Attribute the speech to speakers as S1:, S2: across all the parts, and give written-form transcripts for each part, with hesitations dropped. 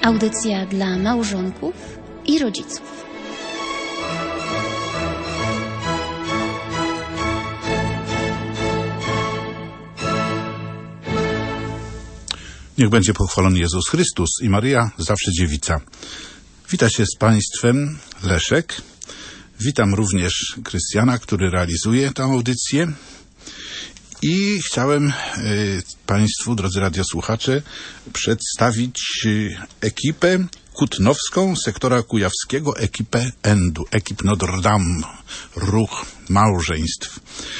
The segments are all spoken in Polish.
S1: Audycja dla małżonków i rodziców.
S2: Niech będzie pochwalony Jezus Chrystus i Maryja, zawsze dziewica. Wita się z Państwem Leszek. Witam również Krystiana, który realizuje tę audycję. I chciałem Państwu, drodzy radiosłuchacze, przedstawić ekipę kutnowską sektora kujawskiego, ekipę ENDU, ekip Notre Dame, ruch małżeństw.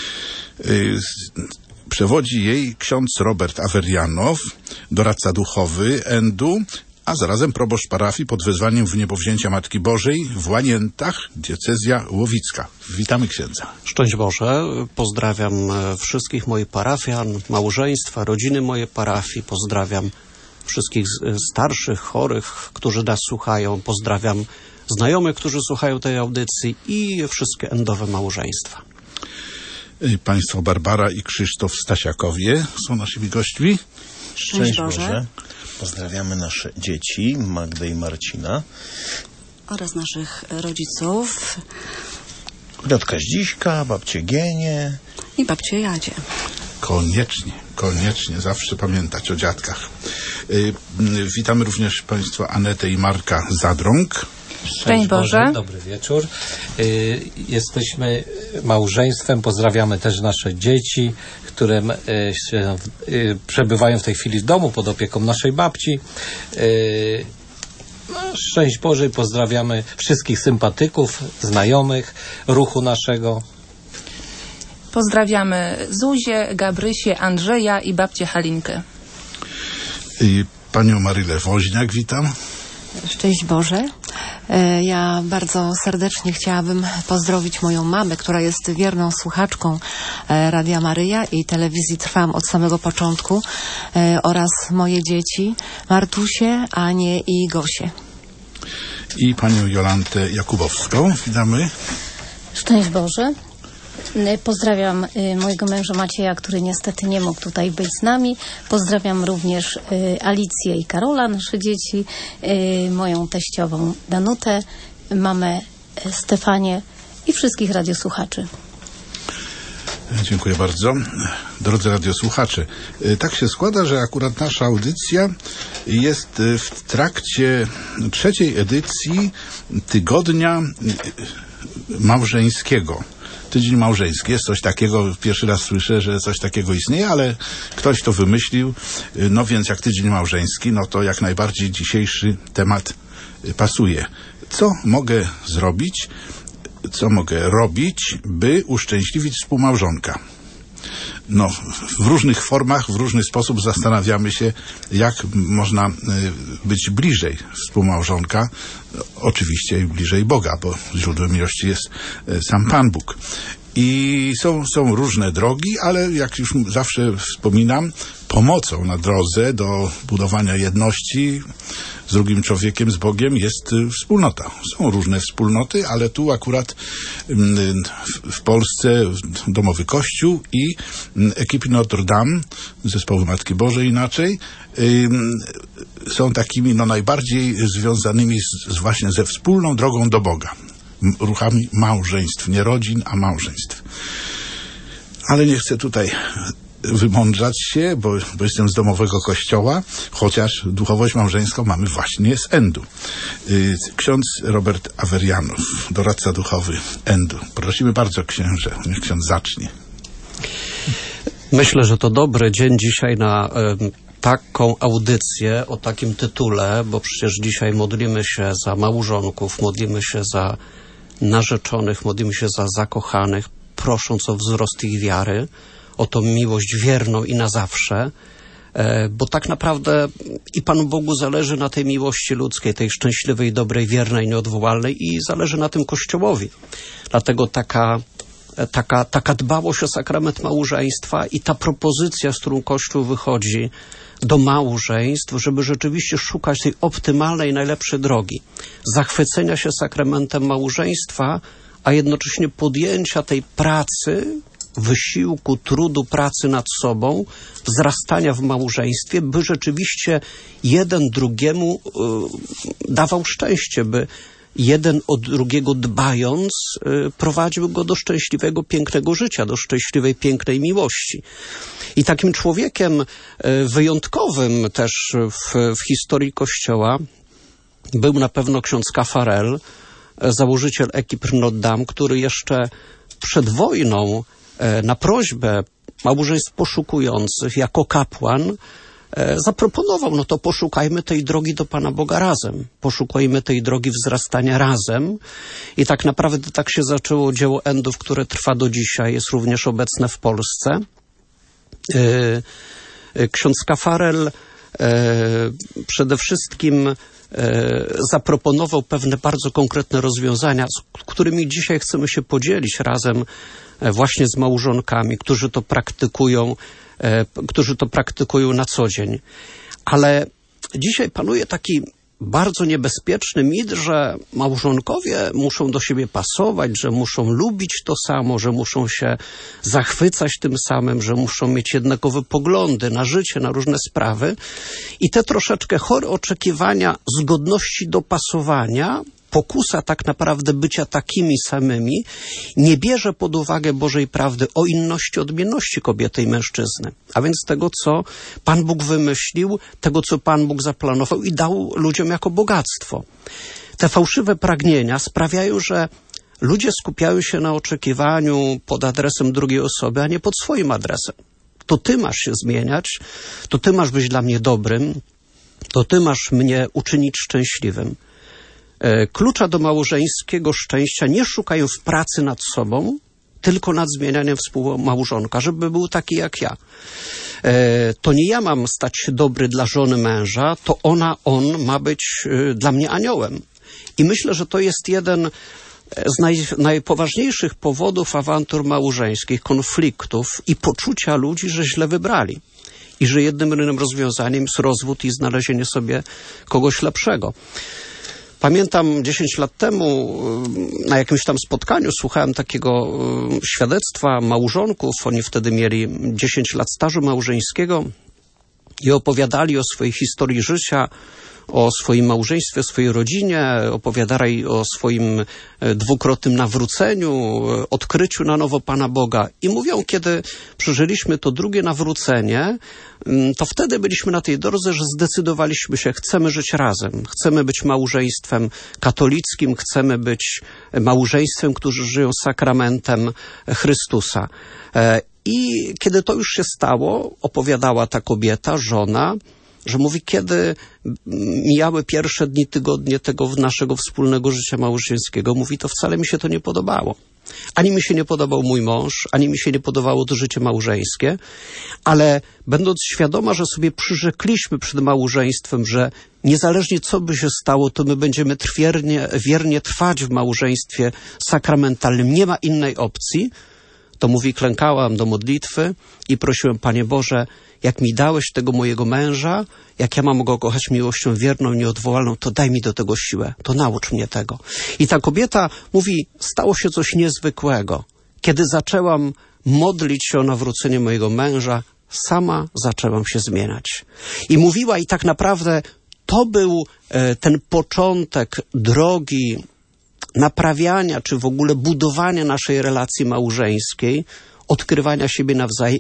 S2: Przewodzi jej ksiądz Robert Awerianow, doradca duchowy ENDU, a zarazem proboszcz parafii pod wezwaniem Wniebowzięcia Matki Bożej w Łaniętach, diecezja łowicka. Witamy księdza.
S3: Szczęść Boże, pozdrawiam wszystkich moich parafian, małżeństwa, rodziny mojej parafii, pozdrawiam wszystkich starszych, chorych, którzy nas słuchają, pozdrawiam znajomych, którzy słuchają tej audycji i wszystkie endowe małżeństwa.
S2: Państwo Barbara i Krzysztof Stasiakowie są naszymi gośćmi.
S4: Szczęść Boże. Pozdrawiamy nasze dzieci, Magdę i Marcina.
S5: Oraz naszych rodziców.
S4: Piotrka Zdziśka, babcię Gienię.
S5: I babcię Jadzie.
S2: Koniecznie, zawsze pamiętać o dziadkach. Witamy również Państwa Anetę i Marka Zadrąg.
S6: Szczęść Boże. Dobry wieczór. Jesteśmy małżeństwem, pozdrawiamy też nasze dzieci, które przebywają w tej chwili w domu pod opieką naszej babci. Szczęść Boże, pozdrawiamy wszystkich sympatyków, znajomych ruchu naszego.
S7: Pozdrawiamy Zuzię, Gabrysię, Andrzeja i babcię Halinkę.
S2: Panią Marylę Woźniak, witam.
S8: Szczęść Boże. Ja bardzo serdecznie chciałabym pozdrowić moją mamę, która jest wierną słuchaczką Radia Maryja i telewizji Trwam od samego początku, oraz moje dzieci, Martusię, Anię i Gosię.
S2: I panią Jolantę Jakubowską. Witamy.
S1: Szczęść Boże. Pozdrawiam mojego męża Macieja, który niestety nie mógł tutaj być z nami. Pozdrawiam również Alicję i Karola, nasze dzieci, moją teściową Danutę, mamę Stefanię i wszystkich radiosłuchaczy.
S2: Dziękuję bardzo. Drodzy radiosłuchacze, tak się składa, że akurat nasza audycja jest w trakcie 3. edycji Tygodnia Małżeńskiego. Tydzień małżeński. Jest coś takiego, pierwszy raz słyszę, że coś takiego istnieje, ale ktoś to wymyślił. No więc jak tydzień małżeński, no to jak najbardziej dzisiejszy temat pasuje. Co mogę zrobić, co mogę robić, by uszczęśliwić współmałżonka? No, w różnych formach, w różny sposób zastanawiamy się, jak można być bliżej współmałżonka. Oczywiście i bliżej Boga, bo źródłem miłości jest sam Pan Bóg. I są różne drogi, ale jak już zawsze wspominam, pomocą na drodze do budowania jedności z drugim człowiekiem, z Bogiem jest wspólnota. Są różne wspólnoty, ale tu akurat w Polsce Domowy Kościół i ekipy Notre Dame, zespoły Matki Bożej inaczej, są takimi najbardziej związanymi właśnie ze wspólną drogą do Boga. Ruchami małżeństw, nie rodzin, a małżeństw. Ale nie chcę tutaj wymądrzać się, bo jestem z domowego kościoła, chociaż duchowość małżeńską mamy właśnie z ENDU. Ksiądz Robert Awerianow, doradca duchowy ENDU. Prosimy bardzo księże, niech ksiądz zacznie.
S3: Myślę, że to dobry dzień dzisiaj na taką audycję o takim tytule, bo przecież dzisiaj modlimy się za małżonków, modlimy się za narzeczonych, modlimy się za zakochanych, prosząc o wzrost ich wiary, o tą miłość wierną i na zawsze, bo tak naprawdę i Panu Bogu zależy na tej miłości ludzkiej, tej szczęśliwej, dobrej, wiernej, nieodwołalnej i zależy na tym Kościołowi. Dlatego taka dbałość o sakrament małżeństwa i ta propozycja, z którą Kościół wychodzi do małżeństw, żeby rzeczywiście szukać tej optymalnej, najlepszej drogi. Zachwycenia się sakramentem małżeństwa, a jednocześnie podjęcia tej pracy wysiłku, trudu, pracy nad sobą, wzrastania w małżeństwie, by rzeczywiście jeden drugiemu dawał szczęście, by jeden o drugiego dbając prowadził go do szczęśliwego, pięknego życia, do szczęśliwej, pięknej miłości. I takim człowiekiem wyjątkowym też w historii Kościoła był na pewno ksiądz Caffarel, założyciel ekip Notre Dame, który jeszcze przed wojną na prośbę małżeństw poszukujących jako kapłan zaproponował, no to poszukajmy tej drogi do Pana Boga razem. Poszukajmy tej drogi wzrastania razem. I tak naprawdę tak się zaczęło dzieło Endów, które trwa do dzisiaj, jest również obecne w Polsce. Ksiądz Caffarel przede wszystkim zaproponował pewne bardzo konkretne rozwiązania, z którymi dzisiaj chcemy się podzielić razem właśnie z małżonkami, którzy to praktykują na co dzień. Ale dzisiaj panuje taki bardzo niebezpieczny mit, że małżonkowie muszą do siebie pasować, że muszą lubić to samo, że muszą się zachwycać tym samym, że muszą mieć jednakowe poglądy na życie, na różne sprawy. I te troszeczkę chore oczekiwania zgodności dopasowania, pokusa tak naprawdę bycia takimi samymi, nie bierze pod uwagę Bożej prawdy o inności, odmienności kobiety i mężczyzny. A więc tego, co Pan Bóg wymyślił, tego, co Pan Bóg zaplanował i dał ludziom jako bogactwo. Te fałszywe pragnienia sprawiają, że ludzie skupiają się na oczekiwaniu pod adresem drugiej osoby, a nie pod swoim adresem. To ty masz się zmieniać, to ty masz być dla mnie dobrym, to ty masz mnie uczynić szczęśliwym. Klucza do małżeńskiego szczęścia nie szukają w pracy nad sobą, tylko nad zmienianiem współmałżonka, żeby był taki jak ja. To nie ja mam stać się dobry dla żony męża, to on ma być dla mnie aniołem. I myślę, że to jest jeden z najpoważniejszych powodów awantur małżeńskich, konfliktów i poczucia ludzi, że źle wybrali. I że jedynym rozwiązaniem jest rozwód i znalezienie sobie kogoś lepszego. Pamiętam 10 lat temu na jakimś tam spotkaniu słuchałem takiego świadectwa małżonków. Oni wtedy mieli 10 lat stażu małżeńskiego i opowiadali o swojej historii życia, o swoim małżeństwie, swojej rodzinie, opowiadali o swoim dwukrotnym nawróceniu, odkryciu na nowo Pana Boga. I mówią, kiedy przeżyliśmy to drugie nawrócenie, to wtedy byliśmy na tej drodze, że zdecydowaliśmy się, chcemy żyć razem, chcemy być małżeństwem katolickim, chcemy być małżeństwem, którzy żyją sakramentem Chrystusa. I kiedy to już się stało, opowiadała ta kobieta, żona, że mówi, kiedy mijały pierwsze dni, tygodnie tego naszego wspólnego życia małżeńskiego, mówi, to wcale mi się to nie podobało. Ani mi się nie podobał mój mąż, ani mi się nie podobało to życie małżeńskie, ale będąc świadoma, że sobie przyrzekliśmy przed małżeństwem, że niezależnie co by się stało, to my będziemy wiernie trwać w małżeństwie sakramentalnym, nie ma innej opcji, to mówi, klękałam do modlitwy i prosiłem, Panie Boże, jak mi dałeś tego mojego męża, jak ja mam go kochać miłością wierną, nieodwołalną, to daj mi do tego siłę, to naucz mnie tego. I ta kobieta mówi, stało się coś niezwykłego. Kiedy zaczęłam modlić się o nawrócenie mojego męża, sama zaczęłam się zmieniać. I mówiła, i tak naprawdę to był ten początek drogi naprawiania, czy w ogóle budowania naszej relacji małżeńskiej, odkrywania siebie nawzajem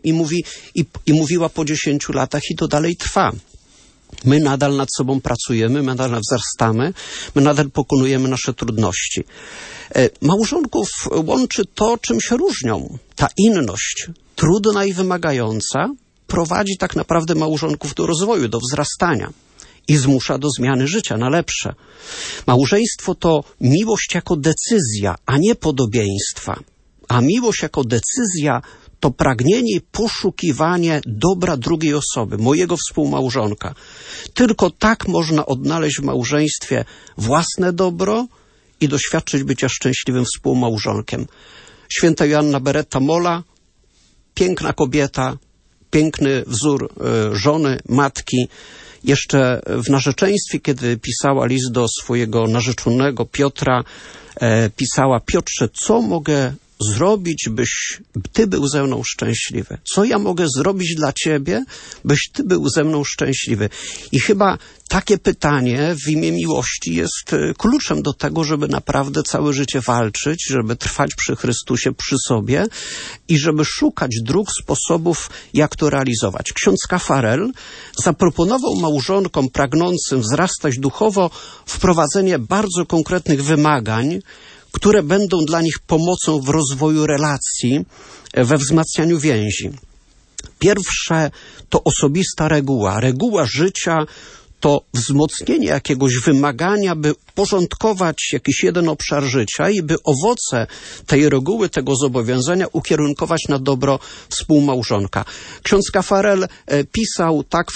S3: i mówiła po 10 latach i to dalej trwa. My nadal nad sobą pracujemy, my nadal wzrastamy, my nadal pokonujemy nasze trudności. Małżonków łączy to, czym się różnią. Ta inność, trudna i wymagająca, prowadzi tak naprawdę małżonków do rozwoju, do wzrastania i zmusza do zmiany życia na lepsze. Małżeństwo to miłość jako decyzja, a nie podobieństwa. A miłość jako decyzja to pragnienie i poszukiwanie dobra drugiej osoby, mojego współmałżonka. Tylko tak można odnaleźć w małżeństwie własne dobro i doświadczyć bycia szczęśliwym współmałżonkiem. Święta Joanna Beretta Molla, piękna kobieta, piękny wzór żony, matki. Jeszcze w narzeczeństwie, kiedy pisała list do swojego narzeczonego Piotra, pisała, Piotrze, co mogę zrobić, byś ty był ze mną szczęśliwy? Co ja mogę zrobić dla ciebie, byś ty był ze mną szczęśliwy? I chyba takie pytanie w imię miłości jest kluczem do tego, żeby naprawdę całe życie walczyć, żeby trwać przy Chrystusie, przy sobie i żeby szukać dróg, sposobów, jak to realizować. Ksiądz Kafarel zaproponował małżonkom pragnącym wzrastać duchowo wprowadzenie bardzo konkretnych wymagań, które będą dla nich pomocą w rozwoju relacji, we wzmacnianiu więzi. Pierwsze to osobista reguła życia, to wzmocnienie jakiegoś wymagania, by porządkować jakiś jeden obszar życia i by owoce tej reguły, tego zobowiązania ukierunkować na dobro współmałżonka. Ksiądz Kafarel pisał tak w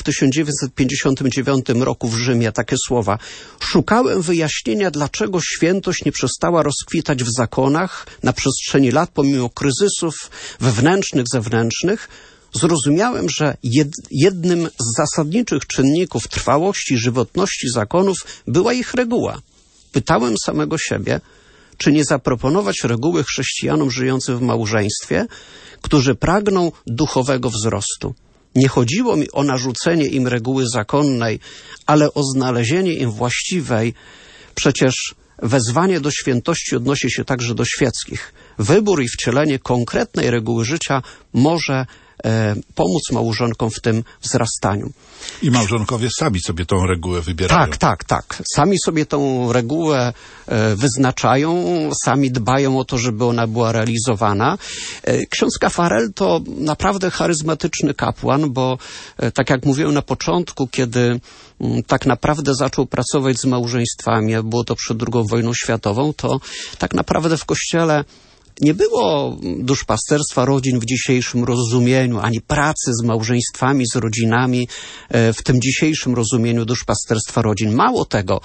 S3: 1959 roku w Rzymie takie słowa: szukałem wyjaśnienia, dlaczego świętość nie przestała rozkwitać w zakonach na przestrzeni lat, pomimo kryzysów wewnętrznych, zewnętrznych. Zrozumiałem, że jednym z zasadniczych czynników trwałości, żywotności zakonów była ich reguła. Pytałem samego siebie, czy nie zaproponować reguły chrześcijanom żyjącym w małżeństwie, którzy pragną duchowego wzrostu. Nie chodziło mi o narzucenie im reguły zakonnej, ale o znalezienie im właściwej. Przecież wezwanie do świętości odnosi się także do świeckich. Wybór i wcielenie konkretnej reguły życia może pomóc małżonkom w tym wzrastaniu.
S2: I małżonkowie sami sobie tą regułę wybierają.
S3: Tak. Sami sobie tą regułę wyznaczają, sami dbają o to, żeby ona była realizowana. Ksiądz Kafarel to naprawdę charyzmatyczny kapłan, bo tak jak mówiłem na początku, kiedy tak naprawdę zaczął pracować z małżeństwami, było to przed II wojną światową, to tak naprawdę w Kościele nie było duszpasterstwa rodzin w dzisiejszym rozumieniu, ani pracy z małżeństwami, z rodzinami w tym dzisiejszym rozumieniu duszpasterstwa rodzin. Mało tego,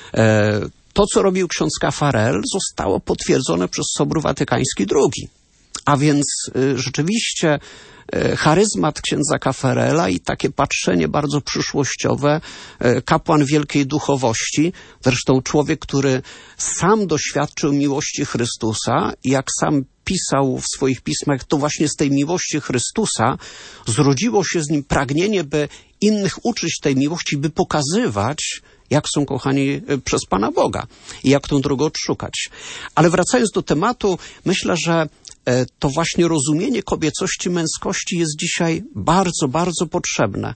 S3: to co robił ksiądz Kafarel zostało potwierdzone przez Sobór Watykański II. A więc rzeczywiście charyzmat księdza Kafarela i takie patrzenie bardzo przyszłościowe, kapłan wielkiej duchowości, zresztą człowiek, który sam doświadczył miłości Chrystusa i jak sam pisał w swoich pismach, to właśnie z tej miłości Chrystusa zrodziło się z nim pragnienie, by innych uczyć tej miłości, by pokazywać, jak są kochani przez Pana Boga i jak tą drogę odszukać. Ale wracając do tematu, myślę, że to właśnie rozumienie kobiecości, męskości jest dzisiaj bardzo, bardzo potrzebne,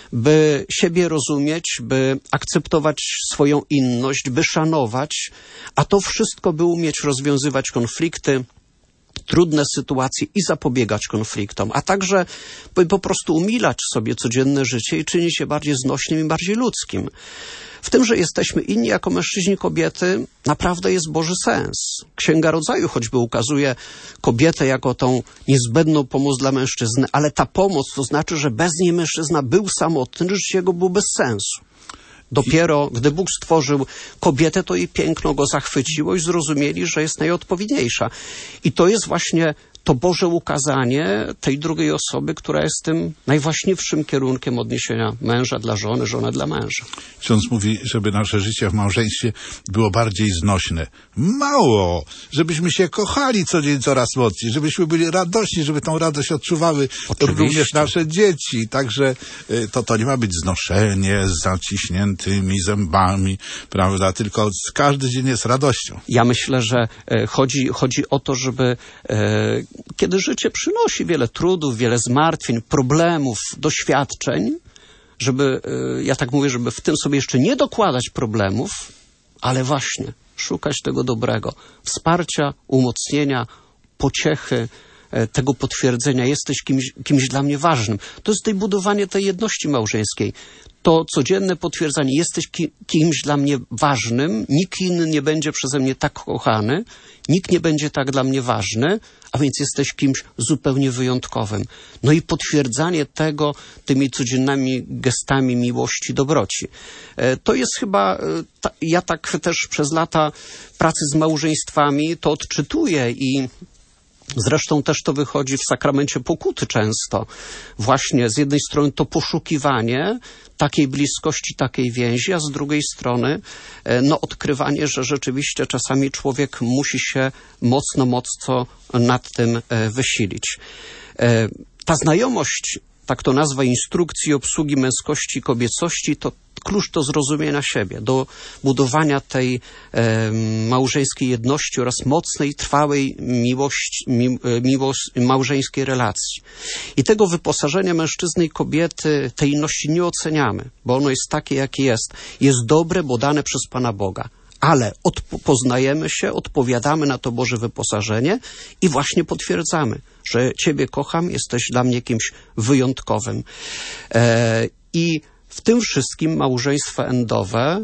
S3: by siebie rozumieć, by akceptować swoją inność, by szanować, a to wszystko, by umieć rozwiązywać konflikty, trudne sytuacje i zapobiegać konfliktom, a także by po prostu umilać sobie codzienne życie i czynić się bardziej znośnym i bardziej ludzkim. W tym, że jesteśmy inni jako mężczyźni, kobiety, naprawdę jest Boży sens. Księga Rodzaju choćby ukazuje kobietę jako tą niezbędną pomoc dla mężczyzny, ale ta pomoc to znaczy, że bez niej mężczyzna był samotny, życie jego było bez sensu. Dopiero gdy Bóg stworzył kobietę, to jej piękno go zachwyciło i zrozumieli, że jest najodpowiedniejsza. I to jest właśnie to Boże ukazanie tej drugiej osoby, która jest tym najwłaściwszym kierunkiem odniesienia męża dla żony, żona dla męża.
S2: Ksiądz mówi, żeby nasze życie w małżeństwie było bardziej znośne. Mało! Żebyśmy się kochali co dzień coraz mocniej, żebyśmy byli radośni, żeby tą radość odczuwały również nasze dzieci. Także to nie ma być znoszenie z zaciśniętymi zębami, prawda? Tylko każdy dzień jest radością.
S3: Ja myślę, że chodzi o to, żeby kiedy życie przynosi wiele trudów, wiele zmartwień, problemów, doświadczeń, żeby, ja tak mówię, żeby w tym sobie jeszcze nie dokładać problemów, ale właśnie szukać tego dobrego, wsparcia, umocnienia, pociechy, tego potwierdzenia, jesteś kimś dla mnie ważnym. To jest budowanie tej jedności małżeńskiej. To codzienne potwierdzanie, jesteś kimś dla mnie ważnym, nikt inny nie będzie przeze mnie tak kochany, nikt nie będzie tak dla mnie ważny, a więc jesteś kimś zupełnie wyjątkowym. No i potwierdzanie tego tymi codziennymi gestami miłości, dobroci. To jest chyba, ja tak też przez lata pracy z małżeństwami to odczytuję i Zresztą też to wychodzi w sakramencie pokuty często. Właśnie z jednej strony to poszukiwanie takiej bliskości, takiej więzi, a z drugiej strony odkrywanie, że rzeczywiście czasami człowiek musi się mocno nad tym wysilić. Ta znajomość, tak to nazwa, instrukcji obsługi męskości i kobiecości, to klucz do zrozumienia siebie, do budowania tej małżeńskiej jedności oraz mocnej, trwałej małżeńskiej relacji. I tego wyposażenia mężczyzny i kobiety, tej inności nie oceniamy, bo ono jest takie, jakie jest. Jest dobre, bo dane przez Pana Boga. Ale poznajemy się, odpowiadamy na to Boże wyposażenie i właśnie potwierdzamy, że Ciebie kocham, jesteś dla mnie kimś wyjątkowym. I w tym wszystkim małżeństwa endowe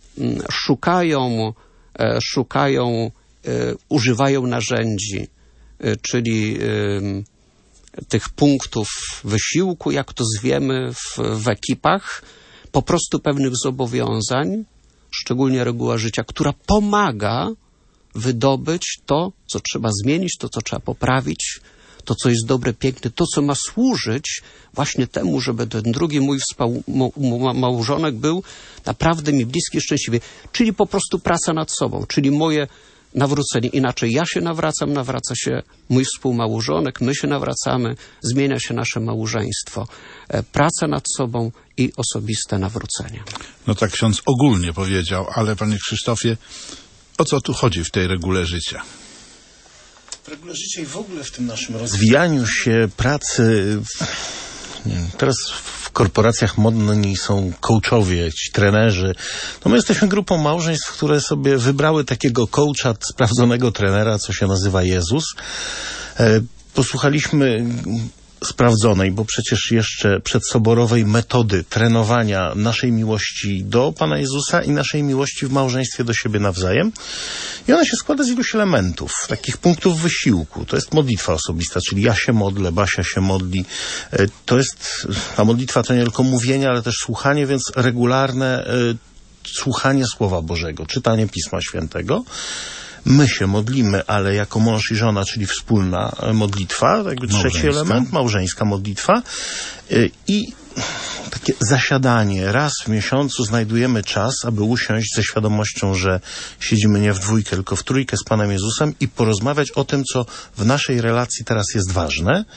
S3: używają narzędzi, czyli tych punktów wysiłku, jak to zwiemy w ekipach, po prostu pewnych zobowiązań, szczególnie reguła życia, która pomaga wydobyć to, co trzeba zmienić, to, co trzeba poprawić, to, co jest dobre, piękne, to, co ma służyć właśnie temu, żeby ten drugi mój małżonek był naprawdę mi bliski, szczęśliwy. Czyli po prostu praca nad sobą, czyli moje nawrócenie. Inaczej ja się nawracam, nawraca się mój współmałżonek, my się nawracamy, zmienia się nasze małżeństwo. Praca nad sobą i osobiste nawrócenie.
S2: No tak ksiądz ogólnie powiedział, ale panie Krzysztofie, o co tu chodzi w tej regule życia?
S4: W regule życia i w ogóle w tym naszym rozwijaniu się pracy, teraz w korporacjach modni są coachowie, ci trenerzy. No my jesteśmy grupą małżeństw, które sobie wybrały takiego coacha, sprawdzonego trenera, co się nazywa Jezus. Posłuchaliśmy sprawdzonej, bo przecież jeszcze przedsoborowej metody trenowania naszej miłości do Pana Jezusa i naszej miłości w małżeństwie do siebie nawzajem. I ona się składa z iluś elementów, takich punktów wysiłku. To jest modlitwa osobista, czyli ja się modlę, Basia się modli. To jest, ta modlitwa to nie tylko mówienie, ale też słuchanie, więc regularne słuchanie Słowa Bożego, czytanie Pisma Świętego. My się modlimy, ale jako mąż i żona, czyli wspólna modlitwa, jakby trzeci element, małżeńska modlitwa. I takie zasiadanie. Raz w miesiącu znajdujemy czas, aby usiąść ze świadomością, że siedzimy nie w dwójkę, tylko w trójkę z Panem Jezusem i porozmawiać o tym, co w naszej relacji teraz jest ważne.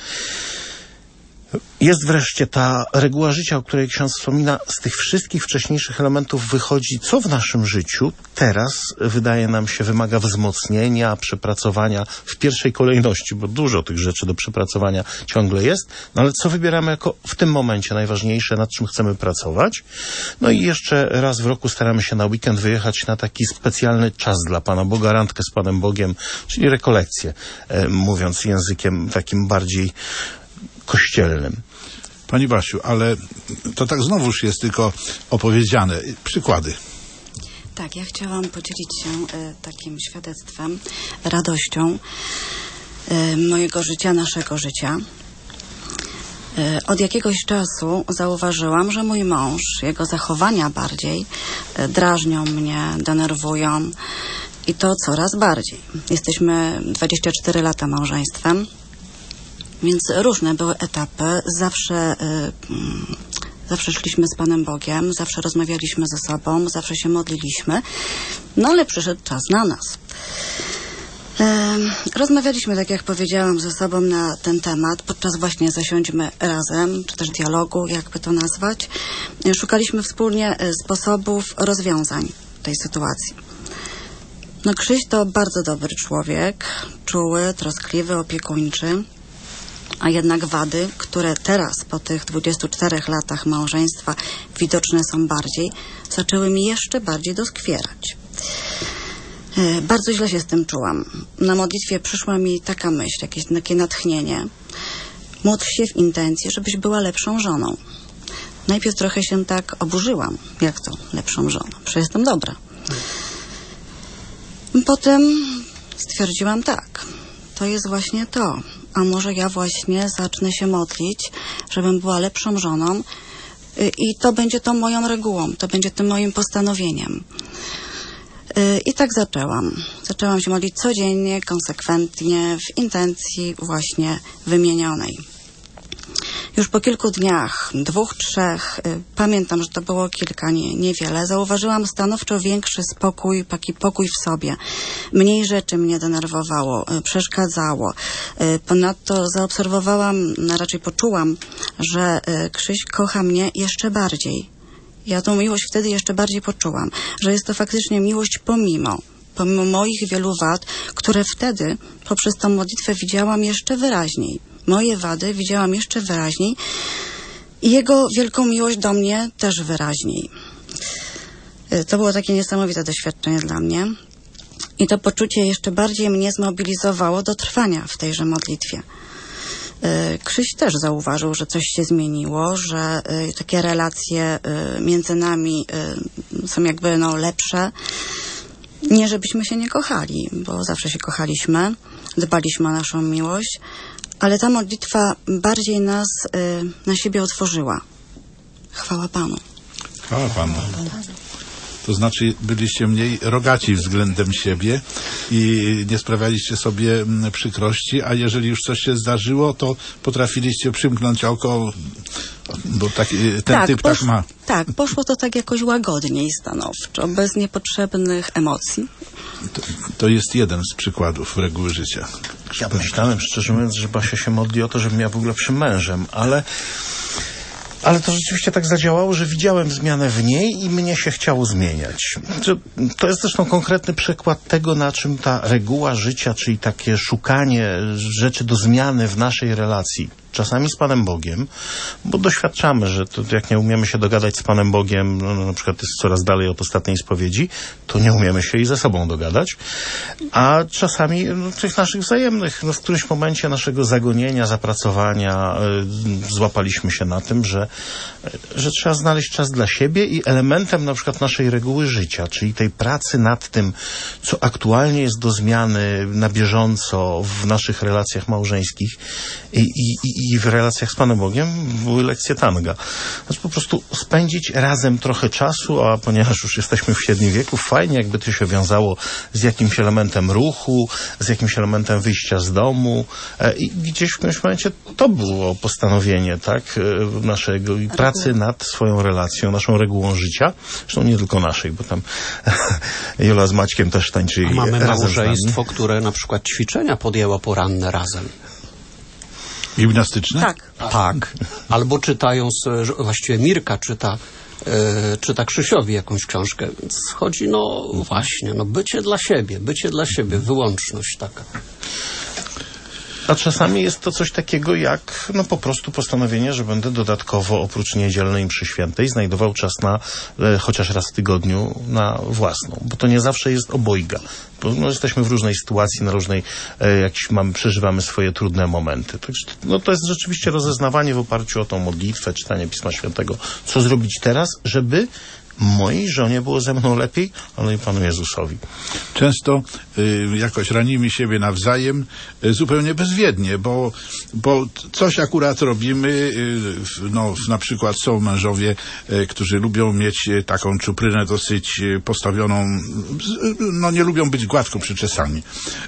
S4: Jest wreszcie ta reguła życia, o której ksiądz wspomina. Z tych wszystkich wcześniejszych elementów wychodzi, co w naszym życiu teraz, wydaje nam się, wymaga wzmocnienia, przepracowania w pierwszej kolejności, bo dużo tych rzeczy do przepracowania ciągle jest, no ale co wybieramy jako w tym momencie najważniejsze, nad czym chcemy pracować. No i jeszcze raz w roku staramy się na weekend wyjechać na taki specjalny czas dla Pana Boga, randkę z Panem Bogiem, czyli rekolekcję, mówiąc językiem takim bardziej kościelnym.
S2: Pani Basiu, ale to tak znowuż jest tylko opowiedziane. Przykłady.
S5: Tak, ja chciałam podzielić się takim świadectwem, radością mojego życia, naszego życia. Od jakiegoś czasu zauważyłam, że mój mąż, jego zachowania bardziej drażnią mnie, denerwują i to coraz bardziej. Jesteśmy 24 lata małżeństwem. Więc różne były etapy. Zawsze szliśmy z Panem Bogiem, zawsze rozmawialiśmy ze sobą, zawsze się modliliśmy. No ale przyszedł czas na nas. Rozmawialiśmy, tak jak powiedziałam, ze sobą na ten temat. Podczas właśnie zasiądźmy razem, czy też dialogu, jakby to nazwać. Szukaliśmy wspólnie sposobów rozwiązań tej sytuacji. No Krzyś to bardzo dobry człowiek, czuły, troskliwy, opiekuńczy. A jednak wady, które teraz po tych 24 latach małżeństwa widoczne są bardziej, zaczęły mi jeszcze bardziej doskwierać. Bardzo źle się z tym czułam. Na modlitwie przyszła mi taka myśl, jakieś takie natchnienie. Módl się w intencji, żebyś była lepszą żoną. Najpierw trochę się tak oburzyłam. Jak to lepszą żoną? Przecież jestem dobra. Potem stwierdziłam tak. To jest właśnie to. A może ja właśnie zacznę się modlić, żebym była lepszą żoną i to będzie tą moją regułą, to będzie tym moim postanowieniem. I tak zaczęłam. Zaczęłam się modlić codziennie, konsekwentnie, w intencji właśnie wymienionej. Już po kilku dniach, 2, 3, pamiętam, że to było kilka, niewiele, zauważyłam stanowczo większy spokój, taki pokój w sobie. Mniej rzeczy mnie denerwowało, przeszkadzało. Ponadto zaobserwowałam, raczej poczułam, że Krzyś kocha mnie jeszcze bardziej. Ja tą miłość wtedy jeszcze bardziej poczułam, że jest to faktycznie miłość pomimo moich wielu wad, które wtedy poprzez tą modlitwę widziałam jeszcze wyraźniej. Moje wady widziałam jeszcze wyraźniej i jego wielką miłość do mnie też wyraźniej. To było takie niesamowite doświadczenie dla mnie i to poczucie jeszcze bardziej mnie zmobilizowało do trwania w tejże modlitwie. Krzyś też zauważył, że coś się zmieniło, że takie relacje między nami są jakby lepsze. Nie, żebyśmy się nie kochali, bo zawsze się kochaliśmy, dbaliśmy o naszą miłość, ale ta modlitwa bardziej nas na siebie otworzyła. Chwała Panu.
S2: Chwała Panu. To znaczy byliście mniej rogaci względem siebie i nie sprawialiście sobie przykrości, a jeżeli już coś się zdarzyło, to potrafiliście przymknąć oko, bo ten typ tak ma.
S5: Tak, poszło to tak jakoś łagodnie i stanowczo, bez niepotrzebnych emocji.
S2: To jest jeden z przykładów reguły życia.
S4: Ja myślałem, szczerze mówiąc, że Basia się modli o to, żebym ja w ogóle przy mężem, ale to rzeczywiście tak zadziałało, że widziałem zmianę w niej i mnie się chciało zmieniać. To jest zresztą konkretny przykład tego, na czym ta reguła życia, czyli takie szukanie rzeczy do zmiany w naszej relacji, czasami z Panem Bogiem, bo doświadczamy, że to jak nie umiemy się dogadać z Panem Bogiem, na przykład jest coraz dalej od ostatniej spowiedzi, to nie umiemy się i ze sobą dogadać, a czasami tych naszych wzajemnych, w którymś momencie naszego zagonienia, zapracowania złapaliśmy się na tym, że trzeba znaleźć czas dla siebie i elementem na przykład naszej reguły życia, czyli tej pracy nad tym, co aktualnie jest do zmiany na bieżąco w naszych relacjach małżeńskich i w relacjach z Panem Bogiem, były lekcje tanga. Znaczy po prostu spędzić razem trochę czasu, a ponieważ już jesteśmy w średnim wieku, fajnie jakby to się wiązało z jakimś elementem ruchu, z jakimś elementem wyjścia z domu i gdzieś w którymś momencie to było postanowienie, tak, naszego pracy nad swoją relacją, naszą regułą życia. Zresztą nie tylko naszej, bo tam Jola z Maćkiem też tańczyli razem.
S3: Mamy małżeństwo, które na przykład ćwiczenia podjęło poranne razem.
S2: Gimnastyczne?
S3: Tak. Albo czytają, właściwie Mirka czyta Krzysiowi jakąś książkę. Więc chodzi, bycie dla siebie, wyłączność taka.
S4: A czasami jest to coś takiego jak po prostu postanowienie, że będę dodatkowo oprócz niedzielnej mszy świętej znajdował czas na chociaż raz w tygodniu na własną. Bo to nie zawsze jest obojga. Bo jesteśmy w różnej sytuacji, na różnej przeżywamy swoje trudne momenty. Także to jest rzeczywiście rozeznawanie w oparciu o tą modlitwę, czytanie Pisma Świętego. Co zrobić teraz, żeby mojej żonie było ze mną lepiej, ale i Panu Jezusowi.
S2: Często jakoś ranimy siebie nawzajem zupełnie bezwiednie, bo coś akurat robimy, na przykład są mężowie, którzy lubią mieć taką czuprynę dosyć postawioną, nie lubią być gładko przyczesani.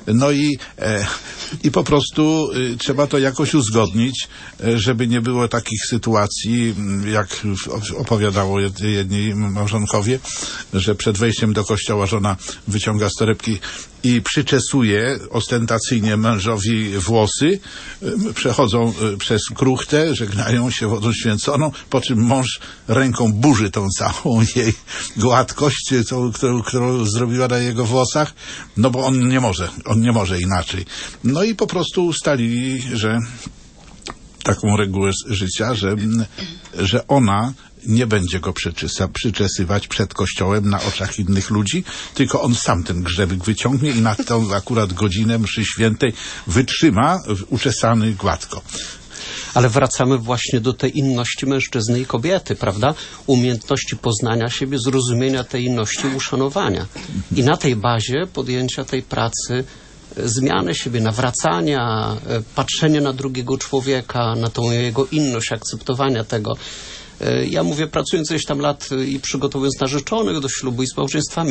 S2: I po prostu trzeba to jakoś uzgodnić, żeby nie było takich sytuacji, jak opowiadało jedni małżonkowie, że przed wejściem do kościoła żona wyciąga z torebki i przyczesuje ostentacyjnie mężowi włosy, przechodzą przez kruchtę, żegnają się wodą święconą, po czym mąż ręką burzy tą całą jej gładkość, którą zrobiła na jego włosach, bo on nie może inaczej. I po prostu ustalili, że taką regułę życia, że ona nie będzie go przyczesywać przed kościołem na oczach innych ludzi, tylko on sam ten grzebek wyciągnie i na tą akurat godzinę mszy świętej wytrzyma uczesany gładko.
S3: Ale wracamy właśnie do tej inności mężczyzny i kobiety, prawda? Umiejętności poznania siebie, zrozumienia tej inności, uszanowania. I na tej bazie podjęcia tej pracy, zmiany siebie, nawracania, patrzenia na drugiego człowieka, na tą jego inność, akceptowania tego. Ja mówię, pracując ileś tam lat i przygotowując narzeczonych do ślubu i z małżeństwami,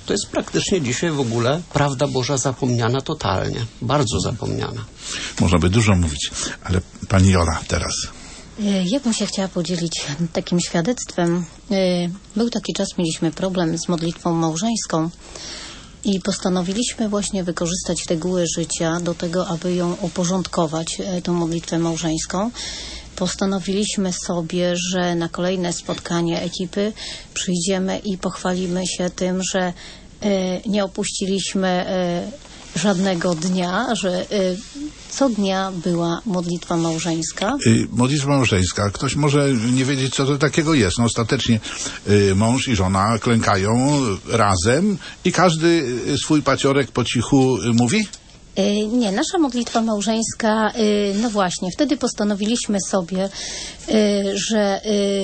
S3: To jest praktycznie dzisiaj w ogóle prawda Boża zapomniana totalnie. Bardzo zapomniana.
S2: Można by dużo mówić, ale pani Jola teraz.
S1: Ja bym się chciała podzielić takim świadectwem. Był taki czas, mieliśmy problem z modlitwą małżeńską i postanowiliśmy właśnie wykorzystać reguły życia do tego, aby ją uporządkować, tą modlitwę małżeńską. Postanowiliśmy sobie, że na kolejne spotkanie ekipy przyjdziemy i pochwalimy się tym, że nie opuściliśmy żadnego dnia, że co dnia była modlitwa małżeńska.
S2: Modlitwa małżeńska. Ktoś może nie wiedzieć, co to takiego jest. No, ostatecznie mąż i żona klękają razem i każdy swój paciorek po cichu mówi?
S1: Nie, nasza modlitwa małżeńska, no właśnie, wtedy postanowiliśmy sobie, że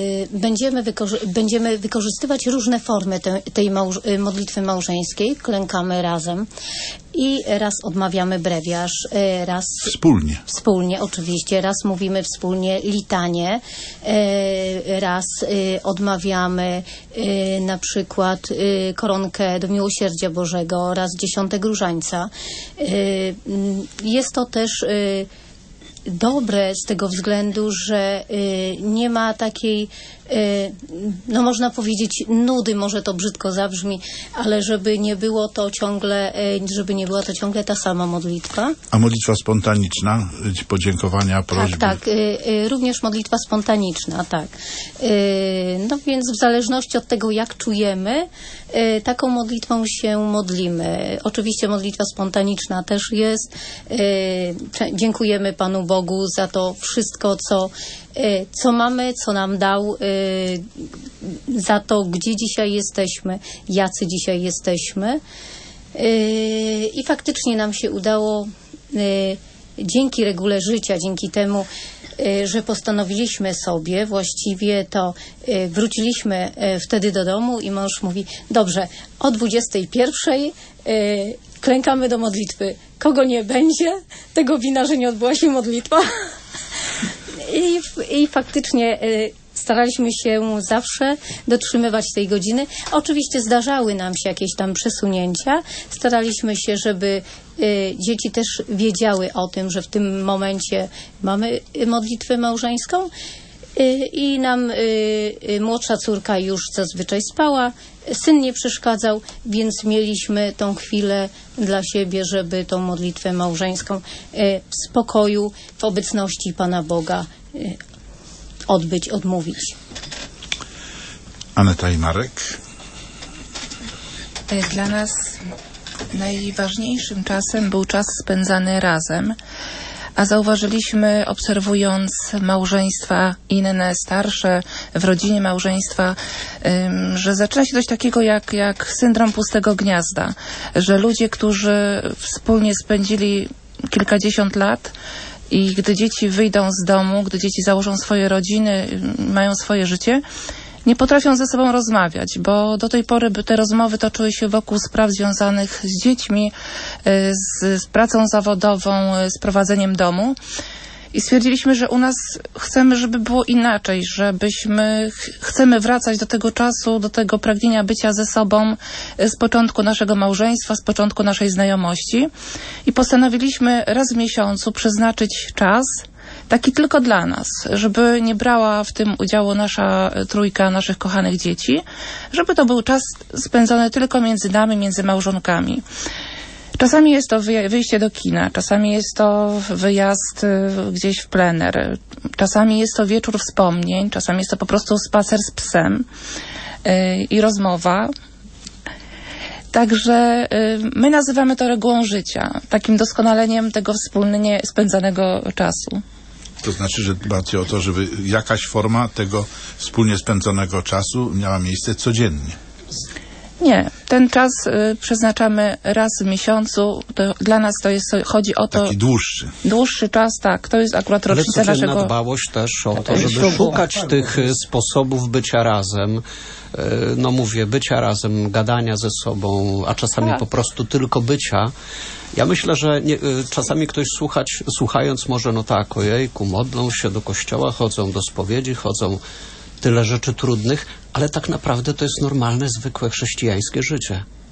S1: będziemy wykorzystywać różne formy tej modlitwy małżeńskiej. Klękamy razem i raz odmawiamy brewiarz, raz... Wspólnie, oczywiście. Raz mówimy wspólnie litanie, raz odmawiamy na przykład koronkę do miłosierdzia Bożego, raz 10 różańca. Jest to też dobre z tego względu, że nie ma takiej, no można powiedzieć, nudy, może to brzydko zabrzmi, ale żeby nie była to ciągle ta sama modlitwa.
S2: A modlitwa spontaniczna, podziękowania, prośby?
S1: Tak, również modlitwa spontaniczna, tak. No więc w zależności od tego, jak czujemy, taką modlitwą się modlimy. Oczywiście modlitwa spontaniczna też jest. Dziękujemy Panu Bogu za to wszystko, co mamy, co nam dał, za to, gdzie dzisiaj jesteśmy, jacy dzisiaj jesteśmy. I faktycznie nam się udało dzięki regule życia, dzięki temu, że postanowiliśmy sobie, właściwie to wróciliśmy wtedy do domu i mąż mówi, dobrze, o 21:00 klękamy do modlitwy. Kogo nie będzie, tego wina, że nie odbyła się modlitwa. I faktycznie staraliśmy się zawsze dotrzymywać tej godziny. Oczywiście zdarzały nam się jakieś tam przesunięcia. Staraliśmy się, żeby dzieci też wiedziały o tym, że w tym momencie mamy modlitwę małżeńską. I nam młodsza córka już zazwyczaj spała, syn nie przeszkadzał, więc mieliśmy tą chwilę dla siebie, żeby tą modlitwę małżeńską w spokoju, w obecności Pana Boga odmówić.
S2: Aneta i Marek.
S7: Dla nas najważniejszym czasem był czas spędzany razem. A zauważyliśmy, obserwując małżeństwa inne, starsze, w rodzinie małżeństwa, że zaczyna się coś takiego jak syndrom pustego gniazda, że ludzie, którzy wspólnie spędzili kilkadziesiąt lat i gdy dzieci wyjdą z domu, gdy dzieci założą swoje rodziny, mają swoje życie, nie potrafią ze sobą rozmawiać, bo do tej pory te rozmowy toczyły się wokół spraw związanych z dziećmi, z pracą zawodową, z prowadzeniem domu. I stwierdziliśmy, że u nas chcemy, żeby było inaczej, chcemy wracać do tego czasu, do tego pragnienia bycia ze sobą z początku naszego małżeństwa, z początku naszej znajomości. I postanowiliśmy raz w miesiącu przeznaczyć czas, taki tylko dla nas, żeby nie brała w tym udziału nasza trójka naszych kochanych dzieci, żeby to był czas spędzony tylko między nami, między małżonkami. Czasami jest to wyjście do kina, czasami jest to wyjazd gdzieś w plener, czasami jest to wieczór wspomnień, czasami jest to po prostu spacer z psem i rozmowa. Także my nazywamy to regułą życia, takim doskonaleniem tego wspólnie spędzanego czasu.
S2: To znaczy, że dbacie o to, żeby jakaś forma tego wspólnie spędzonego czasu miała miejsce codziennie.
S7: Nie, ten czas przeznaczamy raz w miesiącu. Dla nas chodzi o to...
S2: Taki dłuższy.
S7: Dłuższy czas, tak. To jest akurat rocznica naszego...
S3: Ale dbałość też o to, żeby szukać tych sposobów bycia razem. No mówię, bycia razem, gadania ze sobą, a czasami po prostu tylko bycia. Ja myślę, że czasami ktoś słuchając może, no tak, ojejku, modlą się do kościoła, chodzą do spowiedzi, chodzą tyle rzeczy trudnych, ale tak naprawdę to jest normalne, zwykłe chrześcijańskie życie.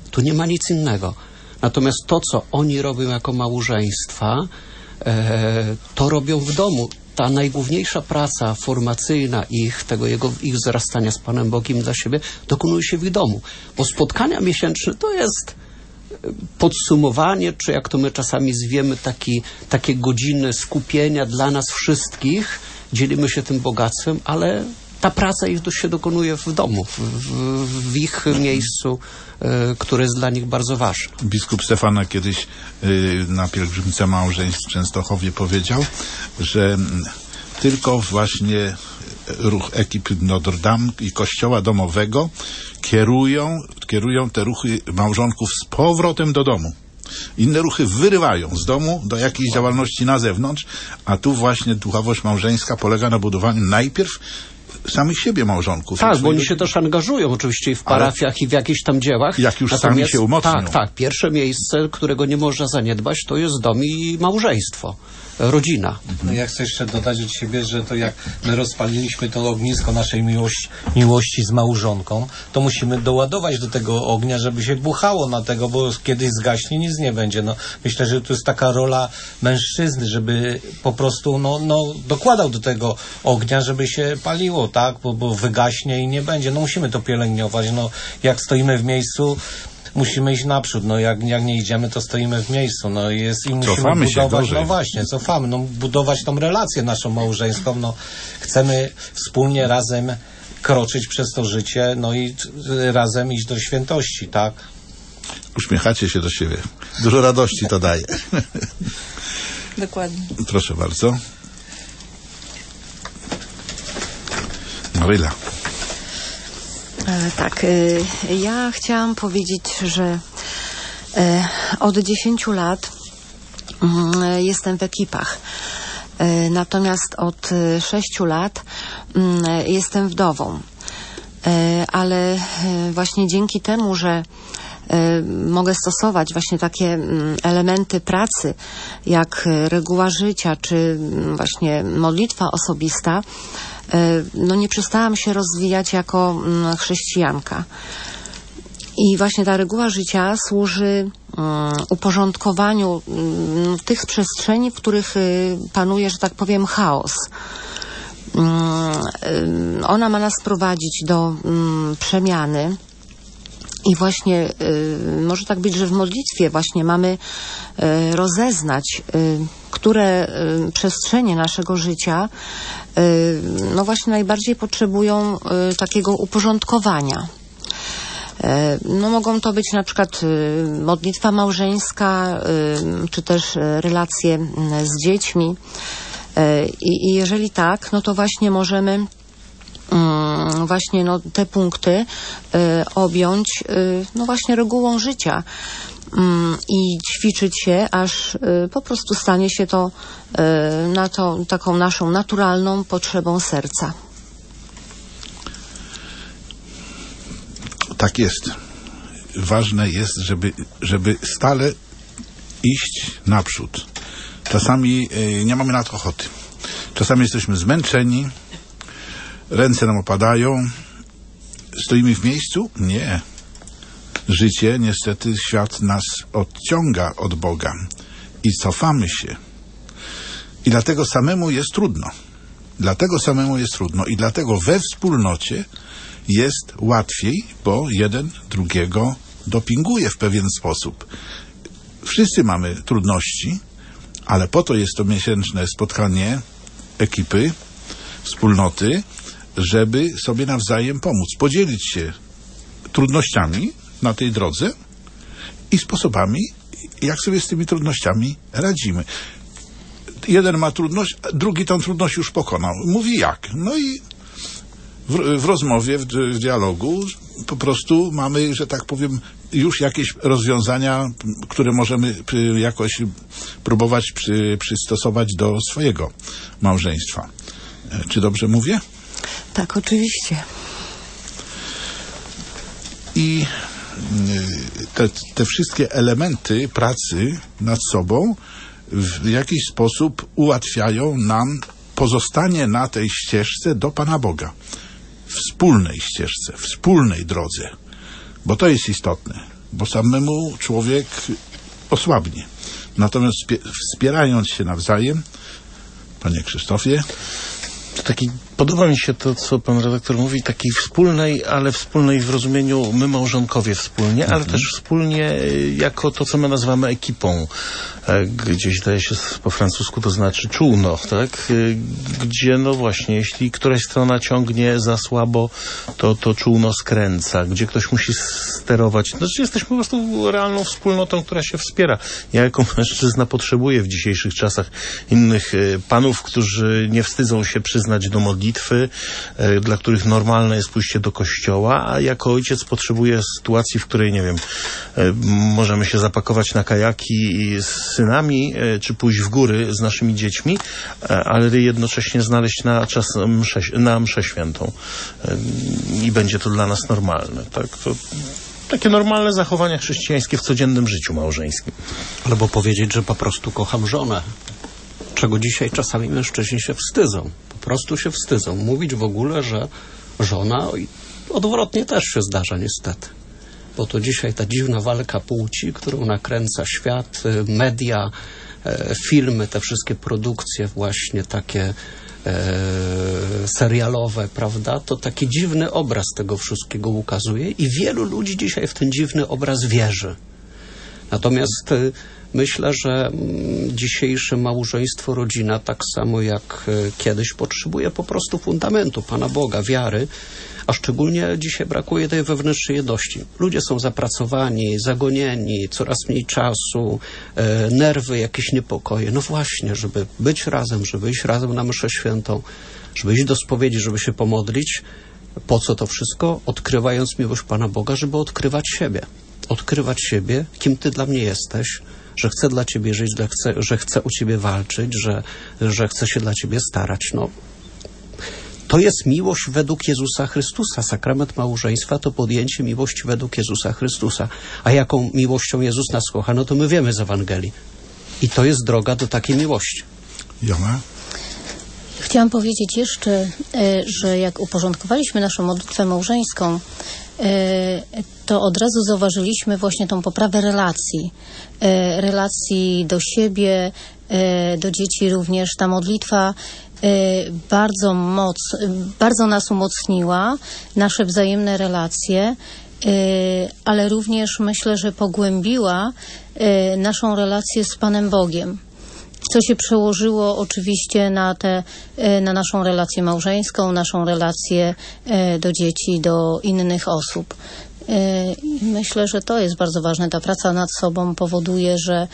S3: Tu nie ma nic innego. Natomiast to, co oni robią jako małżeństwa, to robią w domu. Ta najgłówniejsza praca formacyjna ich wzrastania z Panem Bogiem dla siebie dokonuje się w ich domu. Bo spotkania miesięczne to jest podsumowanie, czy jak to my czasami zwiemy, takie godziny skupienia dla nas wszystkich. Dzielimy się tym bogactwem, ale ta praca ich się dokonuje w domu, w ich miejscu, które jest dla nich bardzo ważne.
S2: Biskup Stefana kiedyś na pielgrzymce małżeństw w Częstochowie powiedział, że tylko właśnie ruch ekipy Notre Dame i kościoła domowego kierują te ruchy małżonków z powrotem do domu. Inne ruchy wyrywają z domu do jakiejś działalności na zewnątrz, a tu właśnie duchowość małżeńska polega na budowaniu najpierw samych siebie małżonków.
S3: Tak, bo oni się też angażują oczywiście w parafiach i w jakichś tam dziełach.
S2: Jak już sami się umocnią.
S3: Tak. Pierwsze miejsce, którego nie można zaniedbać, to jest dom i małżeństwo. Rodzina.
S6: No ja chcę jeszcze dodać od siebie, że to jak my rozpaliliśmy to ognisko naszej miłości z małżonką, to musimy doładować do tego ognia, żeby się buchało na tego, bo kiedyś zgaśnie, nic nie będzie. No, myślę, że to jest taka rola mężczyzny, żeby po prostu dokładał do tego ognia, żeby się paliło, tak? Bo wygaśnie i nie będzie. No musimy to pielęgnować. No, jak stoimy w miejscu, musimy iść naprzód, jak nie idziemy, to stoimy w miejscu, i musimy
S2: cofamy
S6: budować,
S2: się
S6: cofamy, budować tą relację naszą małżeńską, chcemy wspólnie razem kroczyć przez to życie, i razem iść do świętości, tak?
S2: Uśmiechacie się do siebie. Dużo radości to daje.
S7: Dokładnie.
S2: Proszę bardzo. Maryla.
S8: Tak, ja chciałam powiedzieć, że od 10 lat jestem w ekipach. Natomiast od 6 lat jestem wdową. Ale właśnie dzięki temu, że mogę stosować właśnie takie elementy pracy, jak reguła życia, czy właśnie modlitwa osobista, nie przestałam się rozwijać jako chrześcijanka. I właśnie ta reguła życia służy uporządkowaniu tych przestrzeni, w których panuje, że tak powiem, chaos. Ona ma nas prowadzić do przemiany. I właśnie może tak być, że w modlitwie właśnie mamy rozeznać, które przestrzenie naszego życia właśnie najbardziej potrzebują takiego uporządkowania. Mogą to być na przykład modlitwa małżeńska, czy też relacje z dziećmi. I jeżeli tak, to właśnie możemy te punkty objąć właśnie regułą życia i ćwiczyć się, aż po prostu stanie się to taką naszą naturalną potrzebą serca.
S2: Tak jest. Ważne jest, żeby stale iść naprzód. Czasami nie mamy na to ochoty. Czasami jesteśmy zmęczeni, ręce nam opadają, stoimy w miejscu? Nie. Życie, niestety, świat nas odciąga od Boga i cofamy się. I dlatego samemu jest trudno. I dlatego we wspólnocie jest łatwiej, bo jeden drugiego dopinguje w pewien sposób. Wszyscy mamy trudności, ale po to jest to miesięczne spotkanie ekipy, wspólnoty, żeby sobie nawzajem pomóc, podzielić się trudnościami na tej drodze i sposobami, jak sobie z tymi trudnościami radzimy. Jeden ma trudność, drugi tą trudność już pokonał. Mówi jak? I w rozmowie, w dialogu po prostu mamy, że tak powiem, już jakieś rozwiązania, które możemy jakoś próbować przystosować do swojego małżeństwa. Czy dobrze mówię?
S8: Tak, oczywiście.
S2: I te wszystkie elementy pracy nad sobą w jakiś sposób ułatwiają nam pozostanie na tej ścieżce do Pana Boga. Wspólnej ścieżce, wspólnej drodze. Bo to jest istotne. bo samemu człowiek osłabnie. Natomiast wspierając się nawzajem, panie Krzysztofie.
S4: Podoba mi się to, co pan redaktor mówi, takiej wspólnej, ale wspólnej w rozumieniu my małżonkowie wspólnie, ale też wspólnie jako to, co my nazywamy ekipą. Gdzieś zdaje się po francusku to znaczy czółno, tak? Gdzie no właśnie, jeśli któraś strona ciągnie za słabo, to czółno skręca, gdzie ktoś musi sterować. Znaczy jesteśmy po prostu realną wspólnotą, która się wspiera. Ja jako mężczyzna potrzebuję w dzisiejszych czasach innych panów, którzy nie wstydzą się przyznać do modlitwy, dla których normalne jest pójście do kościoła, a jako ojciec potrzebuję sytuacji, w której, nie wiem, możemy się zapakować na kajaki z synami, czy pójść w góry z naszymi dziećmi, ale jednocześnie znaleźć na czas na mszę świętą. I będzie to dla nas normalne. Tak? To takie normalne zachowania chrześcijańskie w codziennym życiu małżeńskim.
S3: Albo powiedzieć, że po prostu kocham żonę. Czego dzisiaj czasami mężczyźni się wstydzą. Po prostu się wstydzą. Mówić w ogóle, że żona, i odwrotnie też się zdarza niestety. Bo to dzisiaj ta dziwna walka płci, którą nakręca świat, media, filmy, te wszystkie produkcje właśnie takie serialowe, prawda? To taki dziwny obraz tego wszystkiego ukazuje i wielu ludzi dzisiaj w ten dziwny obraz wierzy. Natomiast myślę, że dzisiejsze małżeństwo, rodzina, tak samo jak kiedyś, potrzebuje po prostu fundamentu Pana Boga, wiary, a szczególnie dzisiaj brakuje tej wewnętrznej jedności. Ludzie są zapracowani, zagonieni, coraz mniej czasu, nerwy, jakieś niepokoje. No właśnie, żeby być razem, żeby iść razem na mszę świętą, żeby iść do spowiedzi, żeby się pomodlić. Po co to wszystko? Odkrywając miłość Pana Boga, żeby odkrywać siebie. Odkrywać siebie, kim Ty dla mnie jesteś, że chcę dla Ciebie żyć, że chcę u Ciebie walczyć, że chcę się dla Ciebie starać. No, to jest miłość według Jezusa Chrystusa. Sakrament małżeństwa to podjęcie miłości według Jezusa Chrystusa. A jaką miłością Jezus nas kocha, no to my wiemy z Ewangelii. I to jest droga do takiej miłości.
S2: Jona?
S1: Chciałam powiedzieć jeszcze, że jak uporządkowaliśmy naszą modlitwę małżeńską, to od razu zauważyliśmy właśnie tą poprawę relacji do siebie, do dzieci również. Ta modlitwa bardzo nas umocniła, nasze wzajemne relacje, ale również myślę, że pogłębiła naszą relację z Panem Bogiem. Co się przełożyło oczywiście na naszą relację małżeńską, naszą relację do dzieci, do innych osób. I myślę, że to jest bardzo ważne. Ta praca nad sobą powoduje,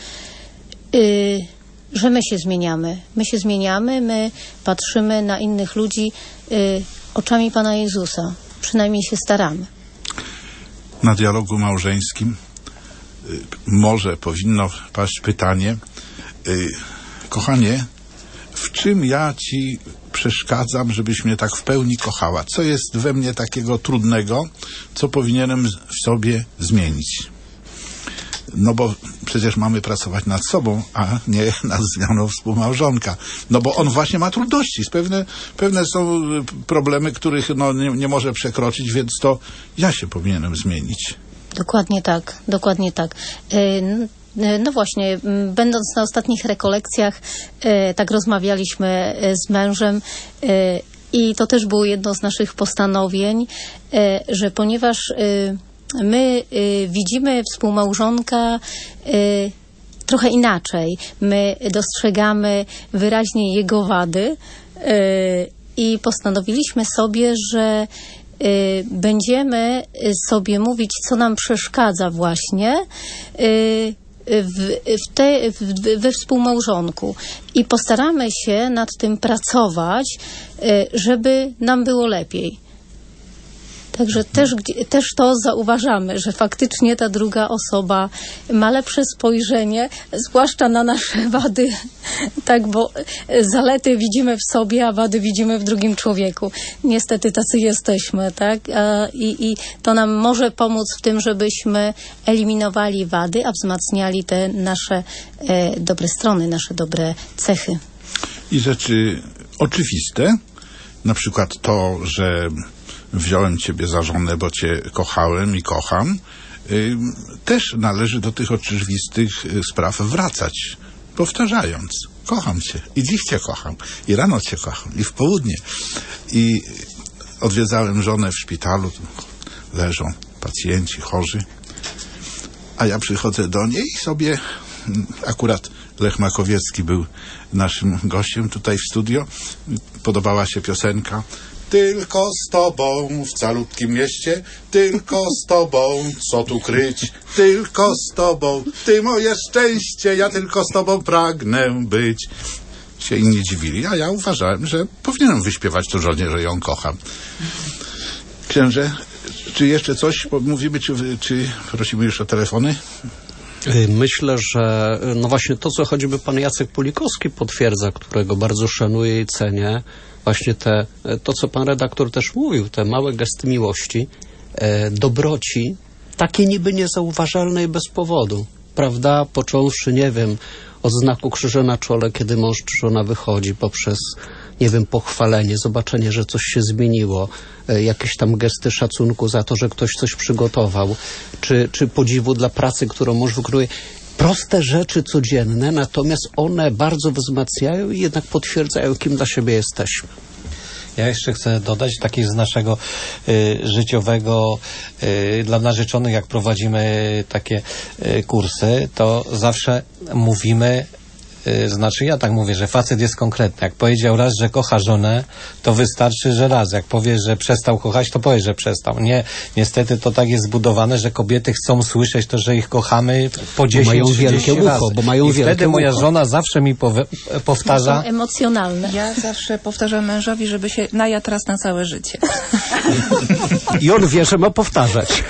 S1: że my się zmieniamy. My patrzymy na innych ludzi oczami Pana Jezusa. Przynajmniej się staramy.
S2: Na dialogu małżeńskim może powinno paść pytanie: kochanie, w czym ja Ci przeszkadzam, żebyś mnie tak w pełni kochała? Co jest we mnie takiego trudnego, co powinienem w sobie zmienić? No bo przecież mamy pracować nad sobą, a nie nad zmianą współmałżonka. No bo on właśnie ma trudności. Pewne są problemy, których nie może przekroczyć, więc to ja się powinienem zmienić.
S1: Dokładnie tak. No właśnie, będąc na ostatnich rekolekcjach, tak rozmawialiśmy z mężem i to też było jedno z naszych postanowień, że ponieważ my widzimy współmałżonka trochę inaczej, my dostrzegamy wyraźnie jego wady i postanowiliśmy sobie, że będziemy sobie mówić, co nam przeszkadza właśnie we współmałżonku i postaramy się nad tym pracować, żeby nam było lepiej. Także też to zauważamy, że faktycznie ta druga osoba ma lepsze spojrzenie, zwłaszcza na nasze wady, tak, bo zalety widzimy w sobie, a wady widzimy w drugim człowieku. Niestety tacy jesteśmy, tak? I to nam może pomóc w tym, żebyśmy eliminowali wady, a wzmacniali te nasze dobre strony, nasze dobre cechy.
S2: I rzeczy oczywiste, na przykład to, że wziąłem Ciebie za żonę, bo Cię kochałem i kocham, też należy do tych oczywistych spraw wracać, powtarzając: kocham cię i dziś cię kocham, i rano cię kocham, i w południe. I odwiedzałem żonę w szpitalu, leżą pacjenci chorzy, a ja przychodzę do niej i sobie, akurat Lech Makowiecki był naszym gościem tutaj w studio, podobała się piosenka: tylko z tobą w calutkim mieście, tylko z tobą, co tu kryć, tylko z tobą, ty moje szczęście, ja tylko z tobą pragnę być. Się inni dziwili, a ja uważałem, że powinienem wyśpiewać to żonie, że ją kocham. Księże, czy jeszcze coś mówimy, czy prosimy już o telefony?
S3: Myślę, że no właśnie to, co choćby pan Jacek Pulikowski potwierdza, którego bardzo szanuję i cenię, właśnie to, co pan redaktor też mówił, te małe gesty miłości, dobroci, takie niby niezauważalne i bez powodu, prawda? Począwszy, nie wiem, od znaku krzyża na czole, kiedy mąż czy żona wychodzi, poprzez, nie wiem, pochwalenie, zobaczenie, że coś się zmieniło, jakieś tam gesty szacunku za to, że ktoś coś przygotował, czy podziwu dla pracy, którą mąż wykonuje. Proste rzeczy codzienne, natomiast one bardzo wzmacniają i jednak potwierdzają, kim dla siebie jesteśmy.
S6: Ja jeszcze chcę dodać takiej z naszego życiowego dla narzeczonych, jak prowadzimy takie kursy, to zawsze mówimy, znaczy ja tak mówię, że facet jest konkretny. Jak powiedział raz, że kocha żonę, to wystarczy, że raz. Jak powie, że przestał kochać, to powie, że przestał. Nie, niestety to tak jest zbudowane, że kobiety chcą słyszeć to, że ich kochamy po 10-30 razy.
S3: Bo mają
S6: I wtedy moja
S3: ucho.
S6: żona zawsze mi powtarza.
S1: Są emocjonalne.
S7: Ja zawsze powtarzam mężowi, żeby się najadł raz na całe życie.
S3: I on wie, że ma powtarzać.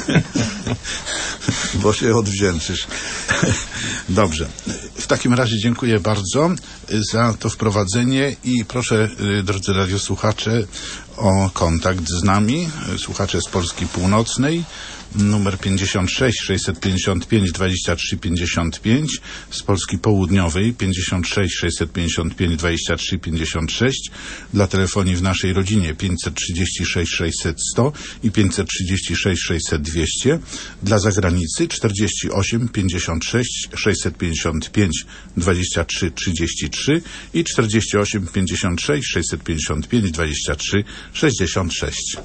S2: Bo się odwdzięczysz. Dobrze. W takim razie dziękuję bardzo za to wprowadzenie i proszę, drodzy radiosłuchacze, o kontakt z nami. Słuchacze z Polski Północnej, numer 56 655 23 55, z Polski Południowej 56 655 23 56, dla telefonii w naszej rodzinie 536 600 100 i 536 600 200, dla zagranicy 48 56 655 23 33 i 48 56 655 23 66.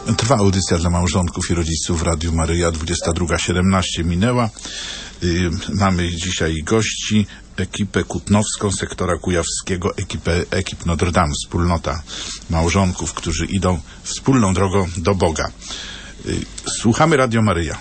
S2: Trwa audycja dla małżonków i rodziców w Radiu Maryja. 22:17 minęła. Mamy dzisiaj gości, ekipę kutnowską, sektora kujawskiego, ekip Notre Dame, wspólnota małżonków, którzy idą wspólną drogą do Boga. Słuchamy Radio Maryja.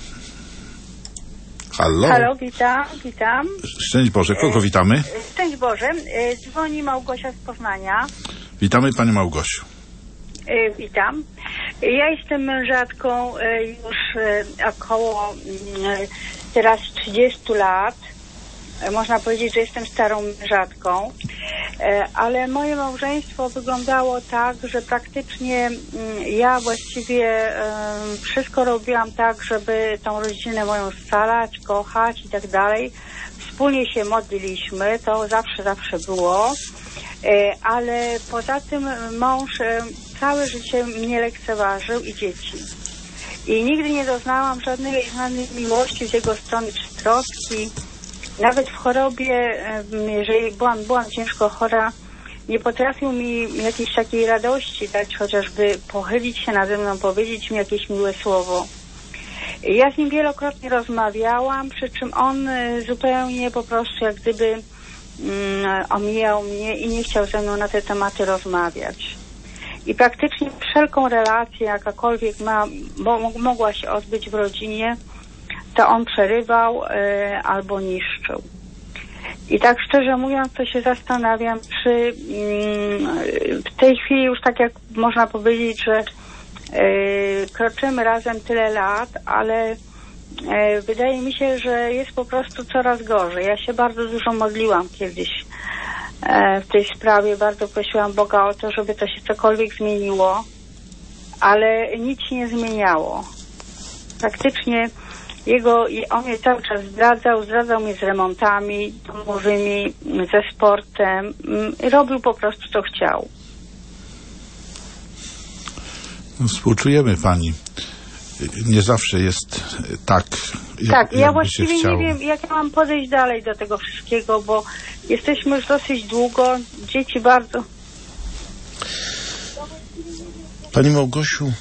S2: Halo?
S9: Halo, witam.
S2: Szczęść Boże, kogo witamy?
S9: Szczęść Boże, dzwoni Małgosia z Poznania.
S2: Witamy Pani Małgosiu.
S9: Witam. Ja jestem mężatką już około teraz 30 lat. Można powiedzieć, że jestem starą mężatką, ale moje małżeństwo wyglądało tak, że praktycznie ja właściwie wszystko robiłam tak, żeby tą rodzinę moją scalać, kochać i tak dalej. Wspólnie się modliliśmy, to zawsze było, ale poza tym mąż całe życie mnie lekceważył i dzieci. I nigdy nie doznałam żadnej miłości z jego strony czy troski. Nawet w chorobie, jeżeli byłam ciężko chora, nie potrafił mi jakiejś takiej radości dać, chociażby pochylić się nade mną, powiedzieć mi jakieś miłe słowo. Ja z nim wielokrotnie rozmawiałam, przy czym on zupełnie po prostu jak gdyby omijał mnie i nie chciał ze mną na te tematy rozmawiać. I praktycznie wszelką relację, jakakolwiek mogła się odbyć w rodzinie, to on przerywał albo niszczył. I tak szczerze mówiąc, to się zastanawiam, czy w tej chwili już tak jak można powiedzieć, że kroczymy razem tyle lat, ale wydaje mi się, że jest po prostu coraz gorzej. Ja się bardzo dużo modliłam kiedyś w tej sprawie, bardzo prosiłam Boga o to, żeby to się cokolwiek zmieniło, ale nic się nie zmieniało. Praktycznie on mnie cały czas zdradzał mnie z remontami domowymi, ze sportem, robił po prostu co chciał.
S2: No, współczujemy Pani. Nie zawsze jest tak,
S9: tak, ja właściwie nie wiem, jak ja mam podejść dalej do tego wszystkiego, bo jesteśmy już dosyć długo, dzieci bardzo...
S4: Pani Małgosiu...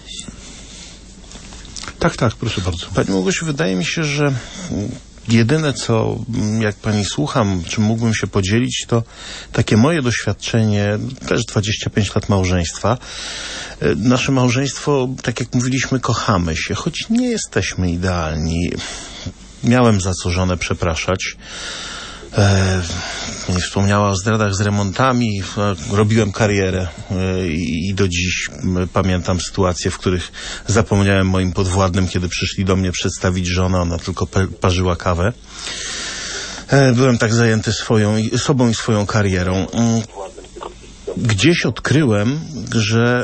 S2: Tak, proszę bardzo.
S4: Pani Małgosiu, wydaje mi się, że jedyne co, jak Pani słucham, czym mógłbym się podzielić, to takie moje doświadczenie, też 25 lat małżeństwa. Nasze małżeństwo, tak jak mówiliśmy, kochamy się, choć nie jesteśmy idealni. Miałem za co żonę przepraszać. Nie wspomniała o zdradach z remontami. Robiłem karierę i do dziś pamiętam sytuacje, w których zapomniałem moim podwładnym, kiedy przyszli do mnie przedstawić żonę, ona tylko parzyła kawę. Byłem tak zajęty sobą i swoją karierą. Gdzieś odkryłem, że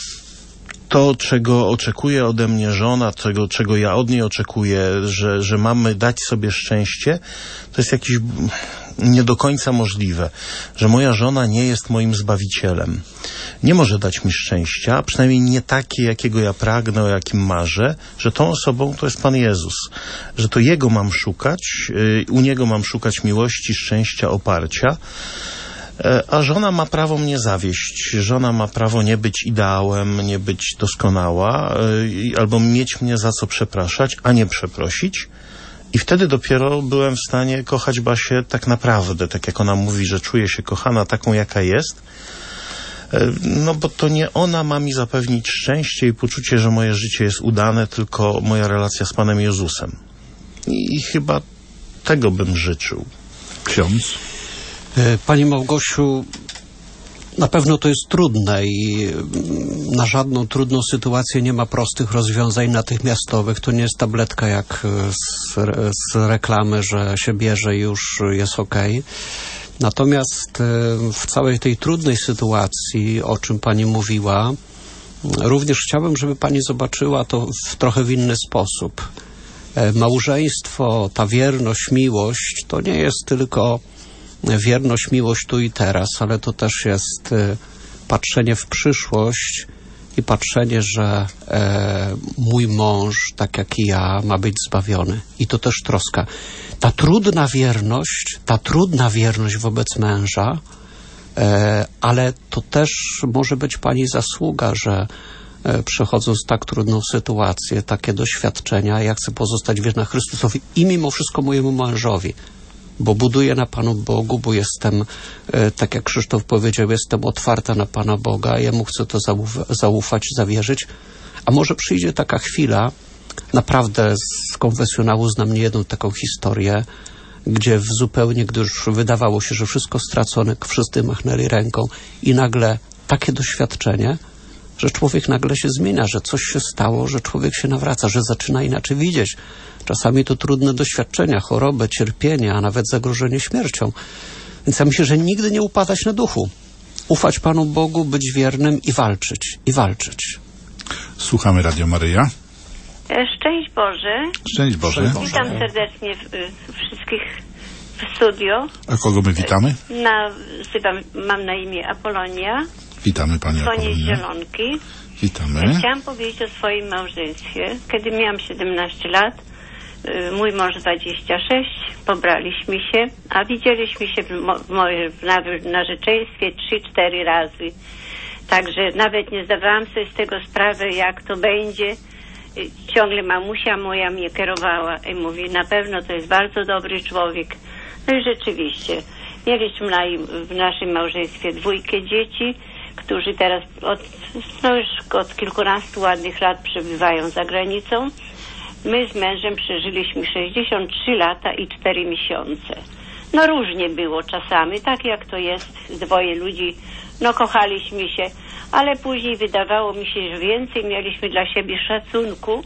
S4: to, czego oczekuje ode mnie żona, czego ja od niej oczekuję, że mamy dać sobie szczęście, to jest jakieś nie do końca możliwe, że moja żona nie jest moim zbawicielem. Nie może dać mi szczęścia, przynajmniej nie takie, jakiego ja pragnę, o jakim marzę, że tą osobą to jest Pan Jezus, że to Jego mam szukać, u Niego mam szukać miłości, szczęścia, oparcia. A żona ma prawo mnie zawieść. Żona ma prawo nie być ideałem, nie być doskonała, albo mieć mnie za co przepraszać, a nie przeprosić. I wtedy dopiero byłem w stanie kochać Basię tak naprawdę, tak jak ona mówi, że czuje się kochana taką, jaka jest. No bo to nie ona ma mi zapewnić szczęście i poczucie, że moje życie jest udane, tylko moja relacja z Panem Jezusem. I chyba tego bym życzył.
S2: Ksiądz?
S3: Pani Małgosiu, na pewno to jest trudne i na żadną trudną sytuację nie ma prostych rozwiązań natychmiastowych. To nie jest tabletka jak z reklamy, że się bierze i już jest okej. Natomiast w całej tej trudnej sytuacji, o czym Pani mówiła, również chciałbym, żeby Pani zobaczyła to trochę w inny sposób. Małżeństwo, ta wierność, miłość, to nie jest tylko wierność, miłość tu i teraz, ale to też jest patrzenie w przyszłość i patrzenie, że mój mąż, tak jak i ja, ma być zbawiony. I to też troska. Ta trudna wierność wobec męża, ale to też może być Pani zasługa, że przechodząc tak trudną sytuację, takie doświadczenia, ja chcę pozostać wierna Chrystusowi i mimo wszystko mojemu mężowi, bo buduję na Panu Bogu, bo jestem, tak jak Krzysztof powiedział, jestem otwarta na Pana Boga, Jemu chcę to zaufać, zawierzyć. A może przyjdzie taka chwila, naprawdę z konfesjonału znam niejedną taką historię, gdzie zupełnie, gdy już wydawało się, że wszystko stracone, wszyscy machnęli ręką i nagle takie doświadczenie, że człowiek nagle się zmienia, że coś się stało, że człowiek się nawraca, że zaczyna inaczej widzieć. Czasami to trudne doświadczenia, chorobę, cierpienie, a nawet zagrożenie śmiercią. Więc ja myślę, że nigdy nie upadać na duchu. Ufać Panu Bogu, być wiernym i walczyć. I walczyć.
S2: Słuchamy Radio Maryja.
S9: Szczęść Boże.
S2: Szczęść Boże.
S9: Witam serdecznie wszystkich w studio.
S2: A kogo my witamy?
S9: Mam na imię Apolonia.
S2: Witamy Pani
S9: Dzwonię z
S2: Apolonia.
S9: Zielonki.
S2: Witamy.
S9: Chciałam powiedzieć o swoim małżeństwie. Kiedy miałam 17 lat, mój mąż 26, pobraliśmy się, a widzieliśmy się w narzeczeństwie 3-4 razy. Także nawet nie zdawałam sobie z tego sprawy, jak to będzie. Ciągle mamusia moja mnie kierowała i mówi, na pewno to jest bardzo dobry człowiek. No i rzeczywiście, mieliśmy w naszym małżeństwie 2 dzieci, którzy teraz już od kilkunastu ładnych lat przebywają za granicą. My z mężem przeżyliśmy 63 lata i 4 miesiące. No różnie było czasami, tak jak to jest, 2 ludzi, no kochaliśmy się, ale później wydawało mi się, że więcej mieliśmy dla siebie szacunku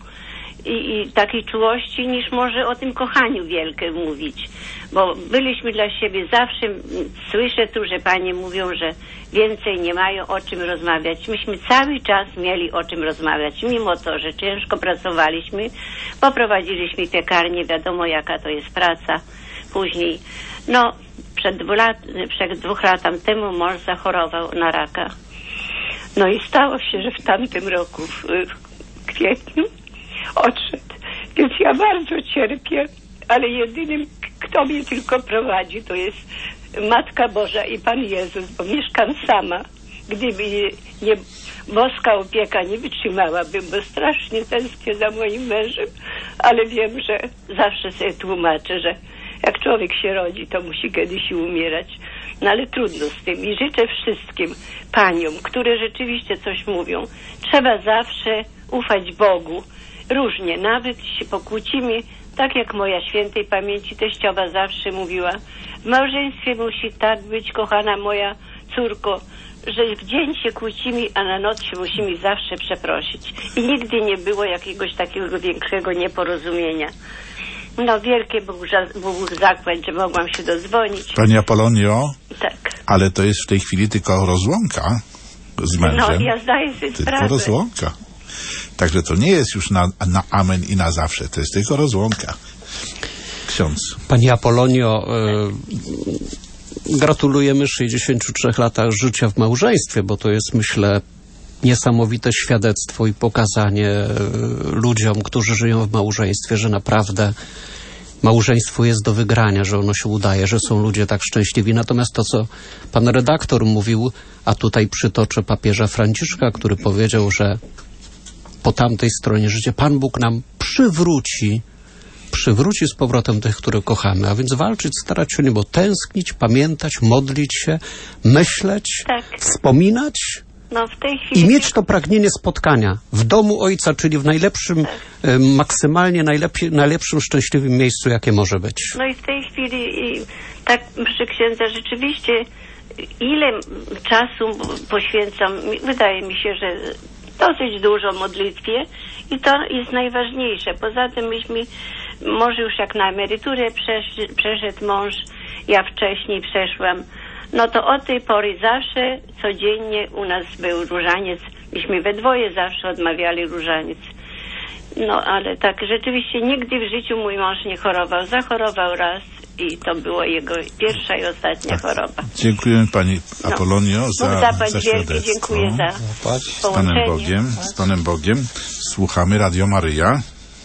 S9: i takiej czułości, niż może o tym kochaniu wielkie mówić. Bo byliśmy dla siebie zawsze, słyszę tu, że panie mówią, że więcej nie mają o czym rozmawiać. Myśmy cały czas mieli o czym rozmawiać, mimo to, że ciężko pracowaliśmy, poprowadziliśmy piekarnię, wiadomo jaka to jest praca. Później, no, przed 2 latami temu mąż zachorował na raka. No i stało się, że w tamtym roku, w kwietniu, odszedł. Więc ja bardzo cierpię, ale jedynym, kto mnie tylko prowadzi, to jest Matka Boża i Pan Jezus, bo mieszkam sama. Gdyby nie boska opieka, nie wytrzymałabym, bo strasznie tęsknię za moim mężem, ale wiem, że zawsze sobie tłumaczę, że jak człowiek się rodzi, to musi kiedyś umierać. No ale trudno z tym i życzę wszystkim paniom, które rzeczywiście coś mówią. Trzeba zawsze ufać Bogu. Różnie, nawet się pokłócimy, tak jak moja świętej pamięci teściowa zawsze mówiła. W małżeństwie musi tak być, kochana moja córko, że w dzień się kłócimy, a na noc się musimy zawsze przeprosić. I nigdy nie było jakiegoś takiego większego nieporozumienia. No wielkie Bóg zakład, że mogłam się dodzwonić.
S2: Pani Apolonio,
S9: tak.
S2: Ale to jest w tej chwili tylko rozłąka z mężem.
S9: No ja zdaję sobie
S2: tylko
S9: sprawę.
S2: Rozłąka. Także to nie jest już na amen i na zawsze. To jest tylko rozłąka. Ksiądz.
S3: Pani Apolonio, gratulujemy 63 latach życia w małżeństwie, bo to jest, myślę, niesamowite świadectwo i pokazanie ludziom, którzy żyją w małżeństwie, że naprawdę małżeństwo jest do wygrania, że ono się udaje, że są ludzie tak szczęśliwi. Natomiast to, co pan redaktor mówił, a tutaj przytoczę papieża Franciszka, który powiedział, że po tamtej stronie życia Pan Bóg nam przywróci z powrotem tych, których kochamy, a więc walczyć, starać się o niebo, tęsknić, pamiętać, modlić się, myśleć, wspominać.
S9: No, w tej chwili...
S3: I mieć to pragnienie spotkania w domu Ojca, czyli w najlepszym, maksymalnie najlepszym, szczęśliwym miejscu, jakie może być.
S9: No i w tej chwili, tak proszę księdza, rzeczywiście ile czasu poświęcam, wydaje mi się, że dosyć dużo modlitwie i to jest najważniejsze. Poza tym myśmy, może już jak na emeryturę przeszedł mąż, ja wcześniej przeszłam, no to od tej pory zawsze, codziennie u nas był różaniec. Myśmy we dwoje zawsze odmawiali różaniec. No ale tak rzeczywiście nigdy w życiu mój mąż nie chorował. Zachorował raz i to była jego pierwsza i ostatnia choroba.
S2: Dziękuję pani Apolonio za świadectwo.
S9: Dziękuję za
S2: połączenie. Z Panem Bogiem. Słuchamy Radio Maryja.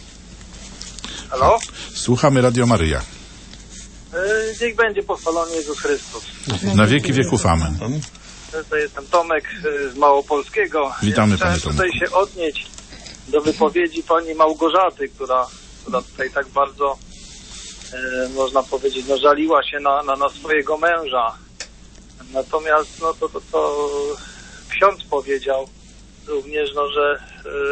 S10: Halo?
S2: Słuchamy Radio Maryja.
S10: Niech będzie pochwalony Jezus Chrystus.
S2: Na wieki wieków amen.
S10: To jestem Tomek z Małopolskiego.
S2: Witamy,
S10: Chciałem
S2: panie Tomku.
S10: tutaj się odnieść do wypowiedzi pani Małgorzaty, która tutaj tak bardzo, można powiedzieć, no, żaliła się na swojego męża. Natomiast no, to ksiądz powiedział również, no, że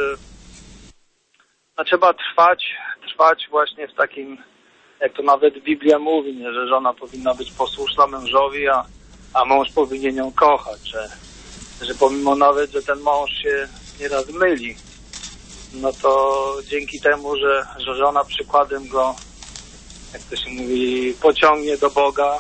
S10: no, trzeba trwać właśnie w takim, jak to nawet Biblia mówi, nie, że żona powinna być posłuszna mężowi, a mąż powinien ją kochać, że pomimo nawet, że ten mąż się nieraz myli, no to dzięki temu, że żona przykładem go, jak to się mówi, pociągnie do Boga,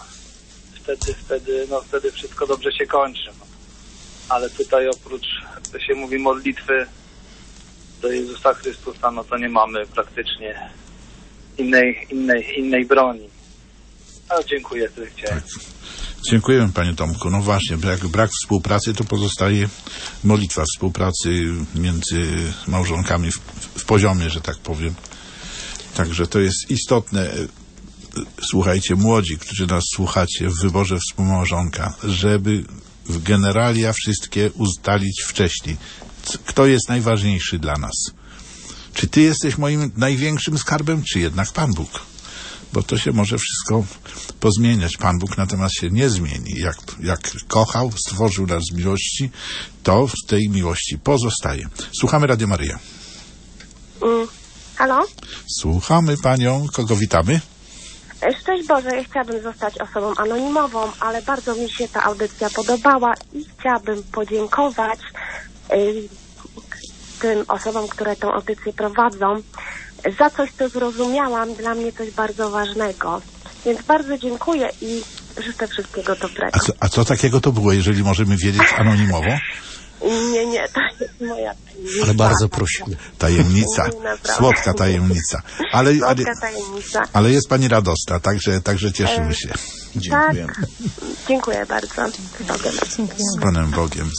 S10: wtedy wszystko dobrze się kończy. No. Ale tutaj oprócz, jak to się mówi, modlitwy do Jezusa Chrystusa, no to nie mamy praktycznie innej broni. Ale dziękuję, tyle chciałem.
S2: Dziękujemy, panie Tomku. No właśnie, jak brak współpracy, to pozostaje modlitwa współpracy między małżonkami w poziomie, że tak powiem. Także to jest istotne. Słuchajcie, młodzi, którzy nas słuchacie w wyborze współmałżonka, żeby w generalia wszystkie ustalić wcześniej. Kto jest najważniejszy dla nas? Czy ty jesteś moim największym skarbem, czy jednak Pan Bóg? Bo to się może wszystko pozmieniać. Pan Bóg natomiast się nie zmieni. Jak kochał, stworzył nas z miłości, to w tej miłości pozostaje. Słuchamy Radio Maryja.
S11: Halo?
S2: Słuchamy panią. Kogo witamy?
S11: Szczęść Boże, ja chciałabym zostać osobą anonimową, ale bardzo mi się ta audycja podobała i chciałabym podziękować tym osobom, które tę audycję prowadzą, za coś, co zrozumiałam, dla mnie coś bardzo ważnego. Więc bardzo dziękuję i życzę wszystkiego dobrego.
S2: A co takiego to było, jeżeli możemy wiedzieć anonimowo?
S11: Nie, to jest moja tajemnica.
S3: Ale bardzo prosimy.
S2: Tajemnica, słodka tajemnica.
S11: Słodka tajemnica.
S2: Ale jest pani radosna, także cieszymy się. Dziękujemy.
S11: Tak, dziękuję bardzo.
S2: Z Panem Bogiem.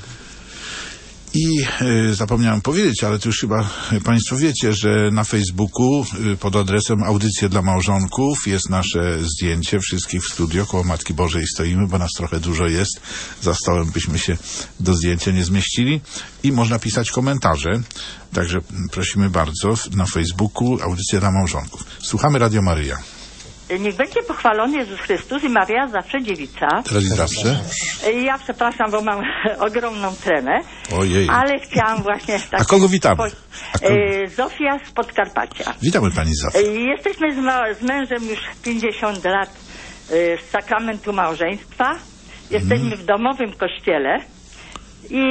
S2: I zapomniałem powiedzieć, ale to już chyba państwo wiecie, że na Facebooku pod adresem Audycje dla Małżonków jest nasze zdjęcie wszystkich w studio. Koło Matki Bożej stoimy, bo nas trochę dużo jest. Za stołem byśmy się do zdjęcia nie zmieścili. I można pisać komentarze. Także prosimy bardzo na Facebooku Audycje dla Małżonków. Słuchamy Radio Maryja.
S12: Niech będzie pochwalony Jezus Chrystus i Maria zawsze dziewica.
S2: Teraz i zawsze.
S12: Ja przepraszam, bo mam ogromną tremę.
S2: Ojej.
S12: Ale chciałam właśnie...
S2: A kogo witamy?
S12: Zofia z Podkarpacia.
S2: Witamy pani Zofia.
S12: Jesteśmy z mężem już 50 lat z sakramentu małżeństwa. Jesteśmy w domowym kościele i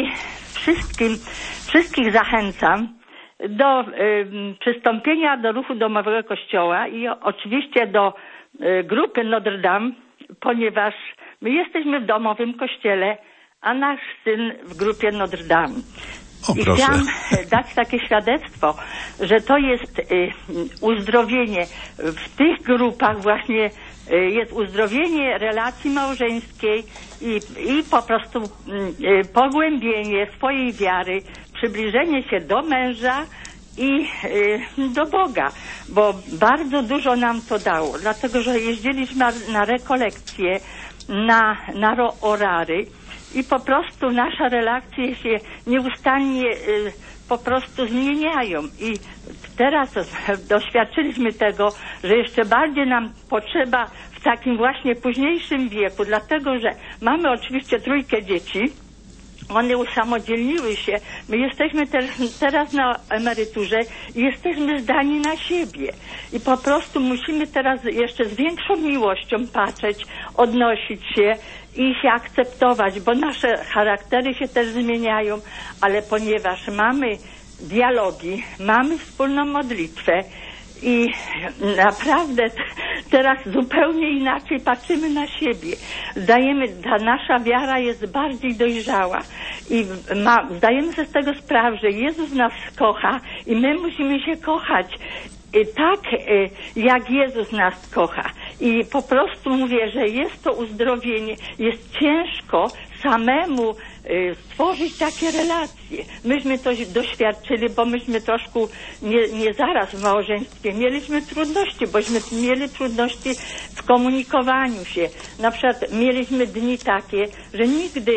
S12: wszystkich zachęcam do przystąpienia do ruchu domowego kościoła i oczywiście do grupy Notre Dame, ponieważ my jesteśmy w domowym kościele, a nasz syn w grupie Notre Dame. I chciałam dać takie świadectwo, że to jest uzdrowienie w tych grupach właśnie, jest uzdrowienie relacji małżeńskiej i po prostu pogłębienie swojej wiary, przybliżenie się do męża i do Boga, bo bardzo dużo nam to dało, dlatego że jeździliśmy na rekolekcje, na orary i po prostu nasze relacje się nieustannie po prostu zmieniają i teraz doświadczyliśmy tego, że jeszcze bardziej nam potrzeba w takim właśnie późniejszym wieku, dlatego że mamy oczywiście 3 dzieci. One usamodzielniły się. My jesteśmy teraz na emeryturze i jesteśmy zdani na siebie. I po prostu musimy teraz jeszcze z większą miłością patrzeć, odnosić się i się akceptować, bo nasze charaktery się też zmieniają, ale ponieważ mamy dialogi, mamy wspólną modlitwę i naprawdę teraz zupełnie inaczej patrzymy na siebie. Ta nasza wiara jest bardziej dojrzała i zdajemy sobie z tego sprawę, że Jezus nas kocha i my musimy się kochać tak, jak Jezus nas kocha. I po prostu mówię, że jest to uzdrowienie. Jest ciężko samemu stworzyć takie relacje. Myśmy to doświadczyli, bo myśmy troszkę nie zaraz w małżeństwie mieliśmy trudności, bośmy mieli trudności w komunikowaniu się. Na przykład mieliśmy dni takie, że nigdy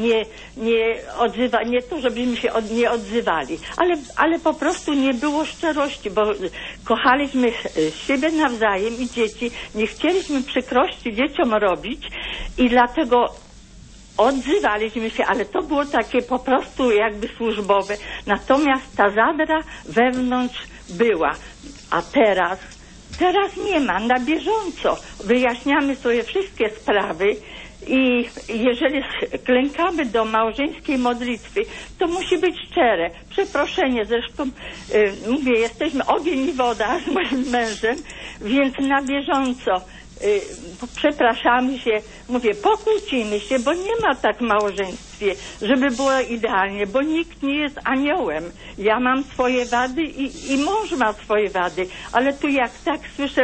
S12: nie to, żebyśmy się nie odzywali, ale po prostu nie było szczerości, bo kochaliśmy siebie nawzajem i dzieci, nie chcieliśmy przykrości dzieciom robić i dlatego odzywaliśmy się, ale to było takie po prostu jakby służbowe. Natomiast ta zadra wewnątrz była. A teraz nie ma. Na bieżąco wyjaśniamy sobie wszystkie sprawy i jeżeli klękamy do małżeńskiej modlitwy, to musi być szczere. Przeproszenie, zresztą mówię, jesteśmy ogień i woda z moim mężem, więc na bieżąco przepraszamy się, mówię, pokłócimy się, bo nie ma tak w małżeństwie, żeby było idealnie, bo nikt nie jest aniołem. Ja mam swoje wady i mąż ma swoje wady, ale tu jak tak słyszę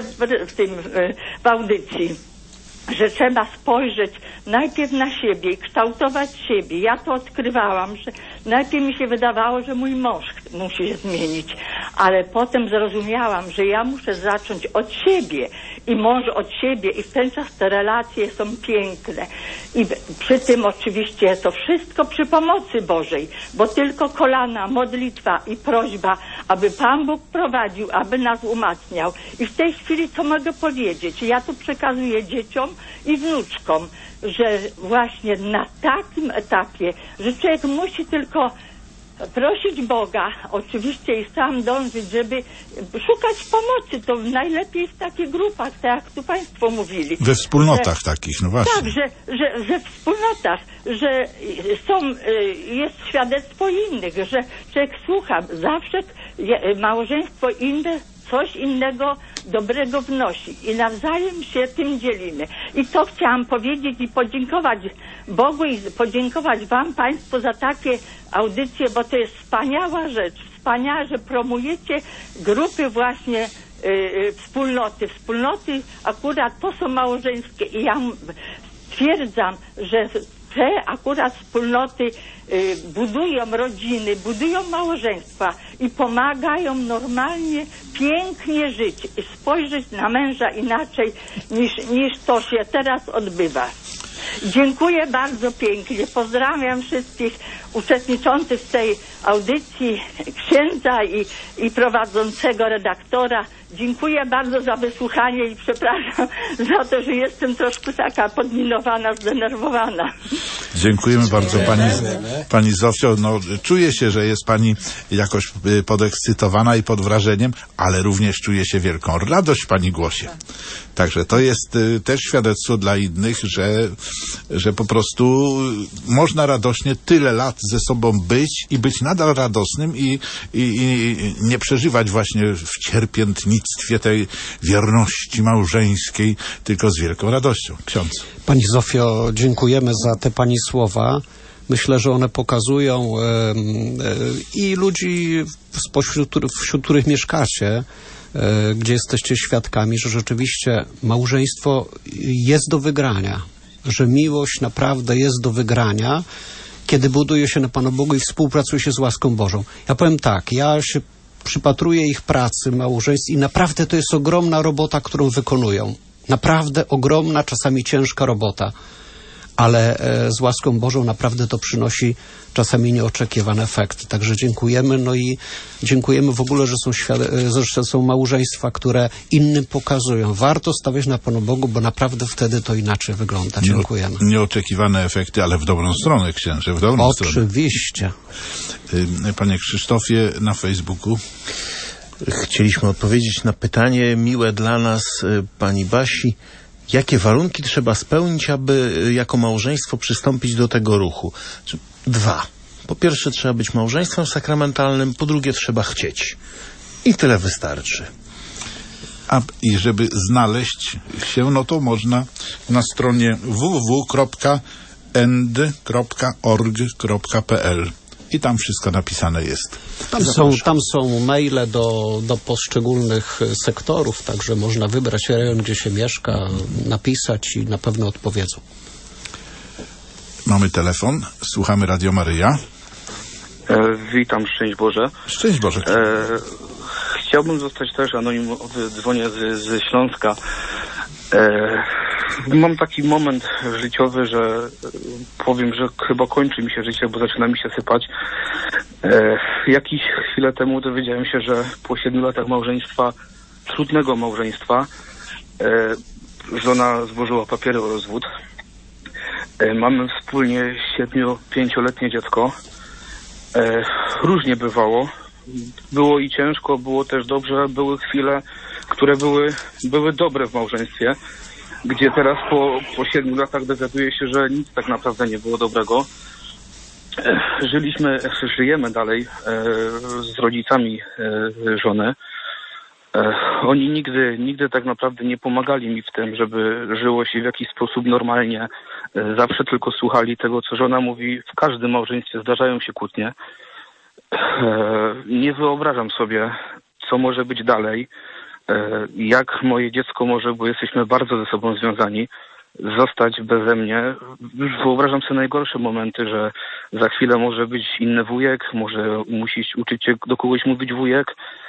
S12: w audycji, że trzeba spojrzeć najpierw na siebie i kształtować siebie. Ja to odkrywałam, że najpierw mi się wydawało, że mój mąż musi się zmienić, ale potem zrozumiałam, że ja muszę zacząć od siebie i mąż od siebie i w ten czas te relacje są piękne. I przy tym oczywiście to wszystko przy pomocy Bożej, bo tylko kolana, modlitwa i prośba, aby Pan Bóg prowadził, aby nas umacniał. I w tej chwili co mogę powiedzieć? Ja tu przekazuję dzieciom i wnuczkom, że właśnie na takim etapie, że człowiek musi tylko prosić Boga, oczywiście i sam dążyć, żeby szukać pomocy, to najlepiej w takich grupach, tak jak tu Państwo mówili.
S2: We wspólnotach takich, no właśnie.
S12: Tak, że w wspólnotach, że jest świadectwo innych, że człowiek słucha, zawsze małżeństwo inne coś innego dobrego wnosi i nawzajem się tym dzielimy. I to chciałam powiedzieć i podziękować Bogu i podziękować Wam, Państwo, za takie audycje, bo to jest wspaniała rzecz. Wspaniałe, że promujecie grupy właśnie wspólnoty akurat to są małżeńskie i ja stwierdzam, że te akurat wspólnoty budują rodziny, budują małżeństwa i pomagają normalnie, pięknie żyć i spojrzeć na męża inaczej niż to się teraz odbywa. Dziękuję bardzo pięknie. Pozdrawiam wszystkich uczestniczących w tej audycji, księdza i prowadzącego redaktora. Dziękuję bardzo za wysłuchanie i przepraszam za to, że jestem troszkę taka podminowana, zdenerwowana.
S2: Dziękujemy bardzo pani Zofio. No, czuję się, że jest pani jakoś podekscytowana i pod wrażeniem, ale również czuję się wielką radość w pani głosie. Także to jest też świadectwo dla innych, że po prostu można radośnie tyle lat ze sobą być i być nadal radosnym i nie przeżywać właśnie w cierpiętnictwie tej wierności małżeńskiej, tylko z wielką radością. Ksiądz.
S3: Pani Zofio, dziękujemy za te pani słowa. Myślę, że one pokazują i ludzi, wśród których mieszkacie, gdzie jesteście świadkami, że rzeczywiście małżeństwo jest do wygrania, że miłość naprawdę jest do wygrania, kiedy buduje się na Panu Bogu i współpracuje się z łaską Bożą. Ja powiem tak, ja się przypatruję ich pracy, małżeństw i naprawdę to jest ogromna robota, którą wykonują. Naprawdę ogromna, czasami ciężka robota. Ale z łaską Bożą naprawdę to przynosi czasami nieoczekiwane efekty. Także dziękujemy, no i dziękujemy w ogóle, że są małżeństwa, które innym pokazują. Warto stawiać na Panu Bogu, bo naprawdę wtedy to inaczej wygląda. Dziękujemy.
S2: Nieoczekiwane efekty, ale w dobrą stronę, księże, w dobrą stronę.
S3: Oczywiście.
S2: Panie Krzysztofie, na Facebooku.
S4: Chcieliśmy odpowiedzieć na pytanie miłe dla nas pani Basi. Jakie warunki trzeba spełnić, aby jako małżeństwo przystąpić do tego ruchu? 2. Po pierwsze trzeba być małżeństwem sakramentalnym, po drugie trzeba chcieć. I tyle wystarczy.
S2: I żeby znaleźć się, no to można na stronie www.end.org.pl i tam wszystko napisane jest.
S3: Tam są maile do poszczególnych sektorów, także można wybrać rejon, gdzie się mieszka, napisać i na pewno odpowiedzą.
S2: mamy telefon. Słuchamy Radio Maryja.
S13: Witam, szczęść Boże.
S2: Szczęść Boże.
S13: Chciałbym zostać też anonimem, dzwonię ze Śląska. Mam taki moment życiowy, że powiem, że chyba kończy mi się życie, bo zaczyna mi się sypać. Jakieś chwilę temu dowiedziałem się, że po 7 latach małżeństwa, trudnego małżeństwa, żona złożyła papiery o rozwód. Mamy wspólnie 5-letnie dziecko. Różnie bywało. Było i ciężko, było też dobrze. Były chwile, które były dobre w małżeństwie, gdzie teraz po 7 latach dowiaduję się, że nic tak naprawdę nie było dobrego. Żyjemy dalej z rodzicami żony. Oni nigdy tak naprawdę nie pomagali mi w tym, żeby żyło się w jakiś sposób normalnie. Zawsze tylko słuchali tego, co żona mówi. W każdym małżeństwie zdarzają się kłótnie. Nie wyobrażam sobie, co może być dalej, jak moje dziecko może, bo jesteśmy bardzo ze sobą związani, zostać beze mnie. Już wyobrażam sobie najgorsze momenty, że za chwilę może być inny wujek, może musisz uczyć się do kogoś mówić wujek.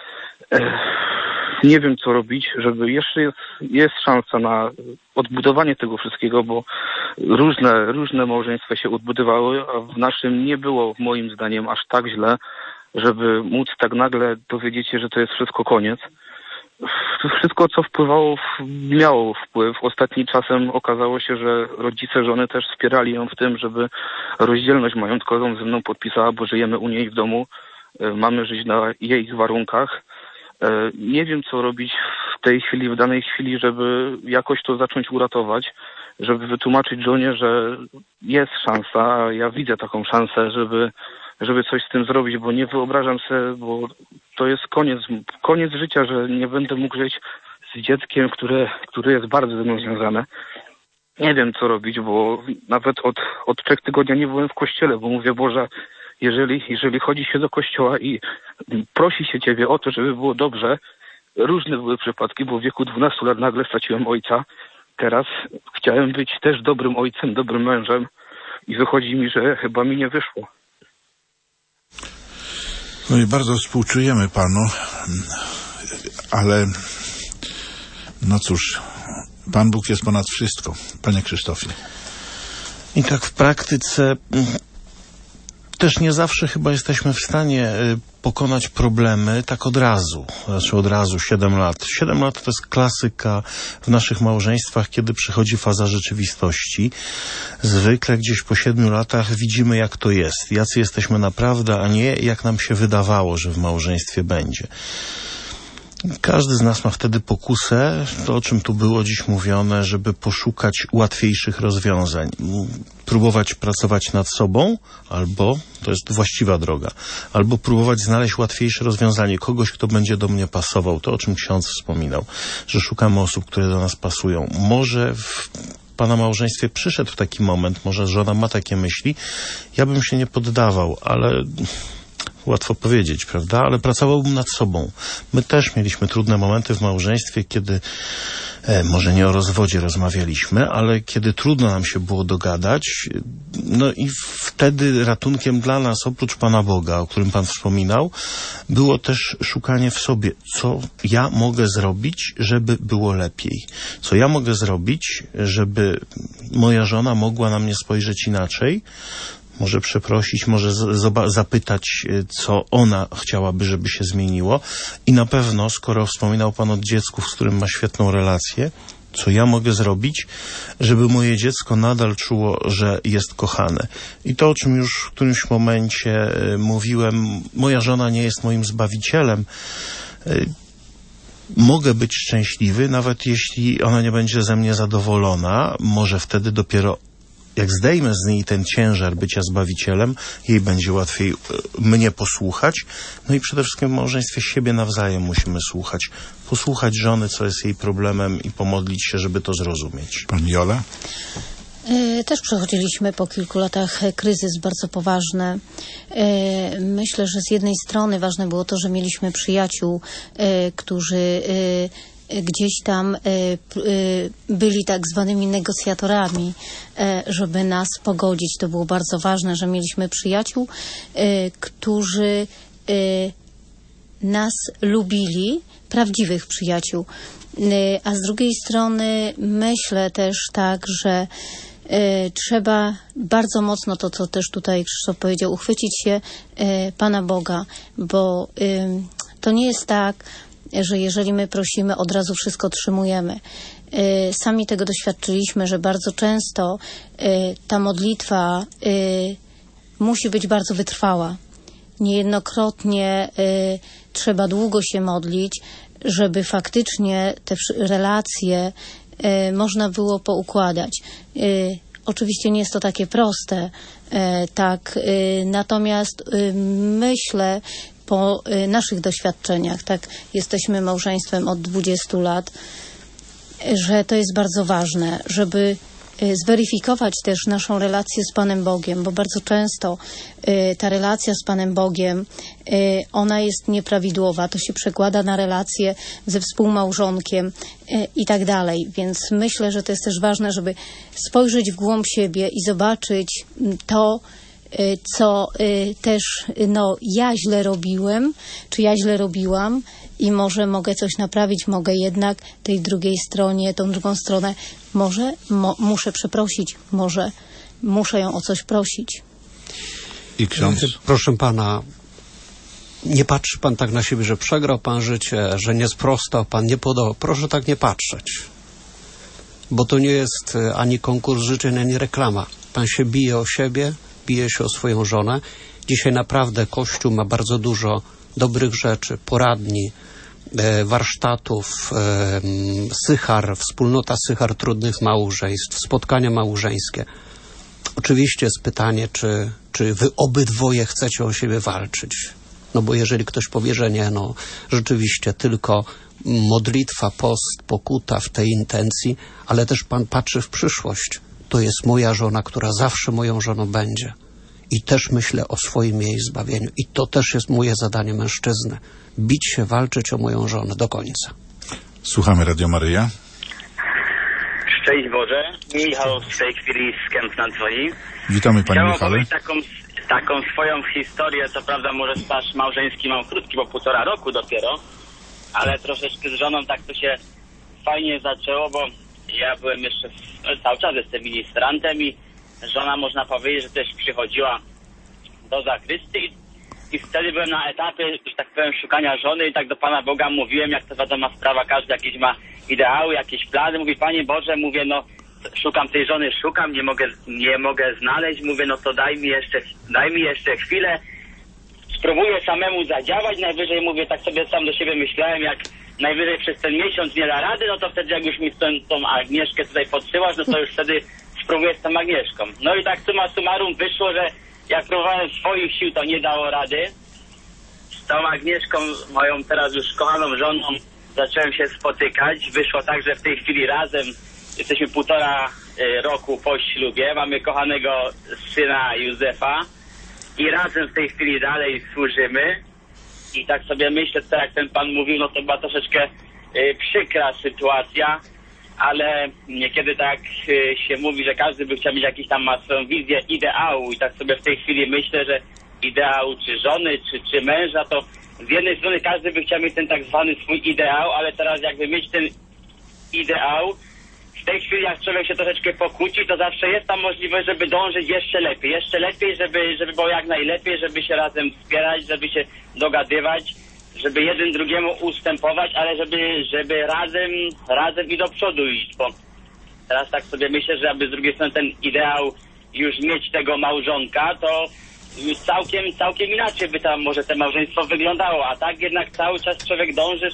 S13: Nie wiem, co robić, żeby jeszcze jest szansa na odbudowanie tego wszystkiego, bo różne małżeństwa się odbudowały, a w naszym nie było moim zdaniem aż tak źle, żeby móc tak nagle dowiedzieć się, że to jest wszystko koniec. Wszystko, co wpływało, miało wpływ. Ostatnim czasem okazało się, że rodzice żony też wspierali ją w tym, żeby rozdzielność majątkową ze mną podpisała, bo żyjemy u niej w domu. Mamy żyć na jej warunkach. Nie wiem, co robić w danej chwili, żeby jakoś to zacząć uratować, żeby wytłumaczyć żonie, że jest szansa, a ja widzę taką szansę, żeby coś z tym zrobić, bo nie wyobrażam sobie, bo to jest koniec życia, że nie będę mógł żyć z dzieckiem, które jest bardzo ze mną związane. Nie wiem, co robić, bo nawet od 3 tygodni nie byłem w kościele, bo mówię, Boże, jeżeli chodzi się do kościoła i prosi się Ciebie o to, żeby było dobrze, różne były przypadki, bo w wieku 12 lat nagle straciłem ojca. Teraz chciałem być też dobrym ojcem, dobrym mężem i wychodzi mi, że chyba mi nie wyszło.
S2: No i bardzo współczujemy Panu, ale no cóż, Pan Bóg jest ponad wszystko. Panie Krzysztofie.
S4: I tak w praktyce też nie zawsze chyba jesteśmy w stanie pokonać problemy tak od razu. Znaczy od razu 7 lat. 7 lat to jest klasyka w naszych małżeństwach, kiedy przychodzi faza rzeczywistości. Zwykle gdzieś po 7 latach widzimy, jak to jest. Jacy jesteśmy naprawdę, a nie jak nam się wydawało, że w małżeństwie będzie. Każdy z nas ma wtedy pokusę, to o czym tu było dziś mówione, żeby poszukać łatwiejszych rozwiązań. Próbować pracować nad sobą, albo, to jest właściwa droga, albo próbować znaleźć łatwiejsze rozwiązanie, kogoś, kto będzie do mnie pasował. To, o czym ksiądz wspominał, że szukamy osób, które do nas pasują. Może w Pana małżeństwie przyszedł taki moment, może żona ma takie myśli, ja bym się nie poddawał, ale łatwo powiedzieć, prawda? Ale pracowałbym nad sobą. My też mieliśmy trudne momenty w małżeństwie, kiedy może nie o rozwodzie rozmawialiśmy, ale kiedy trudno nam się było dogadać, no i wtedy ratunkiem dla nas, oprócz Pana Boga, o którym Pan wspominał, było też szukanie w sobie, co ja mogę zrobić, żeby było lepiej. Co ja mogę zrobić, żeby moja żona mogła na mnie spojrzeć inaczej, może przeprosić, może zapytać, co ona chciałaby, żeby się zmieniło. I na pewno, skoro wspominał Pan o dziecku, z którym ma świetną relację, co ja mogę zrobić, żeby moje dziecko nadal czuło, że jest kochane. I to, o czym już w którymś momencie mówiłem, moja żona nie jest moim zbawicielem. Mogę być szczęśliwy, nawet jeśli ona nie będzie ze mnie zadowolona. Może wtedy dopiero jak zdejmę z niej ten ciężar bycia zbawicielem, jej będzie łatwiej mnie posłuchać. No i przede wszystkim w małżeństwie siebie nawzajem musimy słuchać. Posłuchać żony, co jest jej problemem i pomodlić się, żeby to zrozumieć.
S2: Pani Jola?
S1: Też przechodziliśmy po kilku latach kryzys bardzo poważny. Myślę, że z jednej strony ważne było to, że mieliśmy przyjaciół, którzy gdzieś tam byli tak zwanymi negocjatorami, żeby nas pogodzić. To było bardzo ważne, że mieliśmy przyjaciół, którzy nas lubili, prawdziwych przyjaciół. A z drugiej strony myślę też tak, że trzeba bardzo mocno, to co też tutaj Krzysztof powiedział, uchwycić się Pana Boga, bo to nie jest tak, że jeżeli my prosimy, od razu wszystko otrzymujemy. Sami tego doświadczyliśmy, że bardzo często ta modlitwa musi być bardzo wytrwała. Niejednokrotnie trzeba długo się modlić, żeby faktycznie te relacje można było poukładać. Oczywiście nie jest to takie proste, tak, natomiast myślę, po naszych doświadczeniach, tak, jesteśmy małżeństwem od 20 lat, że to jest bardzo ważne, żeby zweryfikować też naszą relację z Panem Bogiem, bo bardzo często ta relacja z Panem Bogiem, ona jest nieprawidłowa, to się przekłada na relacje ze współmałżonkiem i tak dalej, więc myślę, że to jest też ważne, żeby spojrzeć w głąb siebie i zobaczyć to, co też ja źle robiłem, czy ja źle robiłam i może mogę coś naprawić, mogę jednak tej drugiej stronie, tą drugą stronę, może muszę przeprosić, może muszę ją o coś prosić.
S2: I ksiądz?
S3: Proszę pana, nie patrzy pan tak na siebie, że przegrał pan życie, że nie sprostał pan, nie podał. Proszę tak nie patrzeć, bo to nie jest ani konkurs życzeń, ani reklama. Pan się bije o siebie, bije się o swoją żonę. Dzisiaj naprawdę Kościół ma bardzo dużo dobrych rzeczy, poradni, warsztatów, Sychar, wspólnota Sychar trudnych małżeństw, spotkania małżeńskie. Oczywiście jest pytanie, czy wy obydwoje chcecie o siebie walczyć. No bo jeżeli ktoś powie, że nie, no rzeczywiście tylko modlitwa, post, pokuta w tej intencji, ale też Pan patrzy w przyszłość. To jest moja żona, która zawsze moją żoną będzie. I też myślę o swoim jej zbawieniu. I to też jest moje zadanie mężczyzny. Bić się, walczyć o moją żonę do końca.
S2: Słuchamy Radio Maryja.
S14: Szczęść Boże. Michał w tej chwili z Kępna dzwoni.
S2: Witamy Panie Michale.
S14: Chciałem taką swoją historię. Co prawda może staż małżeński mam krótki, bo 1,5 roku dopiero. Ale troszeczkę z żoną tak to się fajnie zaczęło, bo ja byłem jeszcze, cały czas jestem ministrantem i żona, można powiedzieć, że też przychodziła do zakrysty i wtedy byłem na etapie, że tak powiem, szukania żony i tak do Pana Boga mówiłem, jak to wiadoma sprawa, każdy jakieś ma ideały, jakieś plany. Mówi, Panie Boże, mówię, no szukam tej żony, nie mogę znaleźć, mówię, no to daj mi jeszcze chwilę, spróbuję samemu zadziałać, najwyżej, mówię, tak sobie sam do siebie myślałem, jak najwyżej przez ten miesiąc nie da rady, no to wtedy jak już mi tą Agnieszkę tutaj podsyłasz, no to już wtedy spróbuję z tą Agnieszką. No i tak summa summarum wyszło, że jak próbowałem swoich sił, to nie dało rady. Z tą Agnieszką, moją teraz już kochaną żoną, zacząłem się spotykać. Wyszło tak, że w tej chwili razem jesteśmy 1,5 roku po ślubie. Mamy kochanego syna Józefa i razem w tej chwili dalej służymy. I tak sobie myślę, tak jak ten pan mówił, no to była troszeczkę przykra sytuacja, ale niekiedy tak się mówi, że każdy by chciał mieć jakiś tam ma swoją wizję ideału i tak sobie w tej chwili myślę, że ideał czy żony, czy męża, to z jednej strony każdy by chciał mieć ten tak zwany swój ideał, ale teraz jakby mieć ten ideał, w tej chwili jak człowiek się troszeczkę pokłóci, to zawsze jest tam możliwość, żeby dążyć jeszcze lepiej, żeby było jak najlepiej, żeby się razem wspierać, żeby się dogadywać, żeby jeden drugiemu ustępować, ale żeby razem i do przodu iść, bo teraz tak sobie myślę, że aby z drugiej strony ten ideał już mieć tego małżonka, to całkiem inaczej by tam może to małżeństwo wyglądało, a tak jednak cały czas człowiek dąży,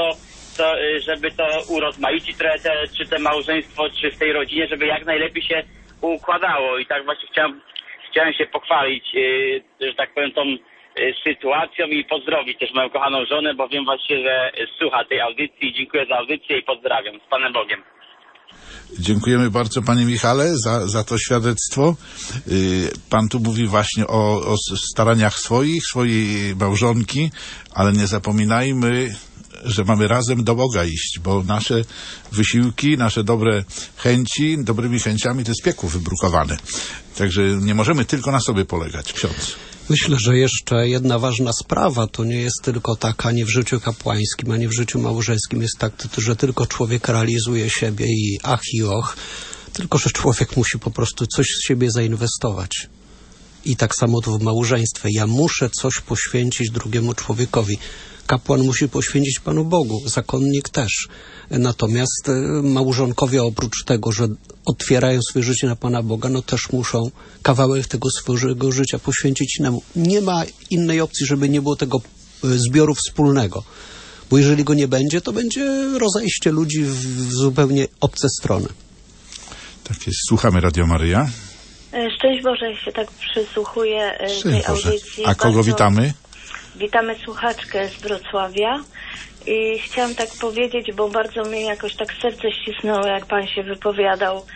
S14: żeby to urozmaicić trochę czy te małżeństwo, czy w tej rodzinie, żeby jak najlepiej się układało i tak właśnie chciałem się pochwalić, że tak powiem, tą sytuacją i pozdrowić też moją kochaną żonę, bo wiem właśnie, że słucha tej audycji. Dziękuję za audycję i pozdrawiam. Z Panem Bogiem.
S2: Dziękujemy bardzo Panie Michale za to świadectwo. Pan tu mówi właśnie o staraniach swojej małżonki, ale nie zapominajmy, że mamy razem do Boga iść, bo nasze wysiłki, nasze dobre chęci, dobrymi chęciami to jest piekło wybrukowane. Także nie możemy tylko na sobie polegać, ksiądz.
S3: Myślę, że jeszcze jedna ważna sprawa to nie jest tylko tak ani w życiu kapłańskim, ani w życiu małżeńskim jest tak, że tylko człowiek realizuje siebie i ach i och, tylko że człowiek musi po prostu coś z siebie zainwestować. I tak samo to w małżeństwie. Ja muszę coś poświęcić drugiemu człowiekowi. Kapłan musi poświęcić Panu Bogu, zakonnik też. Natomiast małżonkowie oprócz tego, że otwierają swoje życie na Pana Boga, no też muszą kawałek tego swojego życia poświęcić innemu. Nie ma innej opcji, żeby nie było tego zbioru wspólnego. Bo jeżeli go nie będzie, to będzie rozejście ludzi w zupełnie obce strony.
S2: Tak jest. Słuchamy Radio Maryja.
S15: Szczęść Boże, ja się tak przysłuchuję tej audycji.
S2: A kogo witamy?
S15: Witamy słuchaczkę z Wrocławia i chciałam tak powiedzieć, bo bardzo mnie jakoś tak serce ścisnęło, jak Pan się wypowiadał,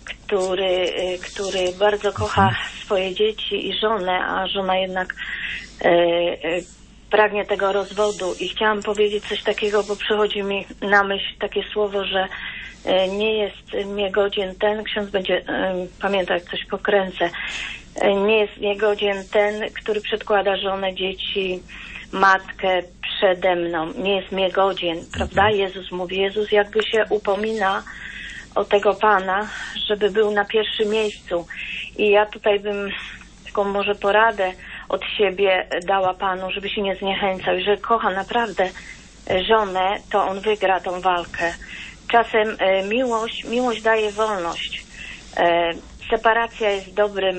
S15: który bardzo kocha swoje dzieci i żonę, a żona jednak pragnie tego rozwodu. I chciałam powiedzieć coś takiego, bo przychodzi mi na myśl takie słowo, że nie jest mnie godzien ten, ksiądz będzie pamiętał, jak coś pokręcę, nie jest mnie godzien ten, który przedkłada żonę, dzieci, matkę przede mną. Nie jest mnie godzien, prawda? Jezus mówi, Jezus jakby się upomina o tego Pana, żeby był na pierwszym miejscu. I ja tutaj bym taką może poradę od siebie dała Panu, żeby się nie zniechęcał. Jeżeli kocha naprawdę żonę, to on wygra tą walkę. Czasem miłość daje wolność. Separacja jest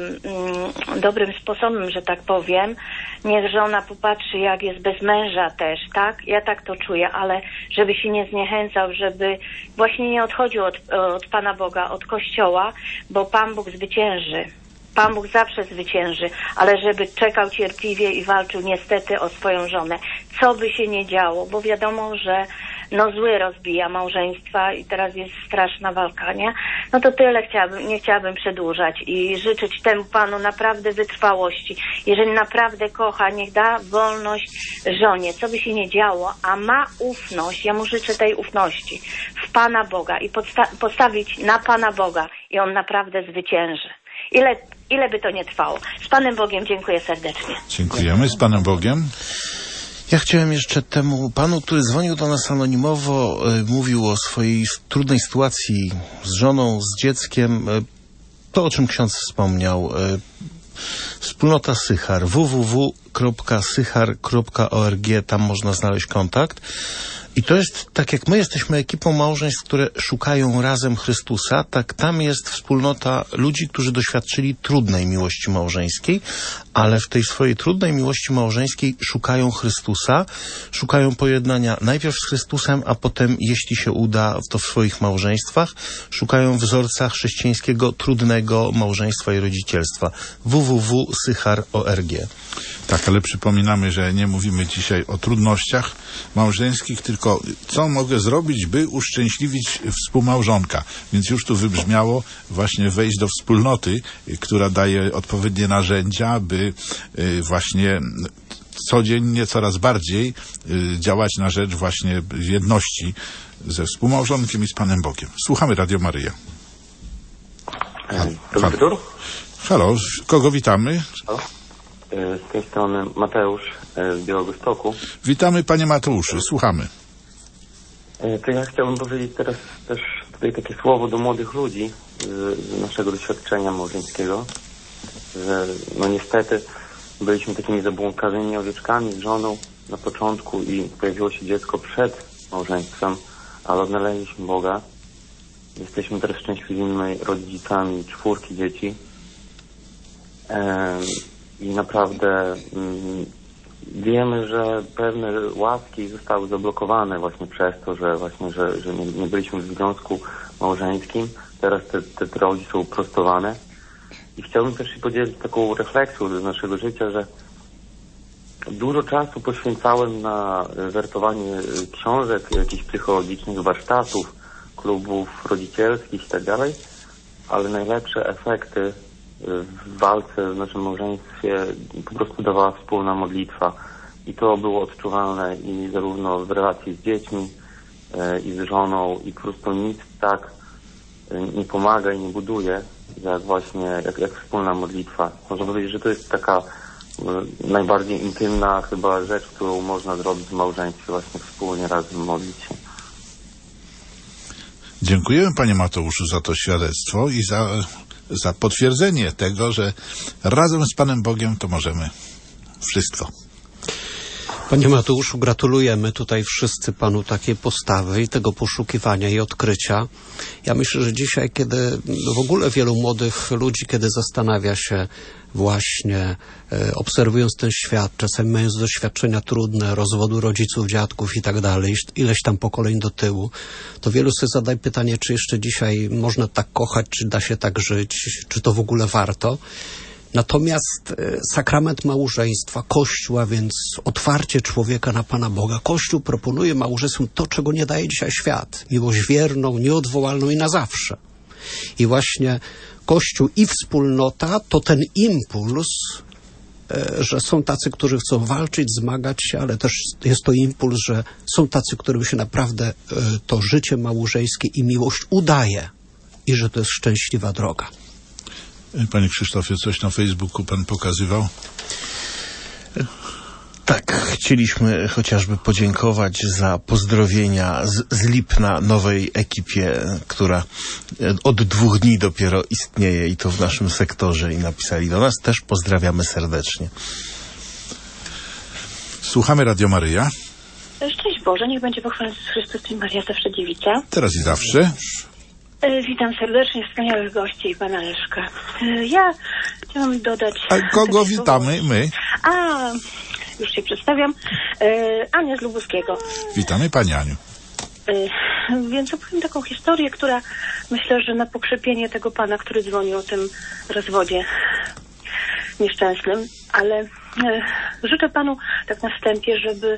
S15: dobrym sposobem, że tak powiem. Niech żona popatrzy, jak jest bez męża też, tak? Ja tak to czuję, ale żeby się nie zniechęcał, żeby właśnie nie odchodził od Pana Boga, od Kościoła, bo Pan Bóg zwycięży. Pan Bóg zawsze zwycięży, ale żeby czekał cierpliwie i walczył niestety o swoją żonę. Co by się nie działo, bo wiadomo, że zły rozbija małżeństwa i teraz jest straszna walka, nie? No to tyle nie chciałabym przedłużać i życzyć temu Panu naprawdę wytrwałości. Jeżeli naprawdę kocha, niech da wolność żonie, co by się nie działo, a ma ufność, ja mu życzę tej ufności w Pana Boga i postawić na Pana Boga i on naprawdę zwycięży. Ile by to nie trwało. Z Panem Bogiem dziękuję serdecznie.
S2: Dziękujemy. Z Panem Bogiem.
S4: Ja chciałem jeszcze temu panu, który dzwonił do nas anonimowo, mówił o swojej trudnej sytuacji z żoną, z dzieckiem. To, o czym ksiądz wspomniał. Wspólnota Sychar, www.sychar.org, tam można znaleźć kontakt. I to jest, tak jak my jesteśmy ekipą małżeństw, które szukają razem Chrystusa, tak tam jest wspólnota ludzi, którzy doświadczyli trudnej miłości małżeńskiej, ale w tej swojej trudnej miłości małżeńskiej szukają Chrystusa, szukają pojednania najpierw z Chrystusem, a potem, jeśli się uda, to w swoich małżeństwach, szukają wzorca chrześcijańskiego, trudnego małżeństwa i rodzicielstwa. www.sychar.org.
S2: Tak, ale przypominamy, że nie mówimy dzisiaj o trudnościach małżeńskich, tylko co mogę zrobić, by uszczęśliwić współmałżonka. Więc już tu wybrzmiało właśnie wejść do wspólnoty, która daje odpowiednie narzędzia, by właśnie codziennie coraz bardziej działać na rzecz właśnie jedności ze współmałżonkiem i z Panem Bogiem. Słuchamy Radio Maryja. Halo, kogo witamy?
S16: Z tej strony Mateusz z Białegostoku.
S2: Witamy Panie Mateuszu, słuchamy.
S16: To ja chciałbym powiedzieć teraz też tutaj takie słowo do młodych ludzi z naszego doświadczenia małżeńskiego, że no niestety byliśmy takimi zabłąkanymi owieczkami z żoną na początku i pojawiło się dziecko przed małżeństwem, ale odnaleźliśmy Boga. Jesteśmy teraz szczęśliwymi rodzicami 4 dzieci. I naprawdę wiemy, że pewne łaski zostały zablokowane właśnie przez to, że nie byliśmy w związku małżeńskim. Teraz te drogi są prostowane. I chciałbym też się podzielić taką refleksją do naszego życia, że dużo czasu poświęcałem na wertowanie książek, jakichś psychologicznych warsztatów, klubów rodzicielskich i tak dalej, ale najlepsze efekty w walce w naszym małżeństwie po prostu dawała wspólna modlitwa. i to było odczuwalne i zarówno w relacji z dziećmi i z żoną i po prostu nic tak nie pomaga i nie buduje jak właśnie, jak wspólna modlitwa. Można powiedzieć, że to jest taka najbardziej intymna chyba rzecz, którą można zrobić w małżeństwie, właśnie wspólnie razem modlić się.
S2: Dziękujemy panie Mateuszu za to świadectwo i za potwierdzenie tego, że razem z Panem Bogiem to możemy wszystko.
S3: Panie Mateuszu, gratulujemy tutaj wszyscy Panu takiej postawy i tego poszukiwania i odkrycia. Ja myślę, że dzisiaj, kiedy w ogóle wielu młodych ludzi, kiedy zastanawia się właśnie, obserwując ten świat, czasem mając doświadczenia trudne, rozwodu rodziców, dziadków i tak dalej, ileś tam pokoleń do tyłu, to wielu sobie zadaje pytanie, czy jeszcze dzisiaj można tak kochać, czy da się tak żyć, czy to w ogóle warto. Natomiast sakrament małżeństwa, Kościół, a więc otwarcie człowieka na Pana Boga. Kościół proponuje małżeństwom to, czego nie daje dzisiaj świat. Miłość wierną, nieodwołalną i na zawsze. I właśnie Kościół i wspólnota to ten impuls, że są tacy, którzy chcą walczyć, zmagać się, ale też jest to impuls, że są tacy, którym się naprawdę to życie małżeńskie i miłość udaje i że to jest szczęśliwa droga.
S2: Panie Krzysztofie, coś na Facebooku pan pokazywał?
S4: Tak, chcieliśmy chociażby podziękować za pozdrowienia z Lipna nowej ekipie, która od 2 dni dopiero istnieje i to w naszym sektorze i napisali do nas. Też pozdrawiamy serdecznie.
S2: Słuchamy Radio Maryja.
S15: Szczęść Boże, niech będzie pochwalony Chrystus i Maria zawsze dziewica.
S2: Teraz i zawsze.
S15: Witam serdecznie wspaniałych gości i pana Leszka. Ja chciałam dodać...
S2: A kogo witamy? My.
S15: Już się przedstawiam. Ania z Lubuskiego.
S2: Witamy pani Aniu.
S15: Więc opowiem taką historię, która myślę, że na pokrzepienie tego pana, który dzwonił o tym rozwodzie nieszczęsnym, ale życzę panu tak na wstępie, żeby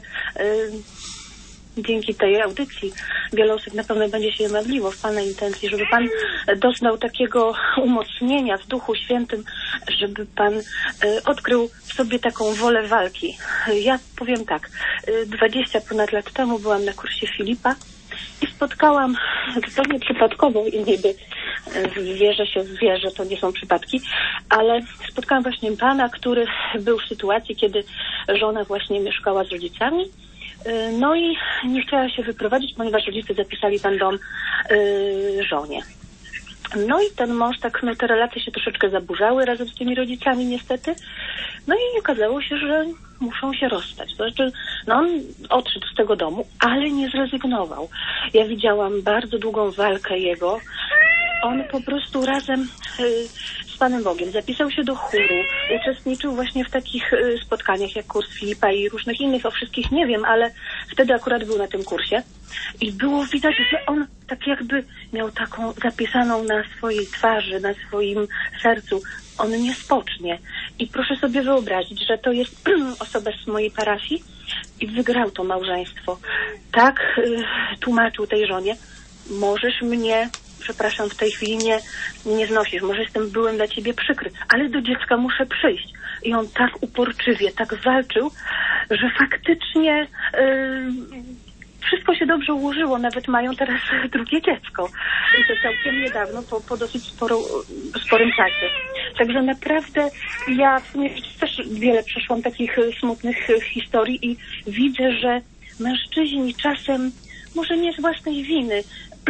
S15: dzięki tej audycji wiele osób na pewno będzie się modliło w pana intencji, żeby pan doznał takiego umocnienia w Duchu Świętym, żeby pan odkrył w sobie taką wolę walki. Ja powiem tak, 20 ponad lat temu byłam na kursie Filipa i spotkałam zupełnie przypadkowo, i niby wierzę się w wierze, to nie są przypadki, ale spotkałam właśnie pana, który był w sytuacji, kiedy żona właśnie mieszkała z rodzicami. No i nie chciała się wyprowadzić, ponieważ rodzice zapisali ten dom żonie. No i ten mąż, tak, no te relacje się troszeczkę zaburzały razem z tymi rodzicami niestety. No i okazało się, że muszą się rozstać. To znaczy, no on odszedł z tego domu, ale nie zrezygnował. Ja widziałam bardzo długą walkę jego. On po prostu razem z Panem Bogiem zapisał się do chóru, uczestniczył właśnie w takich spotkaniach jak kurs Filipa i różnych innych, o wszystkich nie wiem, ale wtedy akurat był na tym kursie i było widać, że on tak jakby miał taką zapisaną na swojej twarzy, na swoim sercu, on nie spocznie. I proszę sobie wyobrazić, że to jest osoba z mojej parafii i wygrał to małżeństwo. Tak tłumaczył tej żonie, możesz mnie, przepraszam, w tej chwili nie znosisz, może byłem dla ciebie przykry, ale do dziecka muszę przyjść. I on tak uporczywie, tak walczył, że faktycznie wszystko się dobrze ułożyło, nawet mają teraz drugie dziecko. I to całkiem niedawno, po dosyć sporym czasie. Także naprawdę ja w sumie też wiele przeszłam takich smutnych historii i widzę, że mężczyźni czasem, może nie z własnej winy,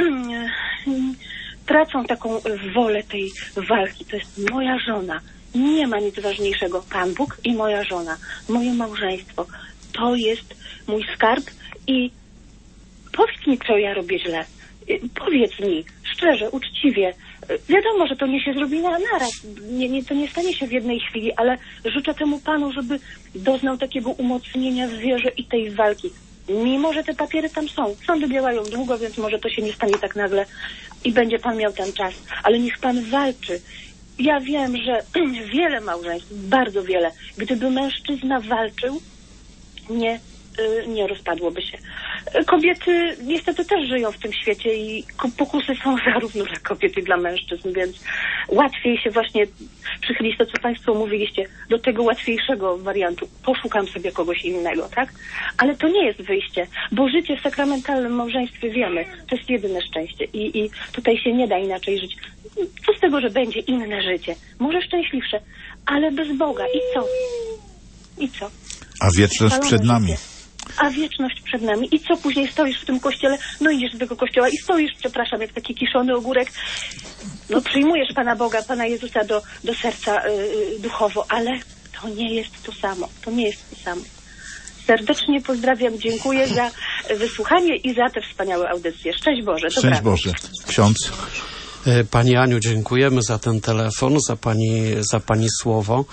S15: tracą taką wolę tej walki. To jest moja żona. Nie ma nic ważniejszego. Pan Bóg i moja żona. Moje małżeństwo. To jest mój skarb i powiedz mi, co ja robię źle. Powiedz mi, szczerze, uczciwie. Wiadomo, że to nie się zrobi naraz. To nie stanie się w jednej chwili, ale życzę temu Panu, żeby doznał takiego umocnienia w wierze i tej walki. Mimo, że te papiery tam są. Sądy działają długo, więc może to się nie stanie tak nagle i będzie pan miał ten czas. Ale niech pan walczy. Ja wiem, że wiele małżeństw, bardzo wiele, gdyby mężczyzna walczył, nie rozpadłoby się.
S17: Kobiety niestety też żyją w tym świecie i pokusy są zarówno dla kobiet, jak i dla mężczyzn, więc łatwiej się właśnie przychylić to, co Państwo mówiliście, do tego łatwiejszego wariantu. Poszukam sobie kogoś innego, tak? Ale to nie jest wyjście, bo życie w sakramentalnym małżeństwie wiemy, to jest jedyne szczęście i tutaj się nie da inaczej żyć. Co z tego, że będzie inne życie? Może szczęśliwsze, ale bez Boga. I co? I co?
S2: A wieczność przed nami.
S17: A wieczność przed nami. I co później stoisz w tym kościele? No idziesz do tego kościoła i stoisz, przepraszam, jak taki kiszony ogórek. No przyjmujesz Pana Boga, Pana Jezusa do serca duchowo, ale to nie jest to samo. To nie jest to samo. Serdecznie pozdrawiam, dziękuję za wysłuchanie i za te wspaniałe audycje. Szczęść Boże.
S2: Szczęść Boże. Ksiądz.
S3: Pani Aniu, dziękujemy za ten telefon, za pani słowo.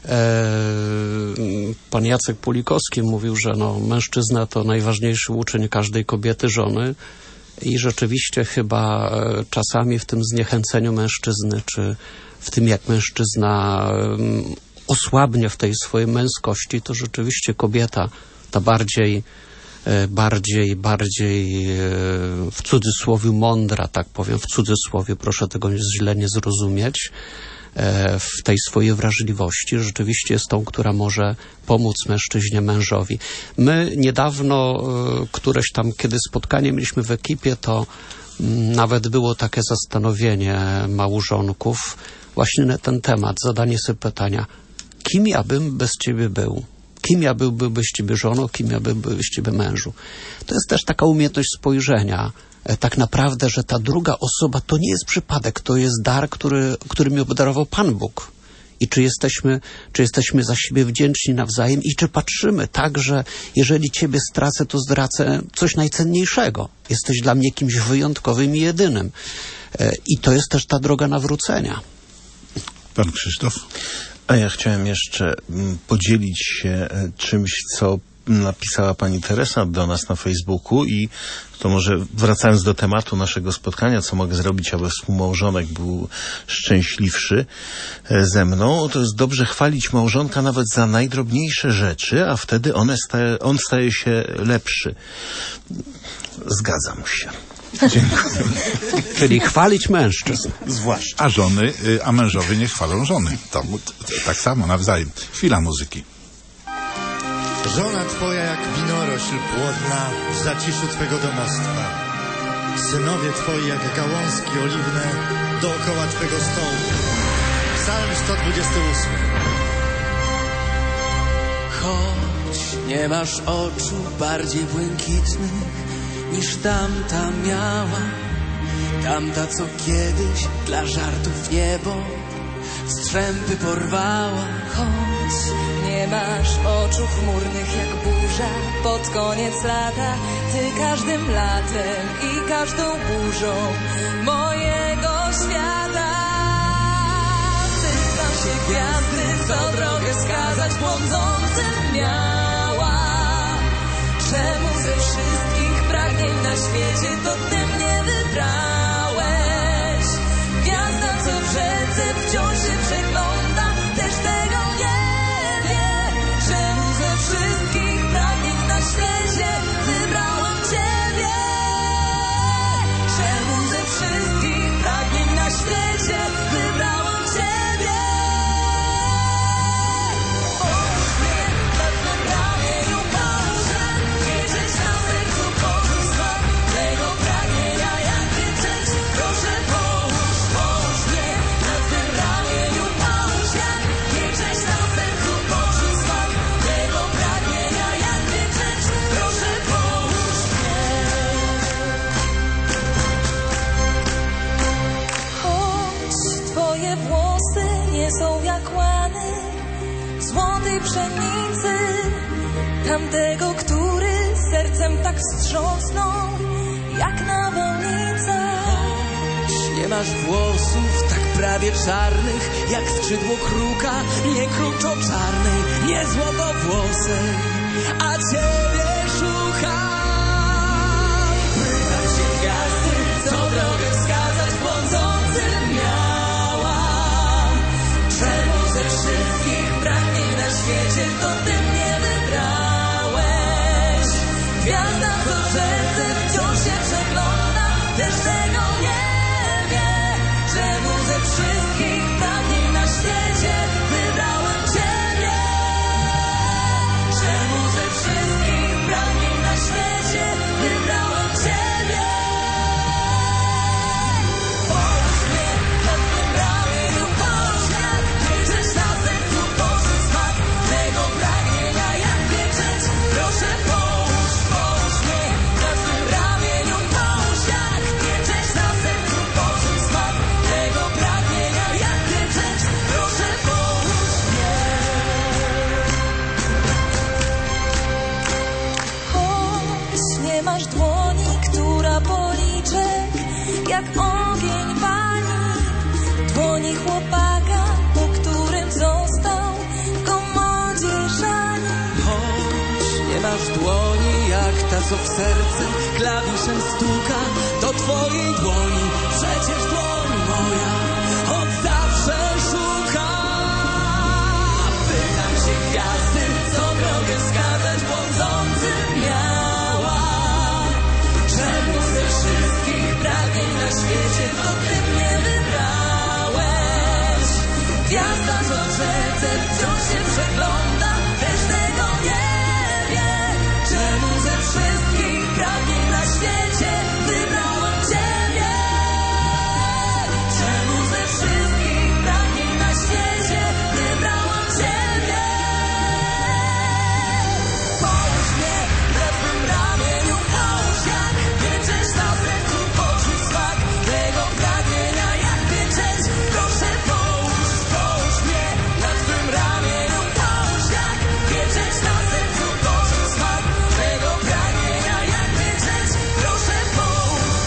S3: Pan Jacek Pulikowski mówił, że mężczyzna to najważniejszy uczeń każdej kobiety, żony i rzeczywiście chyba czasami w tym zniechęceniu mężczyzny, czy w tym, jak mężczyzna osłabnie w tej swojej męskości, to rzeczywiście kobieta ta bardziej w cudzysłowie mądra, tak powiem, w cudzysłowie, proszę tego źle nie zrozumieć, w tej swojej wrażliwości rzeczywiście jest tą, która może pomóc mężczyźnie, mężowi. My niedawno, któreś tam, kiedy spotkanie mieliśmy w ekipie, to nawet było takie zastanowienie małżonków właśnie na ten temat, zadanie sobie pytania, kim ja bym bez ciebie był? Kim ja byłby bez ciebie żoną, kim ja byłby bez ciebie mężu? To jest też taka umiejętność spojrzenia, tak naprawdę, że ta druga osoba to nie jest przypadek, to jest dar, który mi obdarował Pan Bóg. I czy jesteśmy za siebie wdzięczni nawzajem i czy patrzymy tak, że jeżeli ciebie stracę, to zdracę coś najcenniejszego. Jesteś dla mnie kimś wyjątkowym i jedynym. I to jest też ta droga nawrócenia.
S2: Pan Krzysztof?
S4: A ja chciałem jeszcze podzielić się czymś, co napisała pani Teresa do nas na Facebooku i to może wracając do tematu naszego spotkania, co mogę zrobić, aby współmałżonek był szczęśliwszy ze mną, to jest dobrze chwalić małżonka nawet za najdrobniejsze rzeczy, a wtedy on staje się lepszy. Zgadzam się.
S2: Dziękuję.
S3: Czyli chwalić mężczyzn.
S2: Zwłaszcza. A mężowie nie chwalą żony. To tak samo, nawzajem. Chwila muzyki.
S18: Żona twoja jak winorośl płodna w zaciszu twego domostwa. Synowie twoi jak gałązki oliwne dookoła twego stołu. Psalm 128.
S19: Choć nie masz oczu bardziej błękitnych niż tamta miała, tamta co kiedyś dla żartów niebo strzępy porwała.
S20: Choć nie masz oczu chmurnych jak burza pod koniec lata, ty każdym latem i każdą burzą mojego świata. Pytam się gwiazdy, co drogę wskazać błądzącym miała. Czemu ze wszystkich pragnień na świecie to ty mnie wybrałeś? Gwiazda, co w rzece wciąż się przegląda, też tego nie wie. Czemu ze wszystkich pragnień na świecie wybrałam ciebie? Czemu ze wszystkich pragnień na świecie wybrałam ciebie? Połóż mnie na twym ramieniu, Boże, niechżeś na sercu poczuł smak tego pragnienia, jak krzyczeć, proszę połóż mnie na twym ramieniu, połóż jak niechżeś na sercu poczuł smak tego pragnienia, jak krzyczeć, proszę połóż mnie. Choć twoje włosy nie są jak łany złotej pszenicy, tamtego, który sercem tak wstrząsnął jak nawałnica.
S19: Nie masz włosów tak prawie czarnych jak skrzydło kruka, nie kruczo-czarnej, nie złotowłosej, a ciebie szukam. Pytam się gwiazdy, co drogę wskazać błądzącym miała. Czemu ze wszystkich pragnień na świecie to ty mnie wybrałeś? Gwiazda
S20: co serce wciąż się przegląda, też tego nie wie. Czemu ze wszystkich pragnień na świecie wybrałem Ciebie? Czemu ze wszystkich pragnień na świecie wybrałem Ciebie? Połóż mnie na Twym ramieniu, połóż jak pieczęć na sercu, poczuć smak tego pragnienia jak pieczęć. Proszę połóż mnie na Twym ramieniu, połóż jak pieczęć na sercu, poczuć smak tego pragnienia jak pieczęć. Proszę połóż mnie. Choć nie masz dłoni, która policzek jak ogień pali, dłoni chłopaka, po którym został go młodzieżani.
S19: Choć nie masz dłoni jak ta, co w serce klawiszem stuka, do twojej dłoni przecież dłoń moja od zawsze szuka. Pytam się gwiazdy, co drogę wskazać błądzącym miała. Czemu ze wszystkich pragnień na świecie to Ty mnie wybrałeś? Gwiazda, co w serce wciąż się przegląda, też tego nie wie. Czemu ze wszystkich pragnień na świecie wybrałem Ciebie? Czemu ze wszystkich pragnień na świecie wybrałem Ciebie? Połóż mnie na Twym ramieniu, połóż jak pieczęć na sercu, poczuć smak tego pragnienia jak pieczęć. Proszę połóż mnie na Twym ramieniu, połóż jak pieczęć na sercu, poczuć smak tego pragnienia jak pieczęć. Proszę połóż mnie.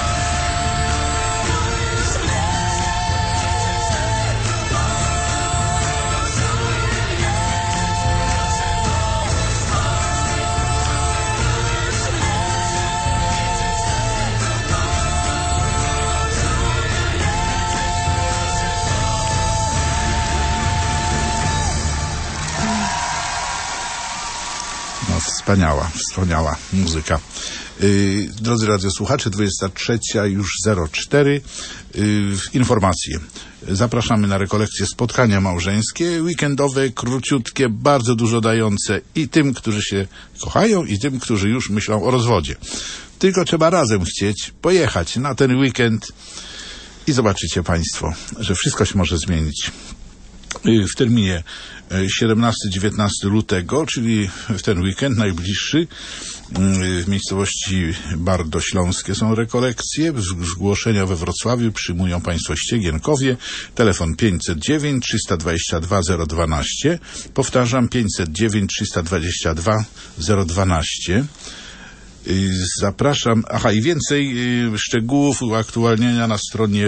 S2: No, wspaniała muzyka. Drodzy radiosłuchacze, 23 już 04. Informacje. Zapraszamy na rekolekcje spotkania małżeńskie, weekendowe, króciutkie, bardzo dużo dające i tym, którzy się kochają, i tym, którzy już myślą o rozwodzie. Tylko trzeba razem chcieć pojechać na ten weekend i zobaczycie Państwo, że wszystko się może zmienić. W terminie 17-19 lutego, czyli w ten weekend najbliższy, w miejscowości Bardo Śląskie są rekolekcje. Zgłoszenia we Wrocławiu przyjmują Państwo Ściegienkowie. Telefon 509 322 012. Powtarzam, 509 322 012. Zapraszam. I więcej szczegółów, uaktualnienia na stronie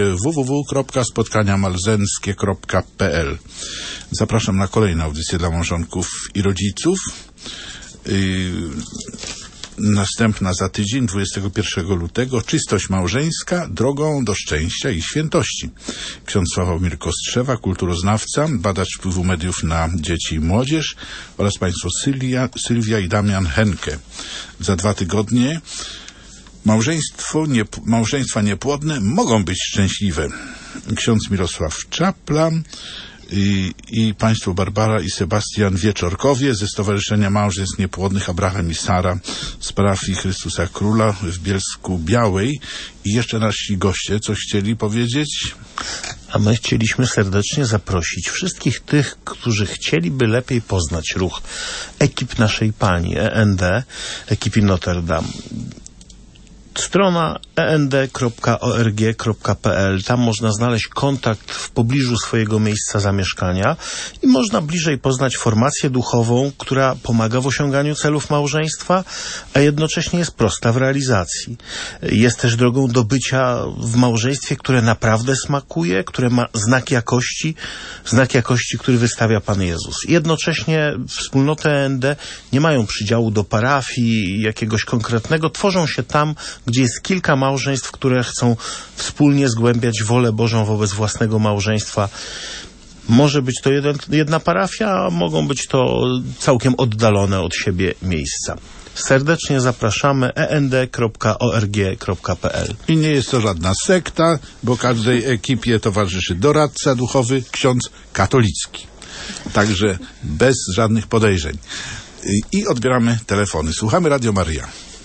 S2: www.spotkaniamalzenskie.pl. Zapraszam na kolejne audycje dla małżonków i rodziców. Następna za tydzień, 21 lutego, czystość małżeńska drogą do szczęścia i świętości. Ksiądz Sławomir Kostrzewa, kulturoznawca, badacz wpływu mediów na dzieci i młodzież oraz państwo Sylwia i Damian Henke. Za 2 tygodnie małżeństwa niepłodne mogą być szczęśliwe. Ksiądz Mirosław Czapla i państwo Barbara i Sebastian Wieczorkowie ze Stowarzyszenia Małżeństw Niepłodnych Abraham i Sara z parafii Chrystusa Króla w Bielsku Białej. I jeszcze nasi goście coś chcieli powiedzieć?
S4: A my chcieliśmy serdecznie zaprosić wszystkich tych, którzy chcieliby lepiej poznać ruch ekip naszej Pani, END, ekipy Notre Dame. Strona end.org.pl. Tam można znaleźć kontakt w pobliżu swojego miejsca zamieszkania i można bliżej poznać formację duchową, która pomaga w osiąganiu celów małżeństwa, a jednocześnie jest prosta w realizacji. Jest też drogą do bycia w małżeństwie, które naprawdę smakuje, które ma znak jakości, który wystawia Pan Jezus. Jednocześnie wspólnoty END nie mają przydziału do parafii jakiegoś konkretnego, tworzą się tam, gdzie jest kilka małżeństw, które chcą wspólnie zgłębiać wolę Bożą wobec własnego małżeństwa. Może być to jedna parafia, a mogą być to całkiem oddalone od siebie miejsca. Serdecznie zapraszamy end.org.pl.
S2: I nie jest to żadna sekta, bo każdej ekipie towarzyszy doradca duchowy, ksiądz katolicki. Także bez żadnych podejrzeń. I odbieramy telefony. Słuchamy Radio Maryja.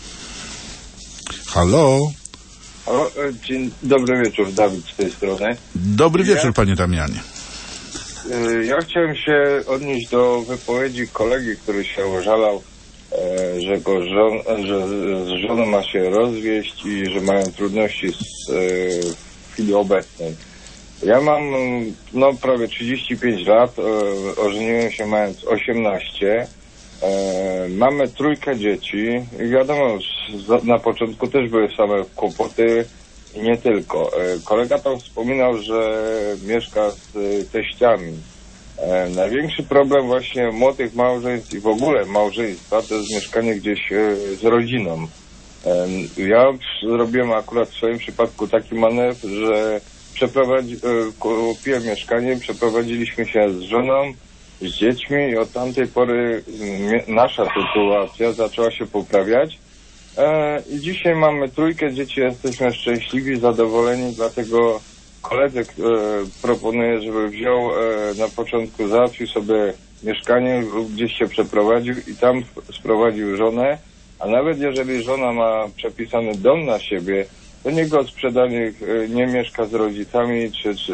S2: Halo?
S21: Dzień dobry wieczór, Dawid z tej strony.
S2: Dobry wieczór, panie Damianie.
S21: Ja chciałem się odnieść do wypowiedzi kolegi, który się ożalał, że z żoną ma się rozwieść i że mają trudności w chwili obecnej. Ja mam prawie 35 lat, ożeniłem się mając 18. Mamy 3 dzieci i wiadomo, na początku też były same kłopoty i nie tylko. Kolega tam wspominał, że mieszka z teściami. Największy problem właśnie młodych małżeństw i w ogóle małżeństwa to jest mieszkanie gdzieś z rodziną. Ja zrobiłem akurat w swoim przypadku taki manewr, że kupiłem mieszkanie, przeprowadziliśmy się z żoną, z dziećmi i od tamtej pory nasza sytuacja zaczęła się poprawiać. I dzisiaj mamy 3 dzieci, jesteśmy szczęśliwi, zadowoleni, dlatego koledze proponuję, żeby wziął na początku, załatwił sobie mieszkanie, gdzieś się przeprowadził i tam sprowadził żonę, a nawet jeżeli żona ma przepisany dom na siebie, to niech go sprzeda, nie mieszka z rodzicami,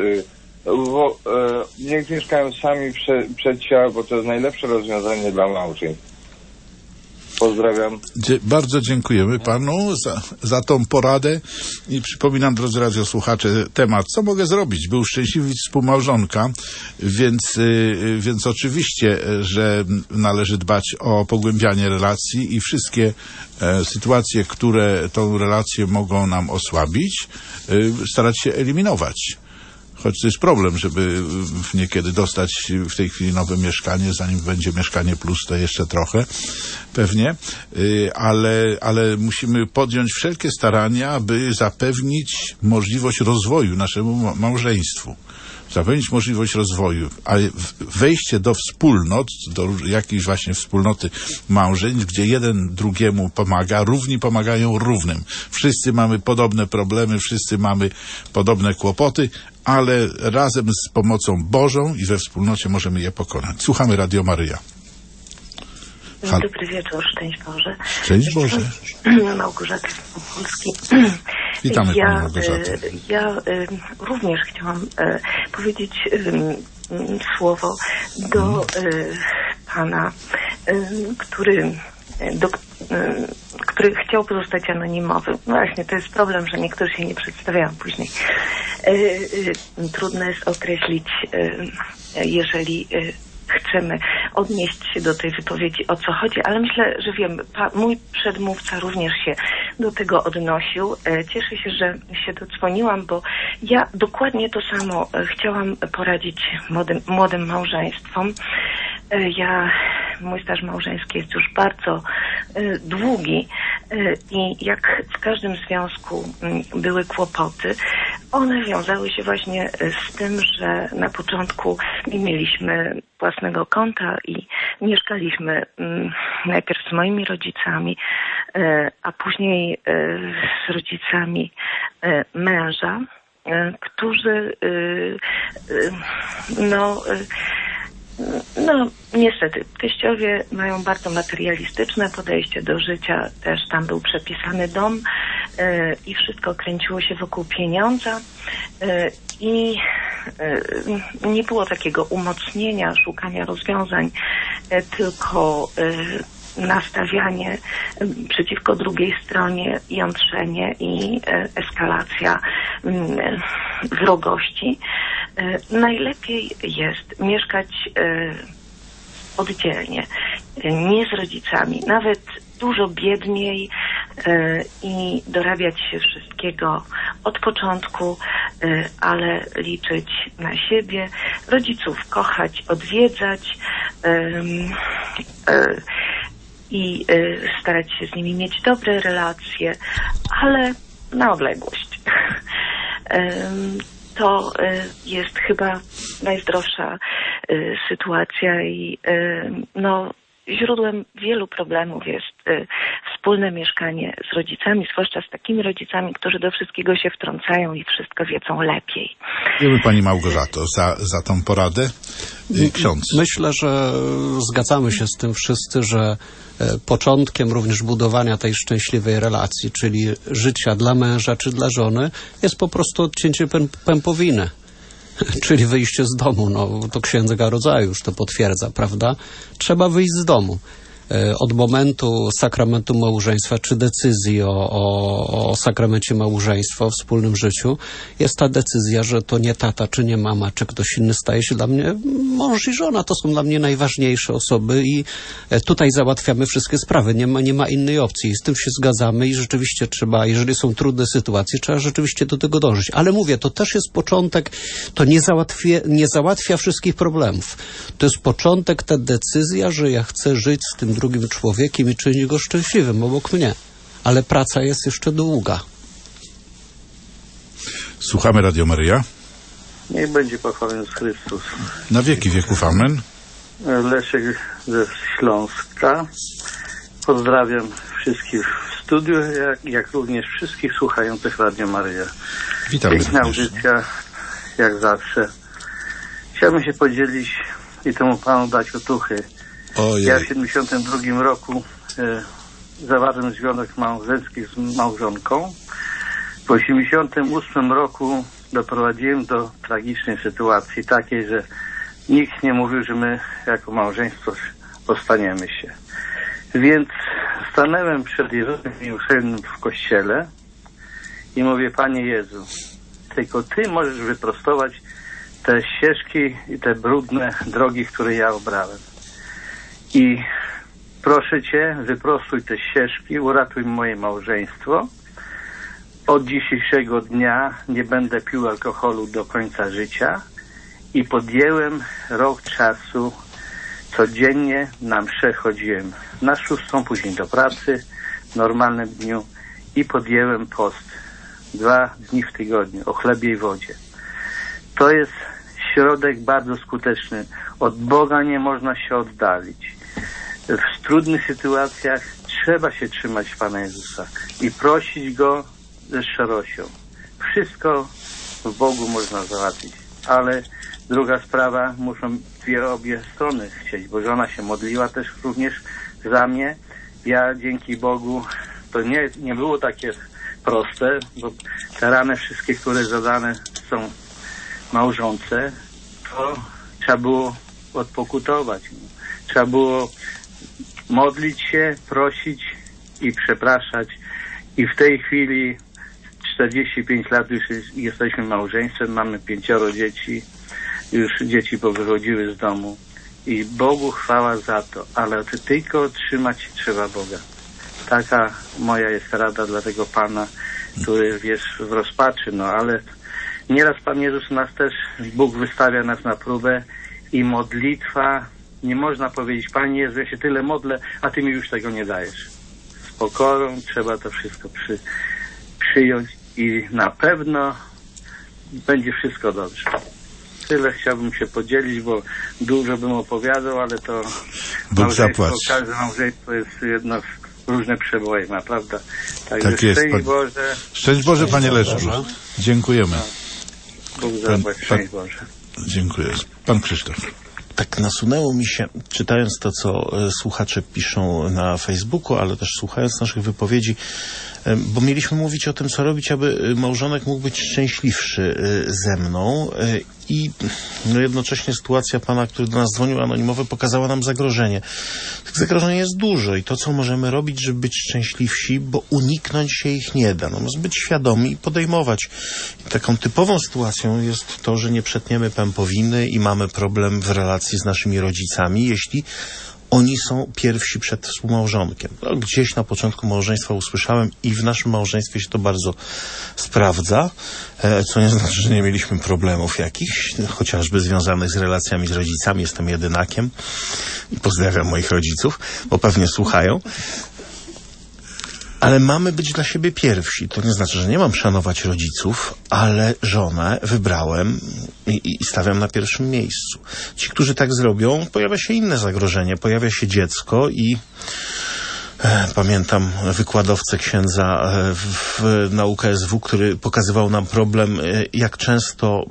S21: niech mieszkają sami przed siebie, bo to jest najlepsze rozwiązanie dla małżeństw. Pozdrawiam.
S2: Bardzo dziękujemy panu za tą poradę i przypominam, drodzy radiosłuchacze, temat, co mogę zrobić, by uszczęśliwić współmałżonka, więc oczywiście, że należy dbać o pogłębianie relacji i wszystkie sytuacje, które tą relację mogą nam osłabić, starać się eliminować. Choć to jest problem, żeby niekiedy dostać w tej chwili nowe mieszkanie, zanim będzie Mieszkanie Plus, to jeszcze trochę pewnie, ale musimy podjąć wszelkie starania, by zapewnić możliwość rozwoju naszemu małżeństwu. Zapewnić możliwość rozwoju, a wejście do wspólnot, do jakiejś właśnie wspólnoty małżeństw, gdzie jeden drugiemu pomaga, równi pomagają równym. Wszyscy mamy podobne problemy, wszyscy mamy podobne kłopoty, ale razem z pomocą Bożą i we wspólnocie możemy je pokonać. Słuchamy Radio Maryja.
S22: Dobry wieczór, szczęść Boże.
S2: Szczęść Boże.
S22: Małgorzata z Polski.
S2: Witamy Panią Małgorzatę.
S22: Ja również chciałam powiedzieć słowo do Pana, który chciał pozostać anonimowy. No właśnie, to jest problem, że niektórzy się nie przedstawiają później. Trudno jest określić, jeżeli chcemy odnieść się do tej wypowiedzi, o co chodzi, ale myślę, że wiem, mój przedmówca również się do tego odnosił. Cieszę się, że się dodzwoniłam, bo ja dokładnie to samo chciałam poradzić młodym małżeństwom. Mój staż małżeński jest już bardzo długi i jak w każdym związku były kłopoty, one wiązały się właśnie z tym, że na początku nie mieliśmy własnego konta i mieszkaliśmy najpierw z moimi rodzicami, a później z rodzicami męża, którzy niestety, teściowie mają bardzo materialistyczne podejście do życia. Też tam był przepisany dom i wszystko kręciło się wokół pieniądza i nie było takiego umocnienia, szukania rozwiązań, tylko nastawianie przeciwko drugiej stronie, jątrzenie i eskalacja wrogości. Najlepiej jest mieszkać oddzielnie, nie z rodzicami, nawet dużo biedniej i dorabiać się wszystkiego od początku, ale liczyć na siebie, rodziców kochać, odwiedzać i starać się z nimi mieć dobre relacje, ale na odległość. To jest chyba najzdrowsza sytuacja i źródłem wielu problemów jest wspólne mieszkanie z rodzicami, zwłaszcza z takimi rodzicami, którzy do wszystkiego się wtrącają i wszystko wiedzą lepiej.
S2: Dziękuję pani Małgorzato za tą poradę. Ksiądz.
S3: Myślę, że zgadzamy się z tym wszyscy, że początkiem również budowania tej szczęśliwej relacji, czyli życia dla męża czy dla żony, jest po prostu odcięcie pępowiny. Czyli wyjście z domu, no to Księga Rodzaju już to potwierdza, prawda? Trzeba wyjść z domu. Od momentu sakramentu małżeństwa, czy decyzji o sakramencie małżeństwa, o wspólnym życiu, jest ta decyzja, że to nie tata, czy nie mama, czy ktoś inny staje się dla mnie, mąż i żona to są dla mnie najważniejsze osoby i tutaj załatwiamy wszystkie sprawy, nie ma innej opcji. I z tym się zgadzamy i rzeczywiście trzeba, jeżeli są trudne sytuacje, trzeba rzeczywiście do tego dążyć. Ale mówię, to też jest początek, to nie załatwia wszystkich problemów. To jest początek, ta decyzja, że ja chcę żyć z tym drugim człowiekiem i czynić go szczęśliwym obok mnie. Ale praca jest jeszcze długa.
S2: Słuchamy Radio Maryja.
S5: Niech będzie pochwalony Chrystus.
S2: Na wieki wieków. Amen.
S5: Leszek ze Śląska. Pozdrawiam wszystkich w studiu, jak również wszystkich słuchających Radio Maryja.
S2: Witam.
S5: Piękna audycja, jak zawsze. Chciałbym się podzielić i temu panu dać otuchy. Ja w 72 roku zawarłem związek małżeński z małżonką. W 88 roku doprowadziłem do tragicznej sytuacji takiej, że nikt nie mówił, że my jako małżeństwo ostaniemy się. Więc stanąłem przed Jezusem Miłosiernym w kościele i mówię: Panie Jezu, tylko Ty możesz wyprostować te ścieżki i te brudne drogi, które ja obrałem. I proszę Cię, wyprostuj te ścieżki, uratuj moje małżeństwo. Od dzisiejszego dnia nie będę pił alkoholu do końca życia. I podjęłem rok czasu, codziennie na mszę chodziłem na 6, później do pracy w normalnym dniu i podjęłem post 2 dni w tygodniu o chlebie i wodzie. To jest środek bardzo skuteczny. Od Boga nie można się oddalić. W trudnych sytuacjach trzeba się trzymać Pana Jezusa i prosić Go ze szczerością. Wszystko w Bogu można załatwić, ale druga sprawa, muszą obie strony chcieć, bo żona się modliła też również za mnie. Ja dzięki Bogu, to nie było takie proste, bo te rany wszystkie, które zadane są małżonce, to trzeba było odpokutować. Trzeba było modlić się, prosić i przepraszać. I w tej chwili 45 lat już jesteśmy małżeństwem, mamy 5 dzieci, już dzieci powychodziły z domu. I Bogu chwała za to, ale tylko trzymać się trzeba Boga. Taka moja jest rada dla tego Pana, który jest w rozpaczy, no ale nieraz Pan Jezus nas też, Bóg wystawia nas na próbę i modlitwa, nie można powiedzieć: Panie Jezu, ja się tyle modlę, a Ty mi już tego nie dajesz. Z pokorą trzeba to wszystko przyjąć i na pewno będzie wszystko dobrze. Tyle chciałbym się podzielić, bo dużo bym opowiadał, ale to każde małżeństwo jest jednak różne przeboje, ma, prawda? Także
S2: tak jest.
S5: Szczęść Boże.
S2: Szczęść Boże, Panie Leszku. Dziękujemy.
S5: Bóg zapłać. Szczęść Boże.
S2: Dziękuję. Pan Krzysztof.
S4: Tak nasunęło mi się, czytając to, co słuchacze piszą na Facebooku, ale też słuchając naszych wypowiedzi, bo mieliśmy mówić o tym, co robić, aby małżonek mógł być szczęśliwszy ze mną i jednocześnie sytuacja pana, który do nas dzwonił, anonimowy, pokazała nam zagrożenie. Tych zagrożeń jest dużo i to, co możemy robić, żeby być szczęśliwsi, bo uniknąć się ich nie da. No, być świadomi i podejmować. I taką typową sytuacją jest to, że nie przetniemy pępowiny i mamy problem w relacji z naszymi rodzicami, jeśli oni są pierwsi przed współmałżonkiem. No, gdzieś na początku małżeństwa usłyszałem i w naszym małżeństwie się to bardzo sprawdza, co nie znaczy, że nie mieliśmy problemów jakichś, chociażby związanych z relacjami z rodzicami. Jestem jedynakiem i pozdrawiam moich rodziców, bo pewnie słuchają. Ale mamy być dla siebie pierwsi. To nie znaczy, że nie mam szanować rodziców, ale żonę wybrałem i stawiam na pierwszym miejscu. Ci, którzy tak zrobią, pojawia się inne zagrożenie. Pojawia się dziecko i pamiętam wykładowcę księdza na UKSW, który pokazywał nam problem, jak często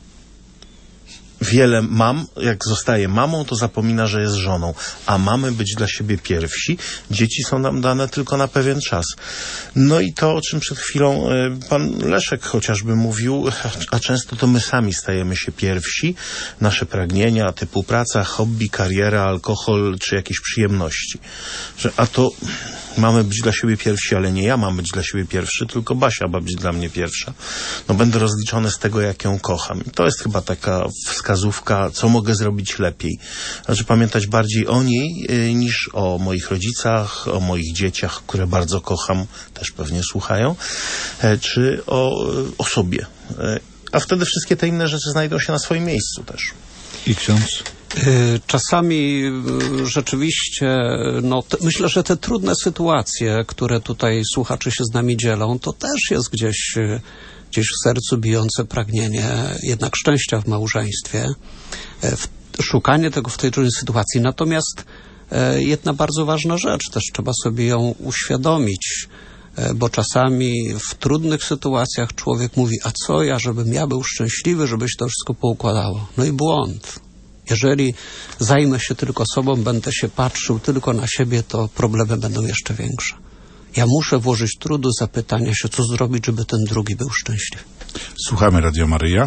S4: wiele mam, jak zostaje mamą, to zapomina, że jest żoną. A mamy być dla siebie pierwsi. Dzieci są nam dane tylko na pewien czas. No i to, o czym przed chwilą pan Leszek chociażby mówił, a często to my sami stajemy się pierwsi. Nasze pragnienia typu praca, hobby, kariera, alkohol czy jakieś przyjemności. A to mamy być dla siebie pierwsi, ale nie ja mam być dla siebie pierwszy, tylko Basia ma być dla mnie pierwsza. No będę rozliczony z tego, jak ją kocham. I to jest chyba taka wskazówka, co mogę zrobić lepiej. Znaczy pamiętać bardziej o niej niż o moich rodzicach, o moich dzieciach, które bardzo kocham, też pewnie słuchają, czy o sobie. A wtedy wszystkie te inne rzeczy znajdą się na swoim miejscu też.
S2: I ksiądz?
S3: Czasami rzeczywiście, myślę, że te trudne sytuacje, które tutaj słuchacze się z nami dzielą, to też jest gdzieś w sercu bijące pragnienie jednak szczęścia w małżeństwie, szukanie tego w tej trudnej sytuacji. Natomiast jedna bardzo ważna rzecz, też trzeba sobie ją uświadomić, bo czasami w trudnych sytuacjach człowiek mówi, a co ja, żebym ja był szczęśliwy, żeby się to wszystko poukładało. No i błąd. Jeżeli zajmę się tylko sobą, będę się patrzył tylko na siebie, to problemy będą jeszcze większe. Ja muszę włożyć trudu zapytania się, co zrobić, żeby ten drugi był szczęśliwy.
S2: Słuchamy Radio Maryja.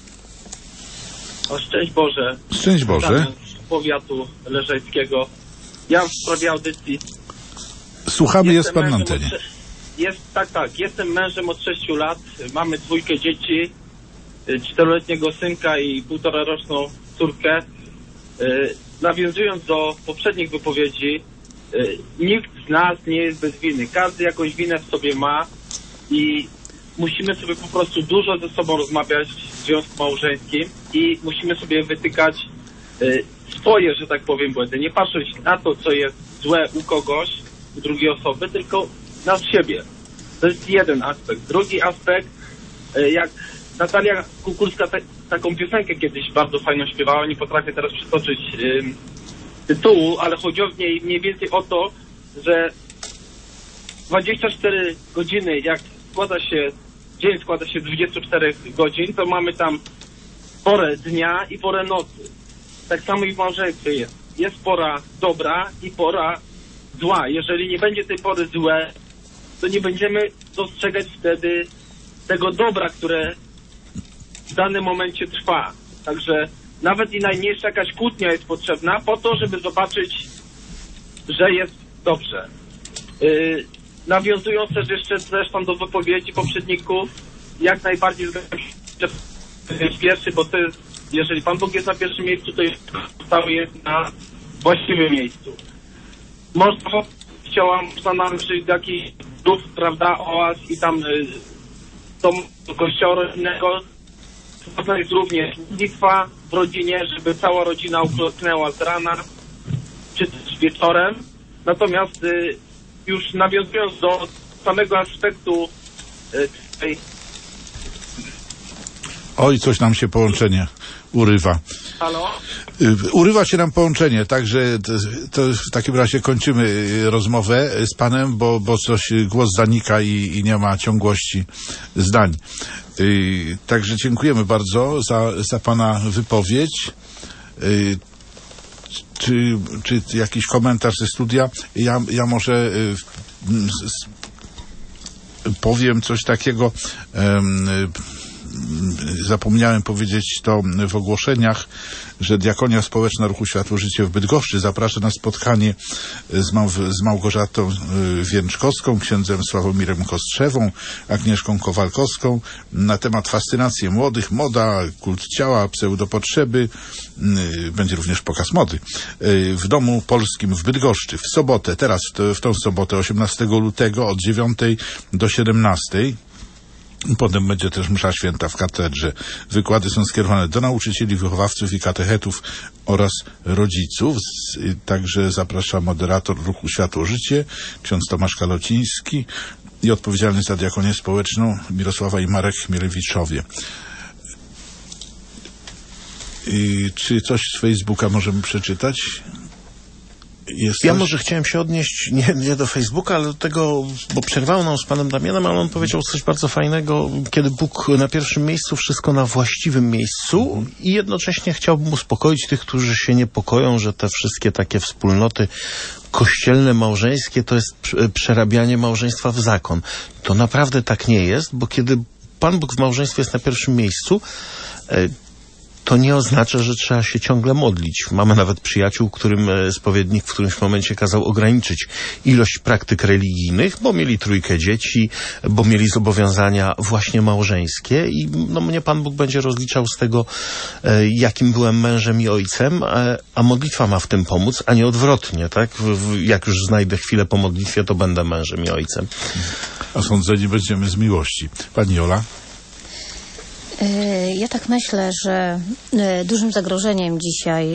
S6: O, szczęść Boże.
S2: Szczęść Boże.
S6: Z powiatu leżajskiego. Ja w sprawie audycji.
S2: Słuchamy, jest pan na antenie.
S6: Tak. Jestem mężem od 6 lat. Mamy 2 dzieci. 4-letniego synka i 1,5-roczną córkę. Nawiązując do poprzednich wypowiedzi, nikt z nas nie jest bez winy. Każdy jakąś winę w sobie ma i musimy sobie po prostu dużo ze sobą rozmawiać w związku małżeńskim i musimy sobie wytykać swoje, że tak powiem, błędy. Nie patrzeć na to, co jest złe u kogoś, u drugiej osoby, tylko na siebie. To jest jeden aspekt. Drugi aspekt, jak Natalia Kukulska taką piosenkę kiedyś bardzo fajną śpiewała, nie potrafię teraz przytoczyć tytułu, ale chodzi w niej mniej więcej o to, że 24 godziny, jak dzień składa się z 24 godzin, to mamy tam porę dnia i porę nocy. Tak samo i w małżeństwie jest. Jest pora dobra i pora zła. Jeżeli nie będzie tej pory złe, to nie będziemy dostrzegać wtedy tego dobra, które w danym momencie trwa. Także nawet i najmniejsza jakaś kłótnia jest potrzebna po to, żeby zobaczyć, że jest dobrze. Nawiązując też jeszcze zresztą do wypowiedzi poprzedników, jak najbardziej zgadzam się, że jest pierwszy, bo to jest, jeżeli Pan Bóg jest na pierwszym miejscu, to cały jest na właściwym miejscu. Można nam przyjść do jakichś grup, prawda, oaz i tam do kościoła rodzinnego. To jest również modlitwa w rodzinie, żeby cała rodzina uklęknęła z rana, czy też wieczorem. Natomiast już nawiązując do samego aspektu tej...
S2: Oj, coś nam się połączenie urywa.
S6: Halo?
S2: Urywa się nam połączenie, także to w takim razie kończymy rozmowę z panem, bo coś, głos zanika i nie ma ciągłości zdań. Także dziękujemy bardzo za pana wypowiedź. Czy jakiś komentarz ze studia? Ja może powiem coś takiego. Zapomniałem powiedzieć to w ogłoszeniach, że Diakonia Społeczna Ruchu Światło Życie w Bydgoszczy zaprasza na spotkanie z Małgorzatą Więczkowską, księdzem Sławomirem Kostrzewą, Agnieszką Kowalkowską na temat fascynacji młodych, moda, kult ciała, pseudopotrzeby. Będzie również pokaz mody w Domu Polskim w Bydgoszczy w sobotę, teraz w tą sobotę 18 lutego od 9 do 17. Potem będzie też msza święta w katedrze. Wykłady są skierowane do nauczycieli, wychowawców i katechetów oraz rodziców. Także zaprasza moderator ruchu Światło-Życie, ksiądz Tomasz Kalociński i odpowiedzialny za diakonię społeczną Mirosława i Marek Chmielewiczowie. Czy coś z Facebooka możemy przeczytać?
S4: Ja może chciałem się odnieść nie do Facebooka, ale do tego, bo przerwało nam z panem Damianem, ale on powiedział coś bardzo fajnego, kiedy Bóg na pierwszym miejscu, wszystko na właściwym miejscu i jednocześnie chciałbym uspokoić tych, którzy się niepokoją, że te wszystkie takie wspólnoty kościelne, małżeńskie to jest przerabianie małżeństwa w zakon. To naprawdę tak nie jest, bo kiedy Pan Bóg w małżeństwie jest na pierwszym miejscu, to nie oznacza, że trzeba się ciągle modlić. Mamy nawet przyjaciół, którym spowiednik w którymś momencie kazał ograniczyć ilość praktyk religijnych, bo mieli 3 dzieci, bo mieli zobowiązania właśnie małżeńskie i mnie Pan Bóg będzie rozliczał z tego, jakim byłem mężem i ojcem, a modlitwa ma w tym pomóc, a nie odwrotnie, tak? Jak już znajdę chwilę po modlitwie, to będę mężem i ojcem.
S2: A sądzeni będziemy z miłości. Pani Jola?
S1: Ja tak myślę, że dużym zagrożeniem dzisiaj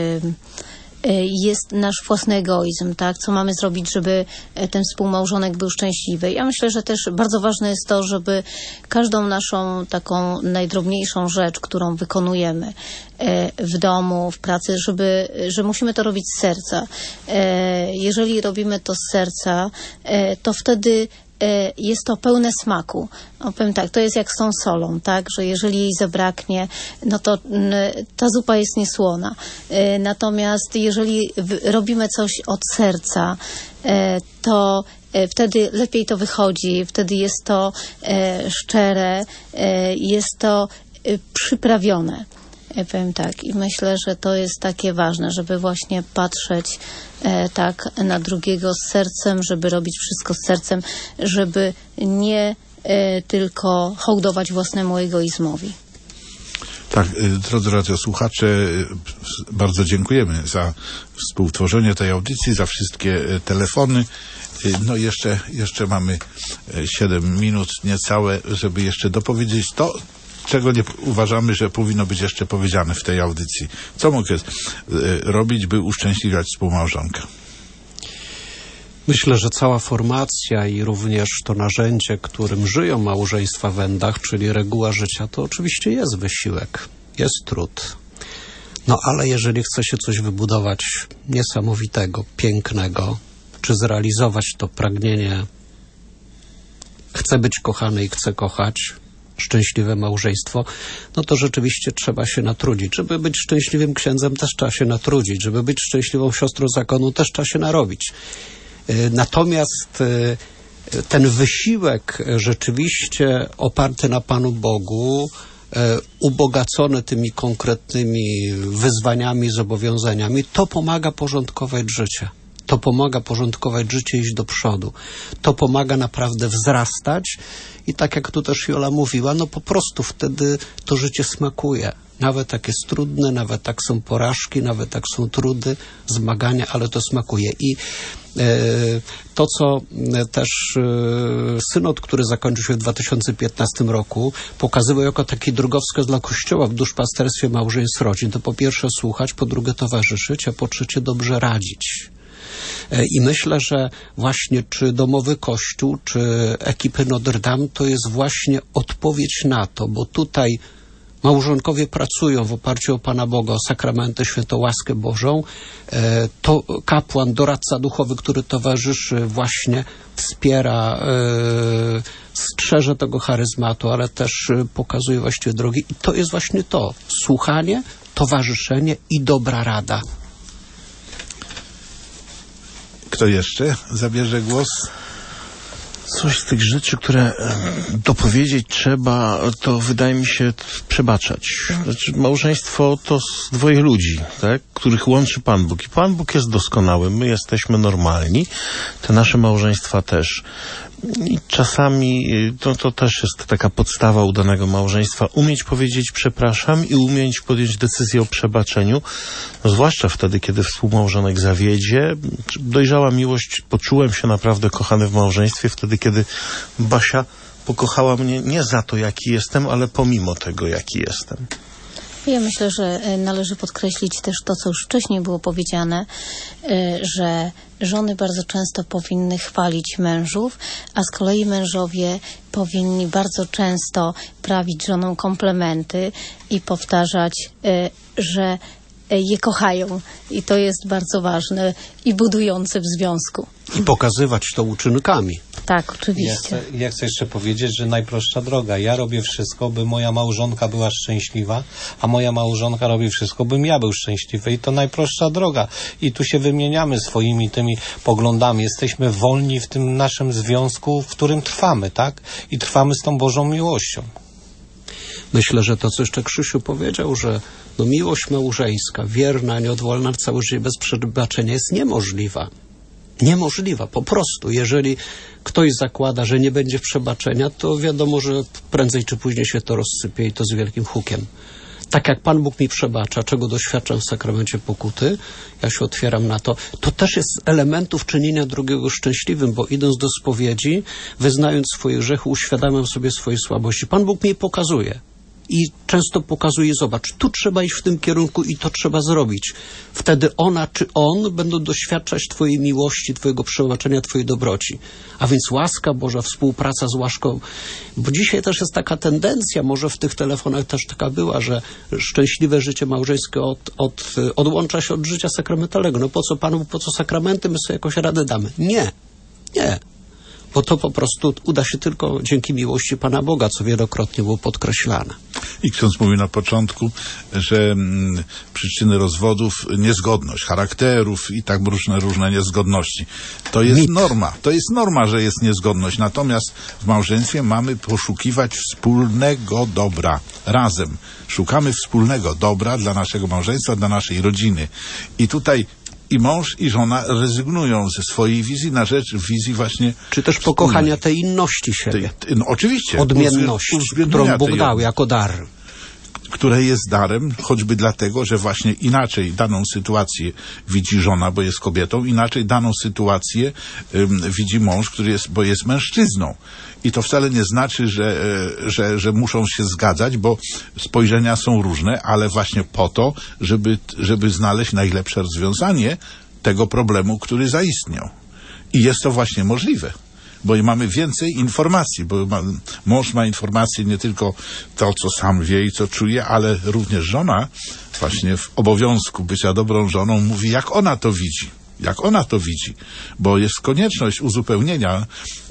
S1: jest nasz własny egoizm, tak? Co mamy zrobić, żeby ten współmałżonek był szczęśliwy. Ja myślę, że też bardzo ważne jest to, żeby każdą naszą taką najdrobniejszą rzecz, którą wykonujemy w domu, w pracy, że musimy to robić z serca. Jeżeli robimy to z serca, to wtedy jest to pełne smaku. Powiem tak, to jest jak z tą solą, tak, że jeżeli jej zabraknie, no to ta zupa jest niesłona. Natomiast jeżeli robimy coś od serca, to wtedy lepiej to wychodzi, wtedy jest to szczere, jest to przyprawione. Ja powiem tak i myślę, że to jest takie ważne, żeby właśnie patrzeć tak na drugiego z sercem, żeby robić wszystko z sercem, żeby nie tylko hołdować własnemu egoizmowi.
S2: Tak, drodzy radiosłuchacze, bardzo dziękujemy za współtworzenie tej audycji, za wszystkie telefony. No jeszcze mamy 7 minut niecałe, żeby jeszcze dopowiedzieć to, czego nie uważamy, że powinno być jeszcze powiedziane w tej audycji. Co mogę robić, by uszczęśliwiać współmałżonka?
S3: Myślę, że cała formacja i również to narzędzie, którym żyją małżeństwa w Wendach, czyli reguła życia, to oczywiście jest wysiłek, jest trud. No ale jeżeli chce się coś wybudować niesamowitego, pięknego, czy zrealizować to pragnienie, chcę być kochany i chcę kochać, szczęśliwe małżeństwo, no to rzeczywiście trzeba się natrudzić. Żeby być szczęśliwym księdzem, też trzeba się natrudzić. Żeby być szczęśliwą siostrą zakonu, też trzeba się narobić. Natomiast ten wysiłek rzeczywiście oparty na Panu Bogu, ubogacony tymi konkretnymi wyzwaniami, zobowiązaniami, to pomaga porządkować życie. To pomaga porządkować życie, iść do przodu. To pomaga naprawdę wzrastać i tak jak tu też Jola mówiła, no po prostu wtedy to życie smakuje. Nawet jak jest trudne, nawet jak są porażki, nawet jak są trudy, zmagania, ale to smakuje. I to, co też synod, który zakończył się w 2015 roku, pokazywał jako taki drogowskaz dla Kościoła w duszpasterstwie małżeństw rodzin. To po pierwsze słuchać, po drugie towarzyszyć, a po trzecie dobrze radzić. I myślę, że właśnie czy Domowy Kościół, czy ekipy Notre Dame to jest właśnie odpowiedź na to, bo tutaj małżonkowie pracują w oparciu o Pana Boga, o sakramenty, świętą łaskę Bożą. To kapłan, doradca duchowy, który towarzyszy, właśnie wspiera, strzeże tego charyzmatu, ale też pokazuje właściwie drogi. I to jest właśnie to. Słuchanie, towarzyszenie i dobra rada.
S2: Kto jeszcze zabierze głos?
S4: Coś z tych rzeczy, które dopowiedzieć trzeba, to wydaje mi się przebaczać. Znaczy, małżeństwo to dwoje ludzi, tak, których łączy Pan Bóg. I Pan Bóg jest doskonały, my jesteśmy normalni, te nasze małżeństwa też. I czasami to też jest taka podstawa udanego małżeństwa. Umieć powiedzieć przepraszam i umieć podjąć decyzję o przebaczeniu. No, zwłaszcza wtedy, kiedy współmałżonek zawiedzie. Dojrzała miłość, poczułem się naprawdę kochany w małżeństwie. Wtedy, kiedy Basia pokochała mnie nie za to, jaki jestem, ale pomimo tego, jaki jestem.
S1: Ja myślę, że należy podkreślić też to, co już wcześniej było powiedziane, że żony bardzo często powinny chwalić mężów, a z kolei mężowie powinni bardzo często prawić żonom komplementy i powtarzać, że je kochają. I to jest bardzo ważne i budujące w związku.
S3: I pokazywać to uczynkami.
S1: Tak, oczywiście.
S7: Ja chcę jeszcze powiedzieć, że najprostsza droga. Ja robię wszystko, by moja małżonka była szczęśliwa, a moja małżonka robi wszystko, bym ja był szczęśliwy. I to najprostsza droga. I tu się wymieniamy swoimi tymi poglądami. Jesteśmy wolni w tym naszym związku, w którym trwamy, tak? I trwamy z tą Bożą miłością.
S3: Myślę, że to, co jeszcze Krzysiu powiedział, że miłość małżeńska, wierna, nieodwołalna w całe życie bez przebaczenia jest niemożliwa. Niemożliwa, po prostu. Jeżeli ktoś zakłada, że nie będzie przebaczenia, to wiadomo, że prędzej czy później się to rozsypie i to z wielkim hukiem. Tak jak Pan Bóg mi przebacza, czego doświadczam w sakramencie pokuty, ja się otwieram na to. To też jest z elementów czynienia drugiego szczęśliwym, bo idąc do spowiedzi, wyznając swoje grzechy, uświadamiam sobie swoje słabości. Pan Bóg mi je pokazuje. I często pokazuje, zobacz, tu trzeba iść w tym kierunku i to trzeba zrobić. Wtedy ona czy on będą doświadczać Twojej miłości, Twojego przebaczenia, Twojej dobroci. A więc łaska Boża, współpraca z łaską. Bo dzisiaj też jest taka tendencja, może w tych telefonach też taka była, że szczęśliwe życie małżeńskie odłącza się od życia sakramentalnego. No po co Panu, po co sakramenty, my sobie jakoś radę damy. Nie. Bo to po prostu uda się tylko dzięki miłości Pana Boga, co wielokrotnie było podkreślane.
S2: I ksiądz mówił na początku, że przyczyny rozwodów, niezgodność charakterów i tak różne niezgodności. To jest norma. To jest norma, że jest niezgodność. Natomiast w małżeństwie mamy poszukiwać wspólnego dobra. Razem. Szukamy wspólnego dobra dla naszego małżeństwa, dla naszej rodziny. I tutaj i mąż, i żona rezygnują ze swojej wizji na rzecz wizji właśnie
S3: czy też pokochania tej inności siebie.
S2: No oczywiście.
S3: Odmienności, którą Bóg dał jako dar.
S2: Które jest darem, choćby dlatego, że właśnie inaczej daną sytuację widzi żona, bo jest kobietą, inaczej daną sytuację widzi mąż, bo jest mężczyzną. I to wcale nie znaczy, że muszą się zgadzać, bo spojrzenia są różne, ale właśnie po to, żeby znaleźć najlepsze rozwiązanie tego problemu, który zaistniał. I jest to właśnie możliwe. Bo mamy więcej informacji, bo mąż ma informacje nie tylko to, co sam wie i co czuje, ale również żona właśnie w obowiązku bycia dobrą żoną mówi, jak ona to widzi. Jak ona to widzi, bo jest konieczność uzupełnienia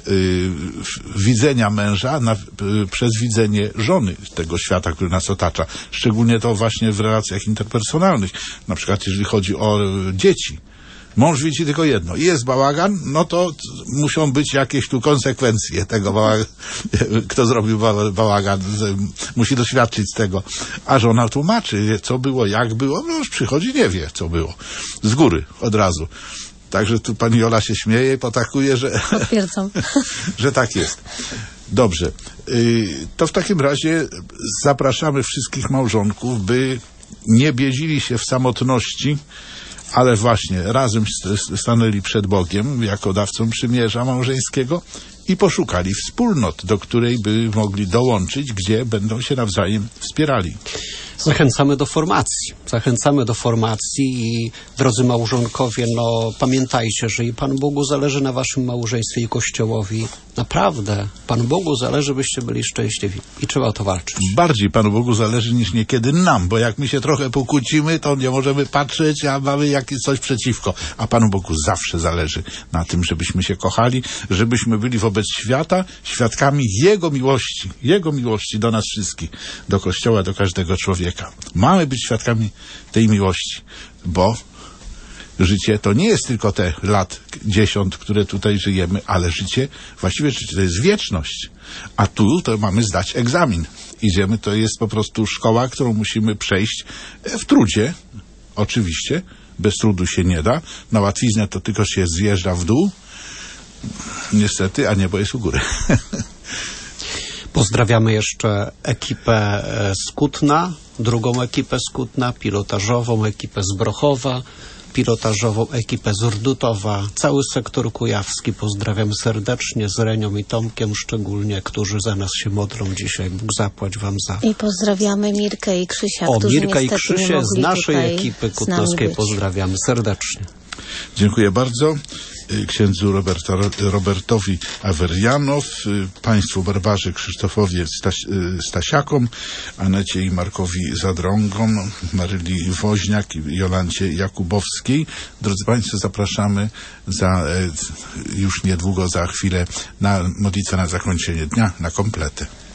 S2: widzenia męża przez widzenie żony tego świata, który nas otacza. Szczególnie to właśnie w relacjach interpersonalnych. Na przykład jeżeli chodzi o dzieci. Mąż widzi tylko jedno. Jest bałagan, no to muszą być jakieś tu konsekwencje tego bałaganu. Kto zrobił bałagan, musi doświadczyć z tego. A żona tłumaczy, co było, jak było. No już przychodzi, nie wie, co było. Z góry, od razu. Także tu pani Jola się śmieje i potakuje, że tak jest. Dobrze. To w takim razie zapraszamy wszystkich małżonków, by nie biedzili się w samotności, ale właśnie razem stanęli przed Bogiem jako dawcą przymierza małżeńskiego i poszukali wspólnot, do której by mogli dołączyć, gdzie będą się nawzajem wspierali.
S3: Zachęcamy do formacji i drodzy małżonkowie, pamiętajcie, że i Panu Bogu zależy na waszym małżeństwie i Kościołowi. Naprawdę, Panu Bogu zależy, byście byli szczęśliwi i trzeba o to walczyć.
S2: Bardziej Panu Bogu zależy niż niekiedy nam, bo jak my się trochę pokłócimy, to nie możemy patrzeć, a mamy jakieś coś przeciwko. A Panu Bogu zawsze zależy na tym, żebyśmy się kochali, żebyśmy byli wobec świata świadkami Jego miłości do nas wszystkich, do Kościoła, do każdego człowieka. Mamy być świadkami tej miłości, bo życie to nie jest tylko te lat 10, które tutaj żyjemy, ale właściwie życie to jest wieczność. A tu to mamy zdać egzamin. Idziemy, to jest po prostu szkoła, którą musimy przejść w trudzie. Oczywiście, bez trudu się nie da. Na łatwiznę to tylko się zjeżdża w dół. Niestety, a niebo jest u góry.
S3: Pozdrawiamy jeszcze ekipę z Kutna, drugą ekipę z Kutna, pilotażową, ekipę z Brochowa. pilotażową ekipę z Urdutowa, cały sektor kujawski. Pozdrawiam serdecznie z Renią i Tomkiem szczególnie, którzy za nas się modlą dzisiaj. Bóg zapłać wam za...
S1: I pozdrawiamy Mirkę i Krzysia, którzy
S3: Mirka i
S1: niestety nie
S3: Krzysię
S1: mogli
S3: z naszej
S1: tutaj
S3: ekipy
S1: z nami
S3: kutnowskiej
S1: być.
S3: pozdrawiamy serdecznie.
S2: Dziękuję bardzo księdzu Robertowi Awerianow, państwu barbarze Krzysztofowi Stasiakom, Anecie i Markowi Zadrągom, Maryli Woźniak i Jolancie Jakubowskiej. Drodzy państwo, zapraszamy już niedługo, za chwilę, na modlitwę na zakończenie dnia, na kompletę.